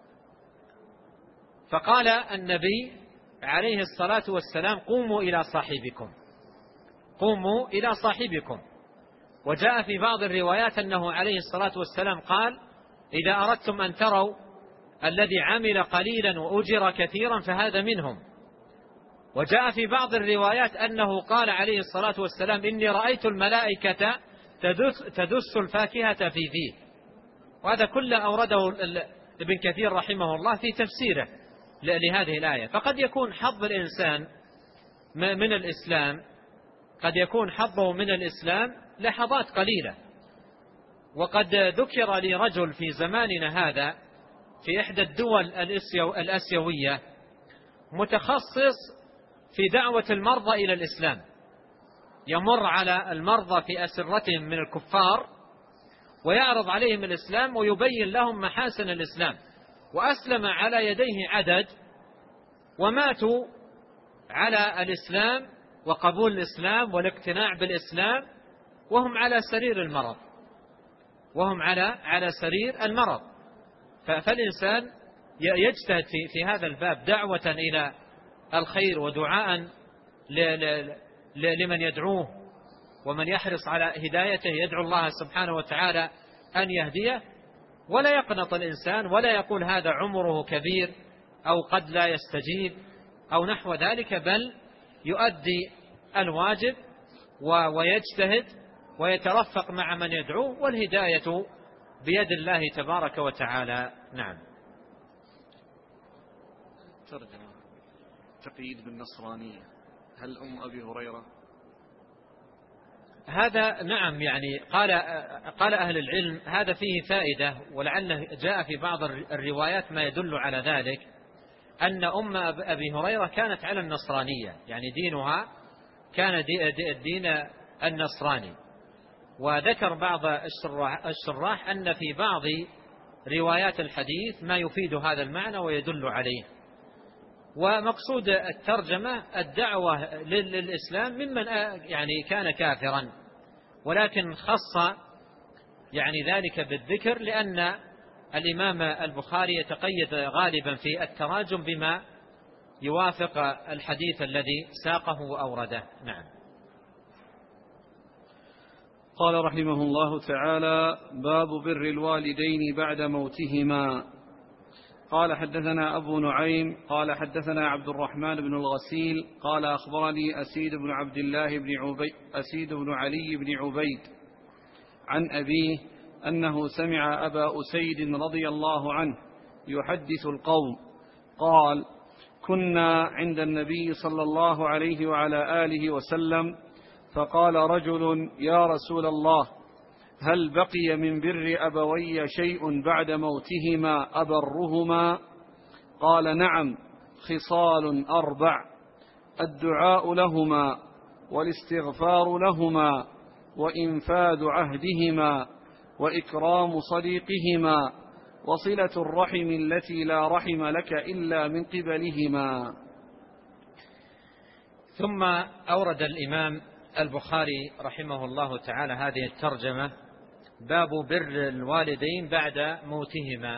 فقال النبي عليه الصلاة والسلام: قوموا إلى صاحبكم، قوموا إلى صاحبكم. وجاء في بعض الروايات أنه عليه الصلاة والسلام قال: إذا أردتم أن تروا الذي عمل قليلا وأجر كثيرا فهذا منهم. وجاء في بعض الروايات أنه قال عليه الصلاة والسلام: إني رأيت الملائكة تدس, تدس الفاكهة في فيه. وهذا كله أورده ابن كثير رحمه الله في تفسيره لهذه الآية. فقد يكون حظ الإنسان من الإسلام، قد يكون حظه من الإسلام لحظات قليلة. وقد ذكر لي رجل في زماننا هذا في إحدى الدول الآسيوية متخصص في دعوة المرضى إلى الإسلام، يمر على المرضى في أسرتهم من الكفار ويعرض عليهم الإسلام ويبين لهم محاسن الإسلام. وأسلم على يديه عدد وماتوا على الإسلام وقبول الإسلام والاقتناع بالإسلام وهم على سرير المرض، وهم على على سرير المرض. فالإنسان يجتهد في في هذا الباب دعوة إلى الخير ودعاء لمن يدعوه ومن يحرص على هدايته، يدعو الله سبحانه وتعالى أن يهديه، ولا يقنط الإنسان ولا يقول هذا عمره كبير أو قد لا يستجيب أو نحو ذلك، بل يؤدي الواجب ويجتهد ويترفق مع من يدعوه، والهداية بيد الله تبارك وتعالى. نعم. ترجمة: تقييد بالنصرانية، هل أم أبي هريرة؟ هذا نعم، يعني قال قال أهل العلم هذا فيه فائدة، ولعله جاء في بعض الروايات ما يدل على ذلك، أن أم أبي هريرة كانت على النصرانية، يعني دينها كان الدين النصراني. وذكر بعض الشراح أن في بعض روايات الحديث ما يفيد هذا المعنى ويدل عليه. ومقصود الترجمة الدعوة للإسلام ممن يعني كان كافرا، ولكن خص يعني ذلك بالذكر لأن الإمام البخاري يتقيد غالبا في التراجم بما يوافق الحديث الذي ساقه وأورده. نعم. قال رحمه الله تعالى: باب بر الوالدين بعد موتهما. قال: حدثنا أبو نعيم قال حدثنا عبد الرحمن بن الغسيل قال أخبرني أسيد بن عبد الله بن عبيد أسيد بن علي بن عبيد عن أبيه أنه سمع أبا أسيد رضي الله عنه يحدث القوم قال: كنا عند النبي صلى الله عليه وعلى آله وسلم، فقال رجل: يا رسول الله، هل بقي من بر أبوي شيء بعد موتهما أبرهما؟ قال: نعم، خصال أربع: الدعاء لهما، والاستغفار لهما، وإنفاذ عهدهما، وإكرام صديقهما، وصلة الرحم التي لا رحم لك إلا من قبلهما. ثم أورد الإمام البخاري رحمه الله تعالى هذه الترجمة: باب بر الوالدين بعد موتهما،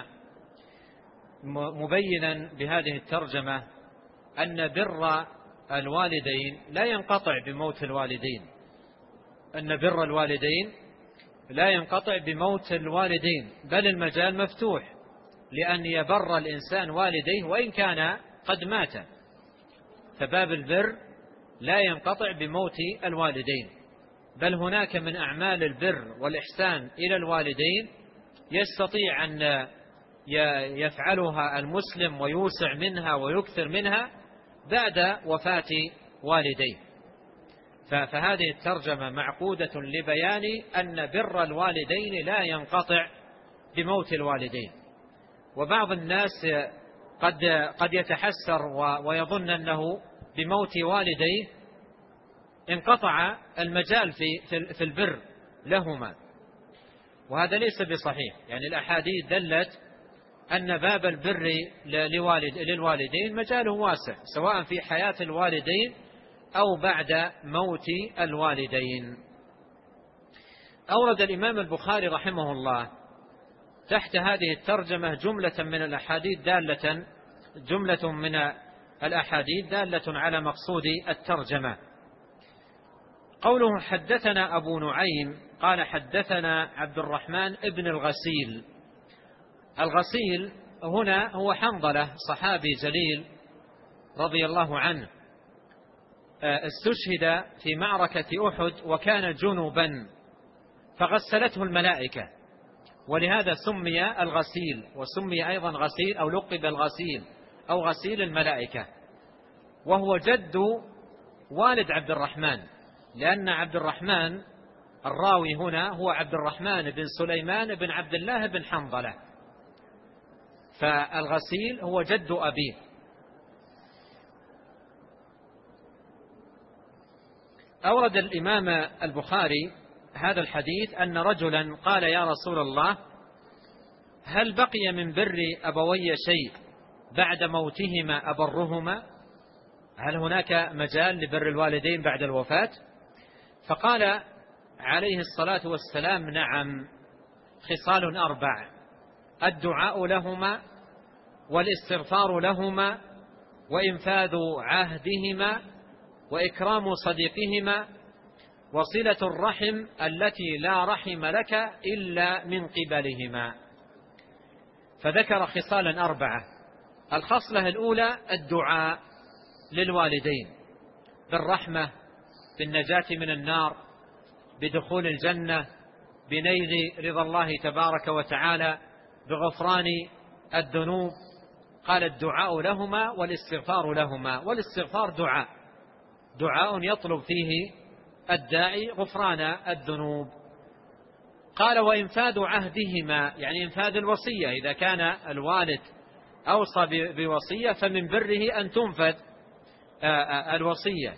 مبينا بهذه الترجمة أن بر الوالدين لا ينقطع بموت الوالدين، أن بر الوالدين لا ينقطع بموت الوالدين، بل المجال مفتوح لأن يبر الإنسان والديه وإن كان قد مات. فباب البر لا ينقطع بموت الوالدين، بل هناك من أعمال البر والإحسان إلى الوالدين يستطيع أن يفعلها المسلم ويوسع منها ويكثر منها بعد وفاة والديه. فهذه الترجمة معقودة لبيان أن بر الوالدين لا ينقطع بموت الوالدين. وبعض الناس قد قد يتحسر ويظن أنه بموت والديه انقطع المجال في في البر لهما، وهذا ليس بصحيح. يعني الأحاديث دلت أن باب البر للوالد للوالدين مجاله واسع، سواء في حياة الوالدين أو بعد موت الوالدين. أورد الإمام البخاري رحمه الله تحت هذه الترجمة جملة من الأحاديث دالة جملة من الأحاديث دالة على مقصود الترجمة. قوله حدثنا أبو نعيم قال حدثنا عبد الرحمن ابن الغسيل. الغسيل هنا هو حنظلة صحابي جليل رضي الله عنه، استشهد في معركة أحد وكان جنبا فغسلته الملائكة، ولهذا سمي الغسيل، وسمي أيضا غسيل أو لقب الغسيل أو غسيل الملائكة. وهو جد والد عبد الرحمن، لأن عبد الرحمن الراوي هنا هو عبد الرحمن بن سليمان بن عبد الله بن حنظلة، فالغسيل هو جد أبيه. أورد الإمام البخاري هذا الحديث أن رجلا قال يا رسول الله هل بقي من بر أبوي شيء بعد موتهما أبرهما؟ هل هناك مجال لبر الوالدين بعد الوفاة؟ فقال عليه الصلاة والسلام نعم، خصال أربع: الدعاء لهما، والاستغفار لهما، وإنفاذ عهدهما، وإكرام صديقهما، وصلة الرحم التي لا رحم لك إلا من قبلهما. فذكر خصالا أربعة. الخصلة الأولى الدعاء للوالدين بالرحمة، بالنجاة من النار، بدخول الجنة، بنيل رضا الله تبارك وتعالى، بغفران الذنوب. قال الدعاء لهما والاستغفار لهما. والاستغفار دعاء دعاء يطلب فيه الداعي غفران الذنوب. قال وإنفاذ عهدهما، يعني إنفاذ الوصية، إذا كان الوالد أوصى بوصية فمن بره أن تنفذ الوصية.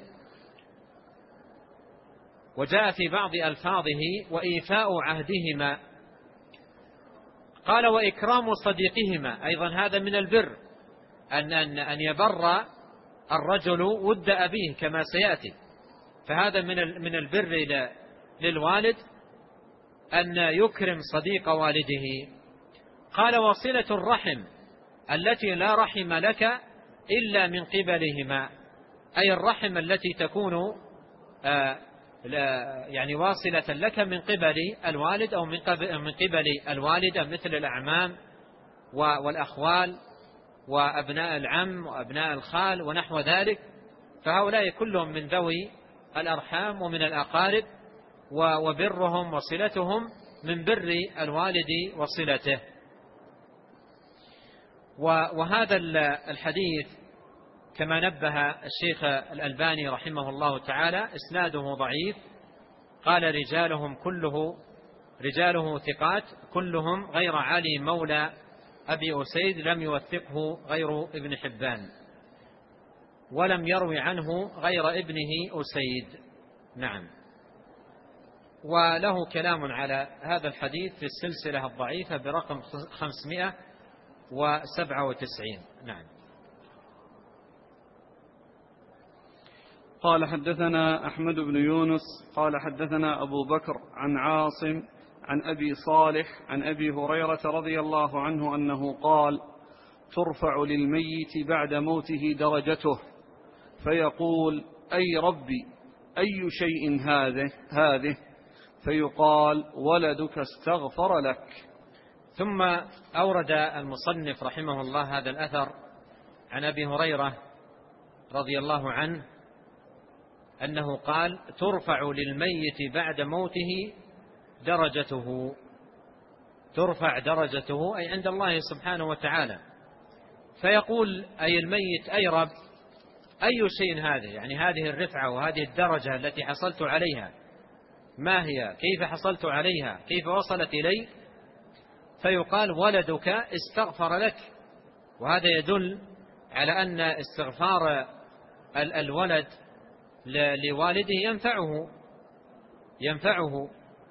وجاء في بعض ألفاظه وإيفاء عهدهما. قال وإكرام صديقهما، أيضا هذا من البر، أن أن يبر الرجل ود أبيه كما سيأتي، فهذا من من البر للوالد أن يكرم صديق والده. قال وصلة الرحم التي لا رحم لك إلا من قبلهما، أي الرحم التي تكون يعني واصلة لك من قبل الوالد أو من قبل الوالدة، مثل الأعمام والأخوال وأبناء العم وأبناء الخال ونحو ذلك، فهؤلاء كلهم من ذوي الأرحام ومن الأقارب، وبرهم وصلتهم من بر الوالد وصلته. وهذا الحديث كما نبه الشيخ الألباني رحمه الله تعالى إسناده ضعيف، قال رجالهم كله رجاله ثقات كلهم غير علي مولى أبي أسيد لم يوثقه غير ابن حبان، ولم يروي عنه غير ابنه أسيد. نعم. وله كلام على هذا الحديث في السلسلة الضعيفة برقم خمسمائة وسبعة وتسعين. نعم. قال حدثنا أحمد بن يونس قال حدثنا أبو بكر عن عاصم عن أبي صالح عن أبي هريرة رضي الله عنه أنه قال ترفع للميت بعد موته درجته فيقول أي ربي أي شيء هذه هذه فيقال ولدك استغفر لك. ثم أورد المصنف رحمه الله هذا الأثر عن أبي هريرة رضي الله عنه أنه قال ترفع للميت بعد موته درجته، ترفع درجته أي عند الله سبحانه وتعالى، فيقول أي الميت أي رب أي شيء هذا، يعني هذه الرفعة وهذه الدرجة التي حصلت عليها ما هي، كيف حصلت عليها، كيف وصلت إلي؟ فيقال ولدك استغفر لك. وهذا يدل على أن استغفار الولد لوالده ينفعه ينفعه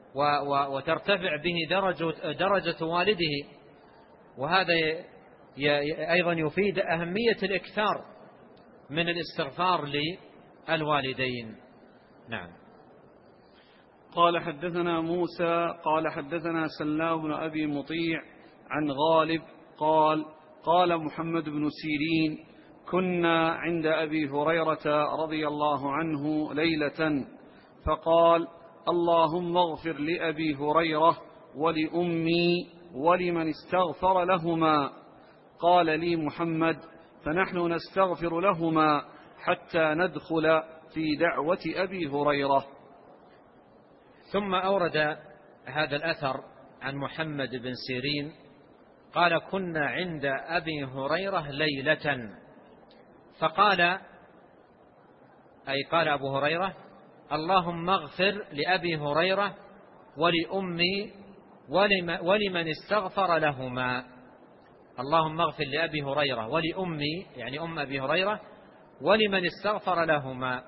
وترتفع به درجة, درجة والده. وهذا أيضا يفيد أهمية الإكثار من الاستغفار للوالدين. نعم. قال حدثنا موسى قال حدثنا سلام بن أبي مطيع عن غالب قال قال محمد بن سيرين كنا عند أبي هريرة رضي الله عنه ليلة فقال اللهم اغفر لأبي هريرة ولأمي ولمن استغفر لهما. قال لي محمد فنحن نستغفر لهما حتى ندخل في دعوة أبي هريرة. ثم أورد هذا الأثر عن محمد بن سيرين قال كنا عند أبي هريرة ليلة فقال أي قال أبو هريرة اللهم اغفر لأبي هريرة ولأمي ولمن استغفر لهما. اللهم اغفر لأبي هريرة ولأمي يعني أم أبي هريرة ولمن استغفر لهما.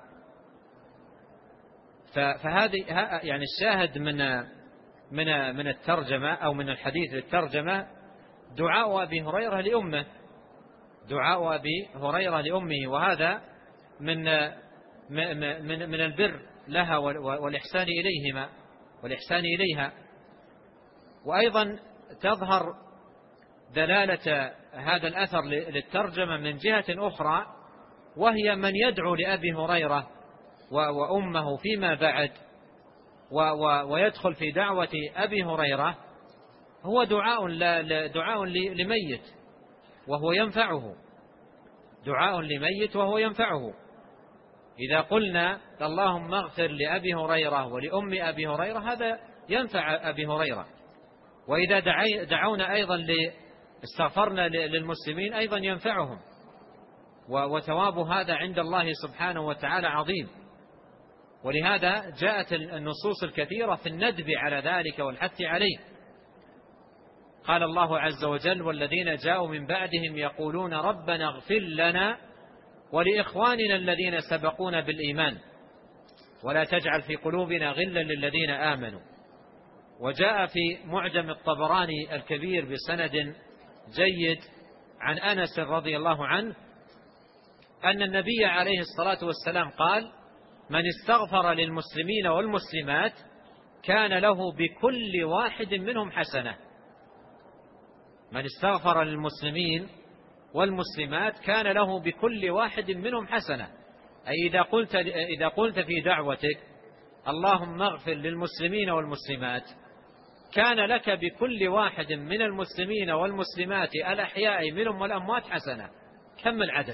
فهذه يعني الشاهد من من من الترجمة أو من الحديث للترجمة دعاء أبي هريرة لأمه، دعاء أبي هريرة لأمه، وهذا من من من البر لها والإحسان إليهما والإحسان إليها. وأيضا تظهر دلالة هذا الأثر للترجمة من جهة أخرى، وهي من يدعو لأبي هريرة وأمه فيما بعد ويدخل في دعوة أبي هريرة هو دعاء دعاء لميت وهو ينفعه، دعاء لميت وهو ينفعه. إذا قلنا اللهم اغفر لأبي هريرة ولأم أبي هريرة هذا ينفع أبي هريرة، وإذا دعونا أيضا استغفرنا للمسلمين أيضا ينفعهم، وثواب هذا عند الله سبحانه وتعالى عظيم. ولهذا جاءت النصوص الكثيرة في الندب على ذلك والحث عليه. قال الله عز وجل والذين جاءوا من بعدهم يقولون ربنا اغفر لنا ولإخواننا الذين سبقونا بالإيمان ولا تجعل في قلوبنا غلا للذين آمنوا. وجاء في معجم الطبراني الكبير بسند جيد عن أنس رضي الله عنه أن النبي عليه الصلاة والسلام قال من استغفر للمسلمين والمسلمات كان له بكل واحد منهم حسنة. من استغفر للمسلمين والمسلمات كان له بكل واحد منهم حسنة، أي إذا قلت, إذا قلت في دعوتك اللهم اغفر للمسلمين والمسلمات كان لك بكل واحد من المسلمين والمسلمات الأحياء منهم والأموات حسنة. كم العدد؟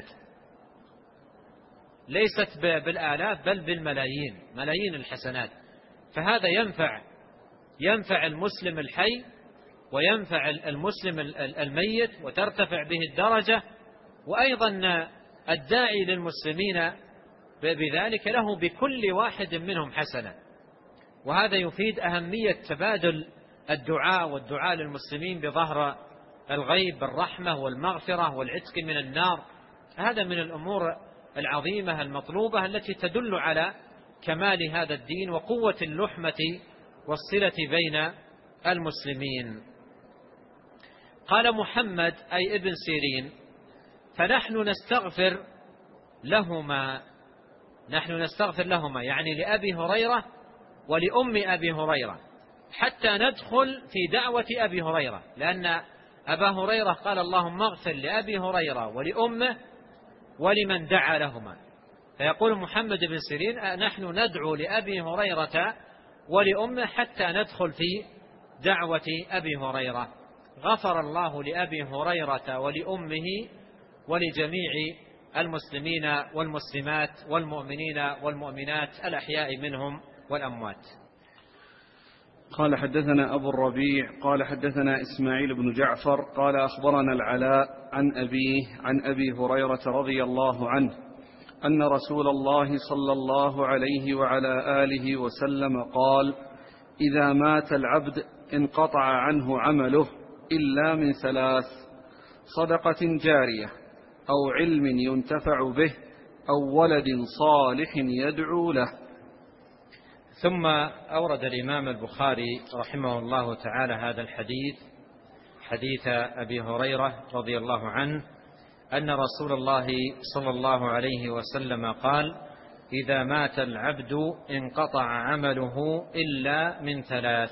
ليست بالآلاف بل بالملايين، ملايين الحسنات. فهذا ينفع ينفع المسلم الحي وينفع المسلم الميت وترتفع به الدرجة، وأيضا الداعي للمسلمين بذلك له بكل واحد منهم حسنة. وهذا يفيد أهمية تبادل الدعاء والدعاء للمسلمين بظهر الغيب بالرحمة والمغفرة والعتق من النار. هذا من الأمور العظيمة المطلوبة التي تدل على كمال هذا الدين وقوة اللحمة والصلة بين المسلمين. قال محمد أي ابن سيرين فنحن نستغفر لهما، نحن نستغفر لهما يعني لأبي هريرة ولأم أبي هريرة حتى ندخل في دعوة أبي هريرة، لأن أبا هريرة قال اللهم اغفر لأبي هريرة ولأمه ولمن دعا لهما. فيقول محمد بن سيرين نحن ندعو لأبي هريرة ولأمه حتى ندخل في دعوة أبي هريرة. غفر الله لأبي هريرة ولأمه ولجميع المسلمين والمسلمات والمؤمنين والمؤمنات الأحياء منهم والأموات. قال حدثنا أبو الربيع قال حدثنا إسماعيل بن جعفر قال أخبرنا العلاء عن أبيه عن أبي هريرة رضي الله عنه أن رسول الله صلى الله عليه وعلى آله وسلم قال إذا مات العبد انقطع عنه عمله إلا من ثلاث: صدقة جارية أو علم ينتفع به أو ولد صالح يدعو له. ثم أورد الإمام البخاري رحمه الله تعالى هذا الحديث، حديث أبي هريرة رضي الله عنه أن رسول الله صلى الله عليه وسلم قال: إذا مات العبد انقطع عمله إلا من ثلاث،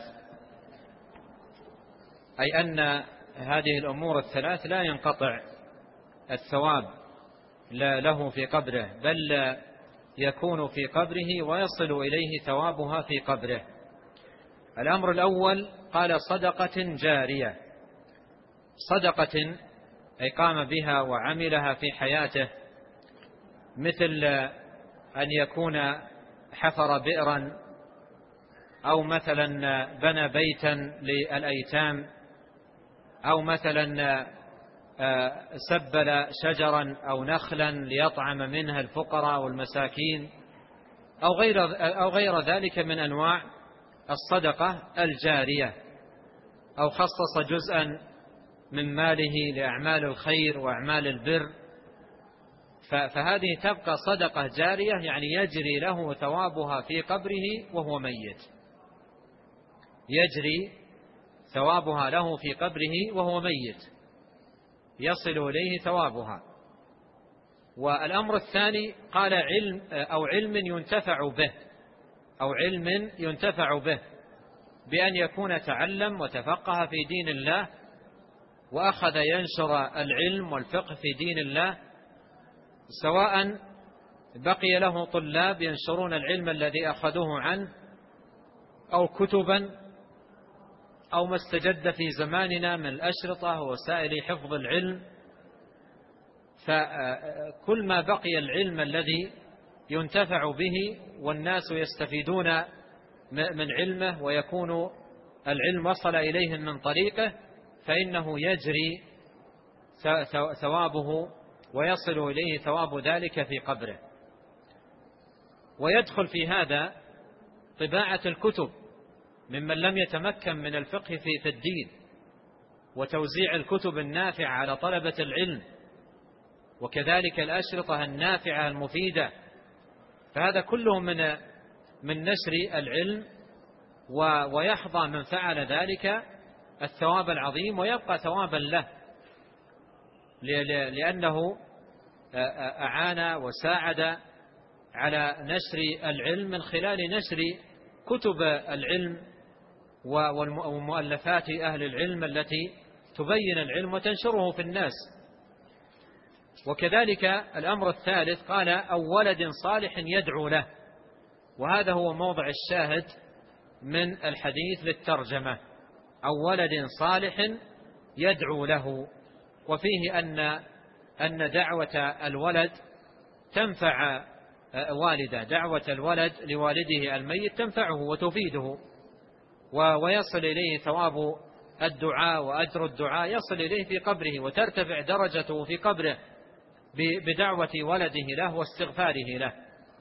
أي أن هذه الأمور الثلاث لا ينقطع الثواب له في قبره، بل يكون في قبره ويصل إليه ثوابها في قبره. الأمر الأول قال: صدقة جارية، صدقة أي قام بها وعملها في حياته، مثل أن يكون حفر بئرا، أو مثلا بنى بيتا للأيتام، أو مثلا سبل شجرا أو نخلا ليطعم منها الفقراء والمساكين، أو غير, أو غير ذلك من أنواع الصدقة الجارية، أو خصص جزءا من ماله لأعمال الخير وأعمال البر، فهذه تبقى صدقة جارية، يعني يجري له ثوابها في قبره وهو ميت، يجري ثوابها له في قبره وهو ميت، يصل إليه ثوابها. والأمر الثاني قال: علم أو علم ينتفع به، أو علم ينتفع به، بأن يكون تعلم وتفقه في دين الله وأخذ ينشر العلم والفقه في دين الله، سواء بقي له طلاب ينشرون العلم الذي أخذوه عنه، أو كتبا، أو ما استجد في زماننا من الأشرطة ووسائل حفظ العلم. فكل ما بقي العلم الذي ينتفع به والناس يستفيدون من علمه ويكون العلم وصل إليهم من طريقه، فإنه يجري ثوابه ويصل إليه ثواب ذلك في قبره. ويدخل في هذا طباعة الكتب ممن لم يتمكن من الفقه في الدين، وتوزيع الكتب النافعة على طلبة العلم، وكذلك الأشرطة النافعة المفيدة. فهذا كله من من نشر العلم، ويحظى من فعل ذلك الثواب العظيم، ويبقى ثوابا له، لأنه أعان وساعد على نشر العلم من خلال نشر كتب العلم ومؤلفات أهل العلم التي تبين العلم وتنشره في الناس. وكذلك الأمر الثالث قال: أو ولد صالح يدعو له، وهذا هو موضع الشاهد من الحديث للترجمة، أو ولد صالح يدعو له. وفيه أن أن دعوة الولد تنفع والده، دعوة الولد لوالده الميت تنفعه وتفيده، ويصل إليه ثواب الدعاء وأجر الدعاء، يصل إليه في قبره، وترتفع درجته في قبره بدعوة ولده له واستغفاره له.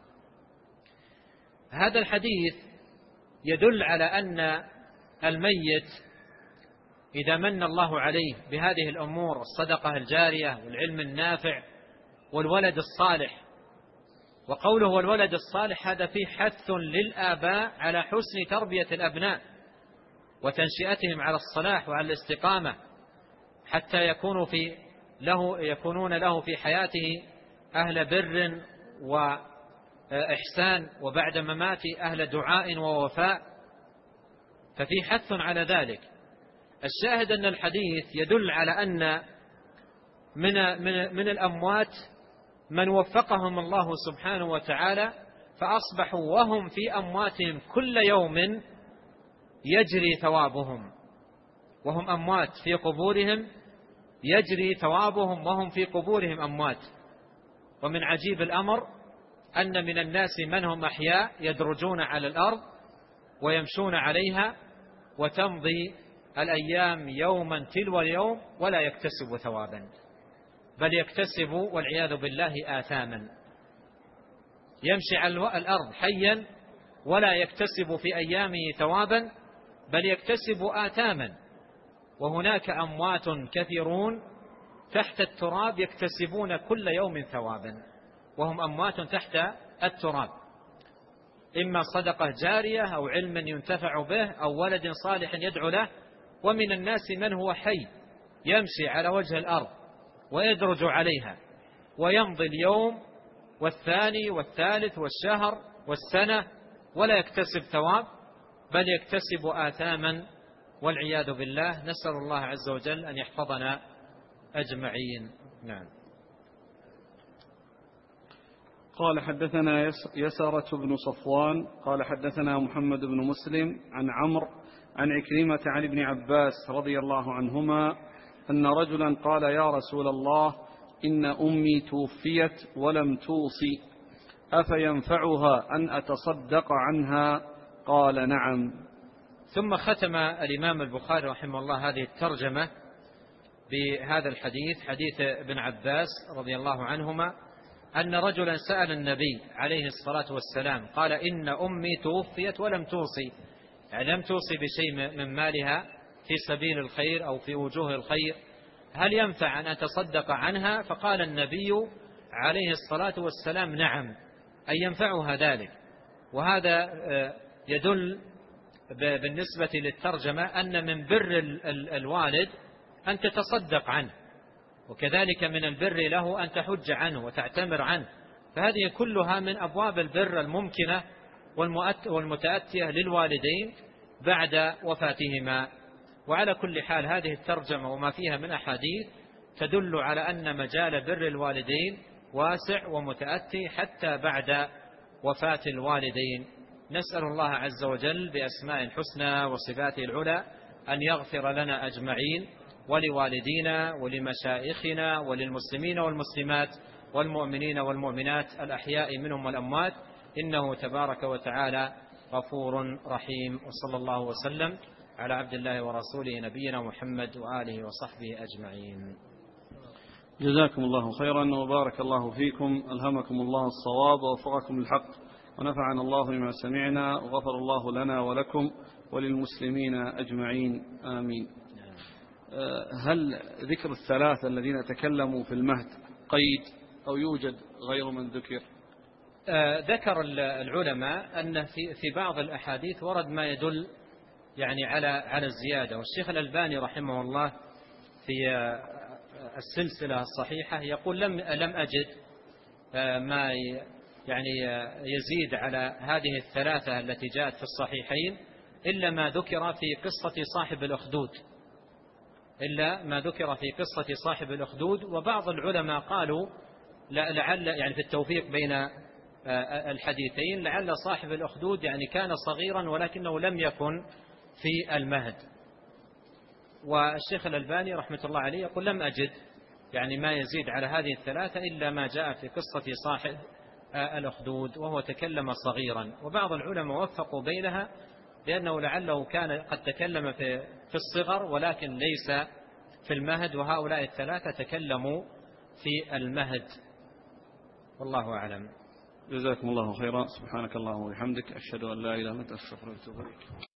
هذا الحديث يدل على أن الميت إذا من الله عليه بهذه الأمور، الصدقة الجارية والعلم النافع والولد الصالح، وقوله والولد الصالح هذا فيه حث للآباء على حسن تربية الأبناء وتنشئتهم على الصلاح وعلى الاستقامة، حتى يكونوا في له يكونون له في حياته أهل بر وإحسان، وبعد مماته أهل دعاء ووفاء، ففي حث على ذلك. الشاهد أن الحديث يدل على أن من من من الأموات من وفقهم الله سبحانه وتعالى، فأصبحوا وهم في أمواتهم كل يوم يجري ثوابهم، وهم أموات في قبورهم يجري ثوابهم وهم في قبورهم أموات. ومن عجيب الأمر أن من الناس من هم أحياء يدرجون على الأرض ويمشون عليها، وتمضي الأيام يوما تلو اليوم ولا يكتسب ثوابا، بل يكتسب والعياذ بالله آثاما. يمشي على الأرض حيا ولا يكتسب في أيامه ثوابا، بل يكتسب آثاما. وهناك أموات كثيرون تحت التراب يكتسبون كل يوم ثوابا، وهم أموات تحت التراب. إما صدقة جارية أو علم ينتفع به أو ولد صالح يدعو له. ومن الناس من هو حي يمشي على وجه الأرض ويدرج عليها ويمضي اليوم والثاني والثالث والشهر والسنة ولا يكتسب ثواب، بل يكتسب آثاما والعياذ بالله. نسأل الله عز وجل أن يحفظنا أجمعين. نعم. قال حدثنا يسرة بن صفوان قال حدثنا محمد بن مسلم عن عمرو عن عكرمة عن ابن عباس رضي الله عنهما أن رجلا قال يا رسول الله إن أمي توفيت ولم توصي أفينفعها أن أتصدق عنها؟ قال نعم. ثم ختم الإمام البخاري رحمه الله هذه الترجمة بهذا الحديث، حديث ابن عباس رضي الله عنهما أن رجلا سأل النبي عليه الصلاة والسلام قال إن أمي توفيت ولم توصي، يعني لم توصي بشيء من مالها في سبيل الخير أو في وجوه الخير، هل ينفع أن أتصدق عنها؟ فقال النبي عليه الصلاة والسلام نعم، أن ينفعها ذلك. وهذا يدل بالنسبة للترجمة أن من بر الوالد أن تتصدق عنه، وكذلك من البر له أن تحج عنه وتعتمر عنه، فهذه كلها من أبواب البر الممكنة والمتأتية للوالدين بعد وفاتهما. وعلى كل حال هذه الترجمة وما فيها من أحاديث تدل على أن مجال بر الوالدين واسع ومتأتي حتى بعد وفاة الوالدين. نسأل الله عز وجل بأسماء الحسنى وصفاته العلى أن يغفر لنا أجمعين ولوالدينا ولمشائخنا وللمسلمين والمسلمات والمؤمنين والمؤمنات الأحياء منهم والأموات، إنه تبارك وتعالى غفور رحيم. وصلى الله وسلم على عبد الله ورسوله نبينا محمد وآله وصحبه أجمعين. جزاكم الله خيرا وبارك الله فيكم، ألهمكم الله الصواب ووفقكم الحق، ونفعنا الله بما سمعنا، وغفر الله لنا ولكم وللمسلمين أجمعين آمين. هل ذكر الثلاثة الذين تكلموا في المهد قيد أو يوجد غير من ذكر؟ ذكر العلماء أن في في بعض الأحاديث ورد ما يدل يعني على على الزيادة، والشيخ الألباني رحمه الله في السلسلة الصحيحة يقول لم لم أجد ما يعني يزيد على هذه الثلاثة التي جاءت في الصحيحين إلا ما ذكر في قصة صاحب الأخدود إلا ما ذكر في قصة صاحب الأخدود. وبعض العلماء قالوا لعل يعني في التوفيق بين الحديثين لعل صاحب الأخدود يعني كان صغيرا ولكنه لم يكن في المهد. والشيخ الألباني رحمة الله عليه يقول لم أجد يعني ما يزيد على هذه الثلاثة إلا ما جاء في قصة صاحب الأخدود وهو تكلم صغيرا. وبعض العلماء وفقوا بينها لأنه لعله كان قد تكلم في في الصغر ولكن ليس في المهد، وهؤلاء الثلاثة تكلموا في المهد. والله أعلم. جزاكم الله خيرا. سبحانك اللهم وبحمدك، أشهد أن لا إله إلا أنت، أستغفرك وأتوب إليك.